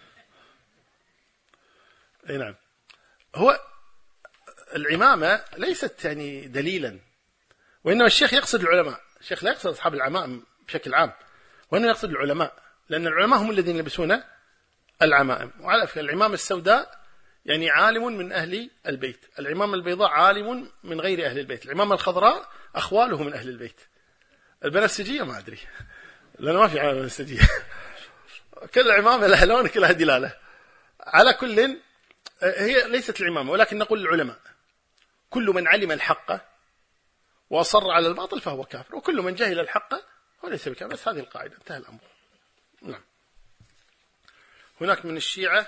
اي نعم. هو العمامة ليست يعني دليلا، وإنما الشيخ يقصد العلماء. الشيخ لا يقصد أصحاب العمائم بشكل عام، وإنه يقصد العلماء، لأن العلماء هم الذين يلبسون العمائم. وعلى فكرة العمامة السوداء يعني عالم من أهل البيت، العمامة البيضاء عالم من غير أهل البيت، العمامة الخضراء أخواله من أهل البيت. البنفسجية ما أدري لأن ما في عمامة بنفسجية كل عمامة لها لون كلها دلالة. على كل هي ليست العمامة، ولكن نقول العلماء كل من علم الحق وأصر على الباطل فهو كافر، وكل من جهل الحق هو ليس بكافر. بس هذه القاعدة، انتهى الأمر. نعم. هناك من الشيعة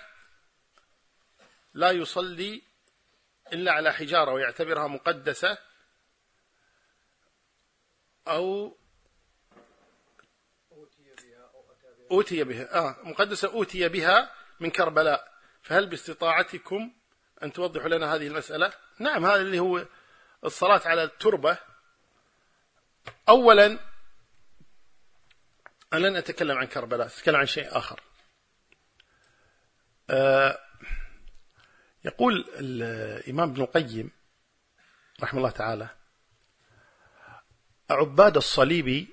لا يصلي إلا على حجارة ويعتبرها مقدسة أو أوتي بها آه مقدسة أوتي بها من كربلاء. فهل باستطاعتكم أن توضحوا لنا هذه المسألة؟ نعم، هذا اللي هو الصلاة على التربة. أولا أنا لن أتكلم عن كربلاء، أتكلم عن شيء آخر. آه يقول الإمام ابن القيم رحمه الله تعالى عباد الصليب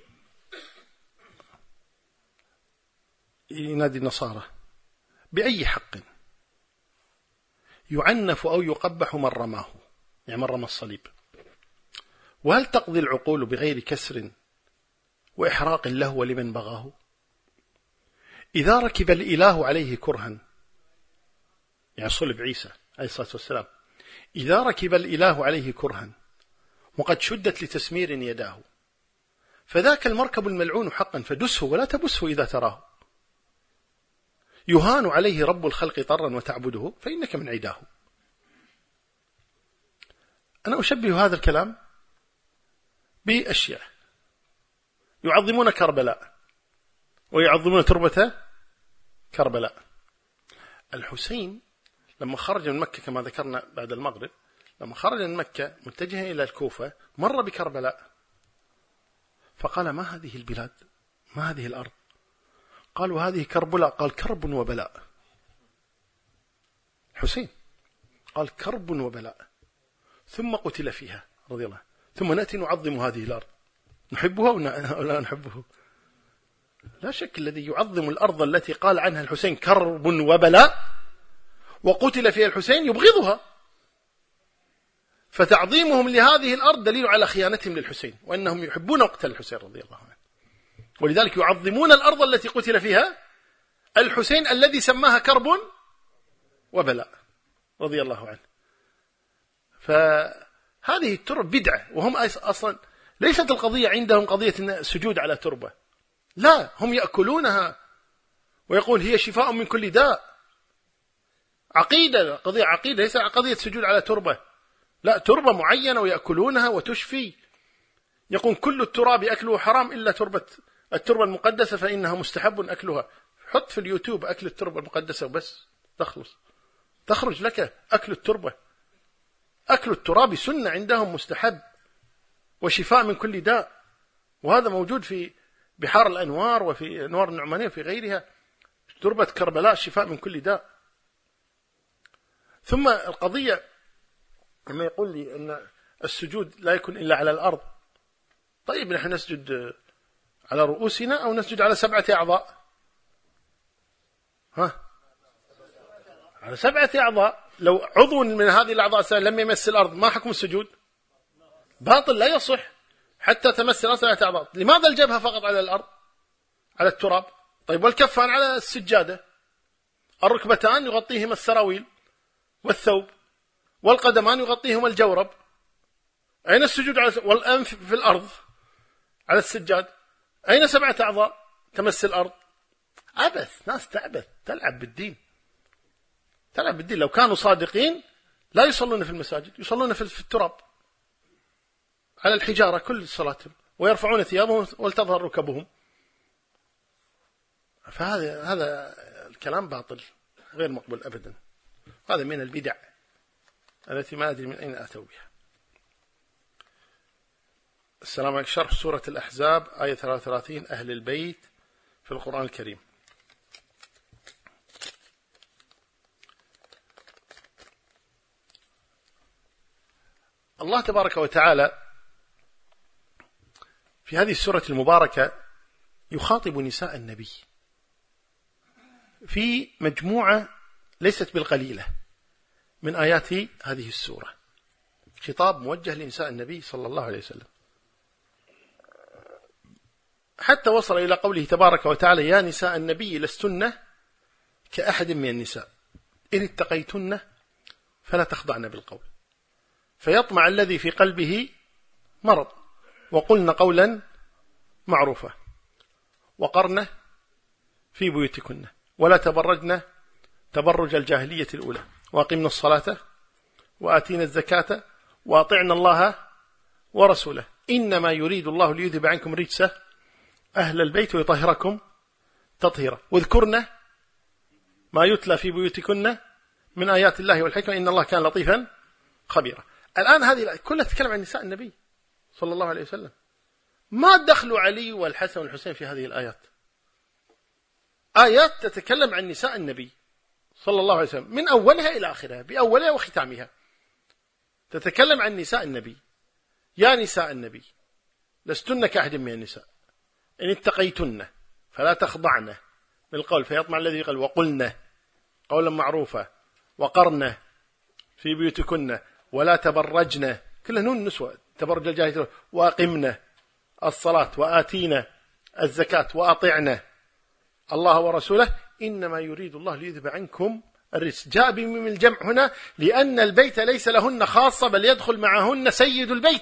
ينادي النصارى بأي حق يعنف أو يقبح من رماه، يعني من رمى الصليب. وهل تقضي العقول بغير كسر وإحراق له ولمن بغاه؟ إذا ركب الإله عليه كرها، يعني صلب عيسى عليه الصلاة والسلام، إذا ركب الإله عليه كرها وقد شدت لتسمير يداه، فذاك المركب الملعون حقا فدسه ولا تبسه إذا تراه. يهان عليه رب الخلق طرا وتعبده فإنك من عداه. أنا أشبه هذا الكلام بأشياء. يعظمون كربلاء ويعظمون تربة كربلاء. الحسين لما خرج من مكة كما ذكرنا بعد المغرب، لما خرج من مكة متجها إلى الكوفة مر بكربلاء، فقال: ما هذه البلاد؟ ما هذه الأرض؟ قالوا: هذه كربلاء. قال: كرب وبلاء. حسين قال: كرب وبلاء، ثم قتل فيها رضي الله، ثم نأتي نعظم هذه الأرض، نحبها أو لا نحبه؟ لا شك الذي يعظم الأرض التي قال عنها الحسين كرب وبلاء وقتل فيها الحسين يبغضها، فتعظيمهم لهذه الأرض دليل على خيانتهم للحسين، وأنهم يحبون قتل الحسين رضي الله عنه، ولذلك يعظمون الأرض التي قتل فيها الحسين الذي سماها كرب وبلاء رضي الله عنه. فهذه الترب بدعة، وهم أصلا ليست القضية عندهم قضية السجود على تربة، لا، هم يأكلونها ويقول هي شفاء من كل داء. عقيدة، قضية عقيدة، ليس قضية سجود على تربة، لا، تربة معينة ويأكلونها وتشفي. يقول كل التراب أكله حرام إلا تربة التربة المقدسة فإنها مستحب أكلها. حط في اليوتيوب أكل التربة المقدسة وبس تخلص، تخرج لك أكل التربة. أكل التراب سنة عندهم، مستحب وشفاء من كل داء، وهذا موجود في بحار الأنوار وفي أنوار النعمانية وفي غيرها. تربة كربلاء شفاء من كل داء. ثم القضية لما يقول لي أن السجود لا يكون إلا على الأرض، طيب نحن نسجد على رؤوسنا أو نسجد على سبعة أعضاء؟ ها؟ على سبعة أعضاء. لو عضو من هذه الأعضاء لم يمس الأرض ما حكم السجود؟ باطل، لا يصح حتى تمس سبعة أعضاء. لماذا الجبهة فقط على الأرض على التراب؟ طيب والكفان على السجادة، الركبتان يغطيهما السراويل والثوب، والقدمان يغطيهما الجورب. أين السجود على والأنف في الأرض على السجاد؟ أين سبعة أعضاء تمس الأرض؟ عبث، ناس تعبث، تلعب بالدين، تلعب بالدين. لو كانوا صادقين لا يصلون في المساجد، يصلون في التراب على الحجارة كل صلاتهم، ويرفعون ثيابهم ولتظهر ركبهم. فهذا هذا الكلام باطل غير مقبول أبدا. هذا من البدع التي ما أدري من أين أتوا بها. السلام عليكم. شرح سورة الأحزاب آية ثلاثة وثلاثين أهل البيت في القرآن الكريم. الله تبارك وتعالى في هذه السورة المباركة يخاطب نساء النبي في مجموعة ليست بالقليلة من آيات هذه السورة، خطاب موجه لنساء النبي صلى الله عليه وسلم، حتى وصل إلى قوله تبارك وتعالى: يا نساء النبي لستن كأحد من النساء إن اتقيتن فلا تخضعن بالقول فيطمع الذي في قلبه مرض وقلن قولا معروفا وقرن في بيوتكن ولا تبرجن تبرج الجاهلية الأولى وأقمنا الصلاة وآتينا الزكاة وأطعنا الله ورسوله إنما يريد الله ليذهب عنكم رجس أهل البيت ويطهركم تطهيرا واذكرن ما يتلى في بيوتكن من آيات الله والحكمة إن الله كان لطيفا خبيرا. الآن هذه كلها تتكلم عن نساء النبي صلى الله عليه وسلم. ما دخلوا علي والحسن والحسين في هذه الآيات؟ آيات تتكلم عن نساء النبي صلى الله عليه وسلم من أولها إلى آخرها، بأولها وختامها تتكلم عن نساء النبي. يا نساء النبي لستن كأحد من النساء إن اتقيتن فلا تخضعن بالقول فيطمع الذي قال وقلن قولا معروفا وقرن في بيوتكن ولا تبرجن، كلها نون نسوة، تبرج الجاهلية، وأقمنا الصلاة وآتينا الزكاة وأطعنا الله ورسوله إنما يريد الله ليذهب عنكم الرجس. جاء بميم الجمع هنا لأن البيت ليس لهن خاصة بل يدخل معهن سيد البيت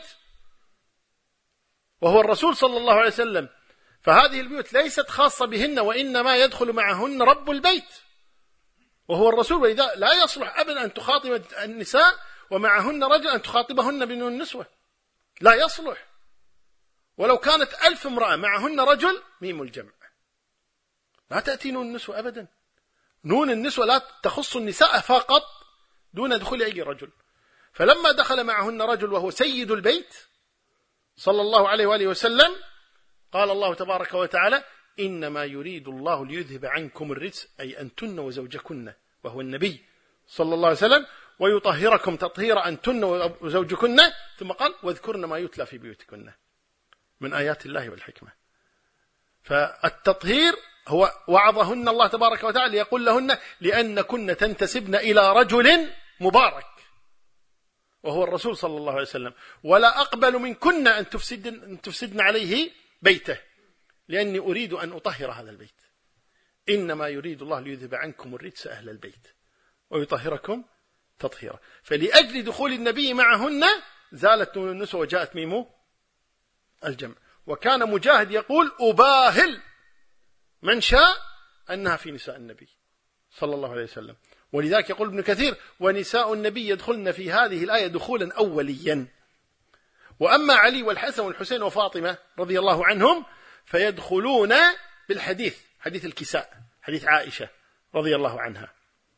وهو الرسول صلى الله عليه وسلم، فهذه البيوت ليست خاصة بهن وإنما يدخل معهن رب البيت وهو الرسول، ولذا لا يصلح أبدا أن تخاطب النساء ومعهن رجل أن تخاطبهن بنون النسوة، لا يصلح. ولو كانت ألف امرأة معهن رجل ميم الجمع، لا تأتي نون النسوة أبدا. نون النسوة لا تخص النساء فقط دون دخول أي رجل. فلما دخل معهن رجل وهو سيد البيت صلى الله عليه وآله وسلم قال الله تبارك وتعالى إنما يريد الله ليذهب عنكم الرجس، أي أنتن وزوجكن، وهو النبي صلى الله عليه وسلم، ويطهركم تطهيرا أنتن وزوجكن، ثم قال واذكرن ما يتلى في بيوتكن من آيات الله والحكمة. فالتطهير هو وعظهن الله تبارك وتعالى ليقول لهن لأن كن تنتسبن إلى رجل مبارك وهو الرسول صلى الله عليه وسلم، ولا أقبل منكن أن تفسدن, أن تفسدن عليه بيته، لأني أريد أن أطهر هذا البيت. إنما يريد الله ليذهب عنكم الرجس أهل البيت ويطهركم تطهيرا. فلأجل دخول النبي معهن زالت نون النسوة وجاءت ميم الجمع. وكان مجاهد يقول أباهل من شاء أنها في نساء النبي صلى الله عليه وسلم. ولذلك يقول ابن كثير ونساء النبي يدخلن في هذه الآية دخولا أوليا. وأما علي والحسن والحسين وفاطمة رضي الله عنهم فيدخلون بالحديث، حديث الكساء، حديث عائشة رضي الله عنها.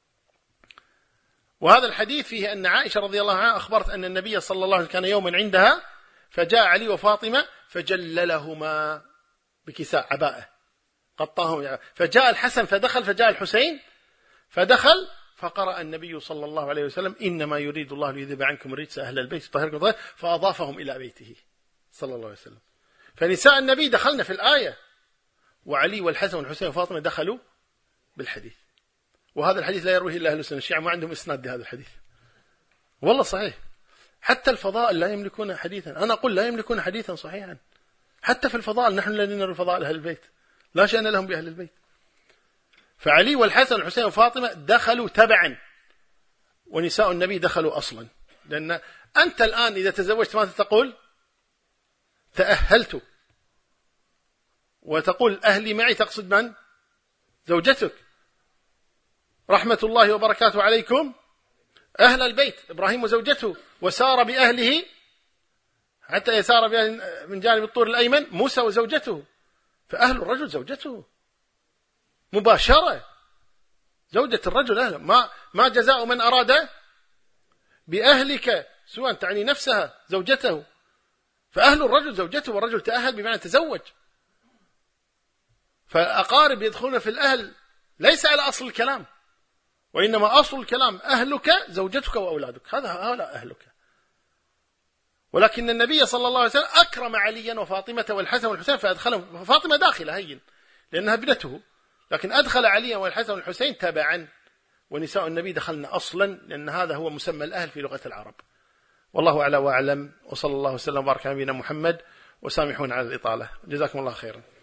وهذا الحديث فيه أن عائشة رضي الله عنها أخبرت أن النبي صلى الله عليه وسلم كان يوما عندها فجاء علي وفاطمة فجللهما بكساء عباءة قطاهم، فجاء الحسن فدخل، فجاء الحسين فدخل، فقرأ النبي صلى الله عليه وسلم إنما يريد الله ليذهب عنكم الرجس أهل البيت طهركم طهر، فأضافهم إلى بيته صلى الله عليه وسلم. فنساء النبي دخلنا في الآية، وعلي والحسن والحسين وفاطمة دخلوا بالحديث. وهذا الحديث لا يرويه إلا أهل السنة، الشيعة ما عندهم إسناد لهذا الحديث، والله صحيح. حتى الفضائل لا يملكون حديثا، أنا أقول لا يملكون حديثا صحيحا. حتى في الفضائل نحن الذين نرى الفضائل أهل البيت لا شأن لهم بأهل البيت. فعلي والحسن والحسين وفاطمة دخلوا تبعا، ونساء النبي دخلوا أصلا. لأن أنت الآن إذا تزوجت ماذا تقول؟ تأهلت، وتقول أهلي معي، تقصد من؟ زوجتك. رحمة الله وبركاته عليكم أهل البيت، إبراهيم وزوجته، وسار بأهله حتى يسار بأهله من جانب الطور الأيمن موسى وزوجته. فأهل الرجل زوجته مباشرة، زوجة الرجل أهله. ما ما جزاء من أراد بأهلك سواء تعني نفسها زوجته. فأهل الرجل زوجته، والرجل تأهل بمعنى تزوج. فأقارب يدخلون في الأهل ليس على أصل الكلام، وإنما أصل الكلام أهلك زوجتك وأولادك، هذا هؤلاء أهلك. ولكن النبي صلى الله عليه وسلم أكرم عليا وفاطمة والحسن والحسين فأدخلهم. فاطمة داخلة هين لأنها ابنته، لكن أدخل عليا والحسن والحسين تبعا، ونساء النبي دخلنا أصلا، لأن هذا هو مسمى الأهل في لغة العرب. والله أعلى وأعلم، وصلى الله وسلم وبارك على نبينا محمد، وسامحون على الإطالة، جزاكم الله خيرا.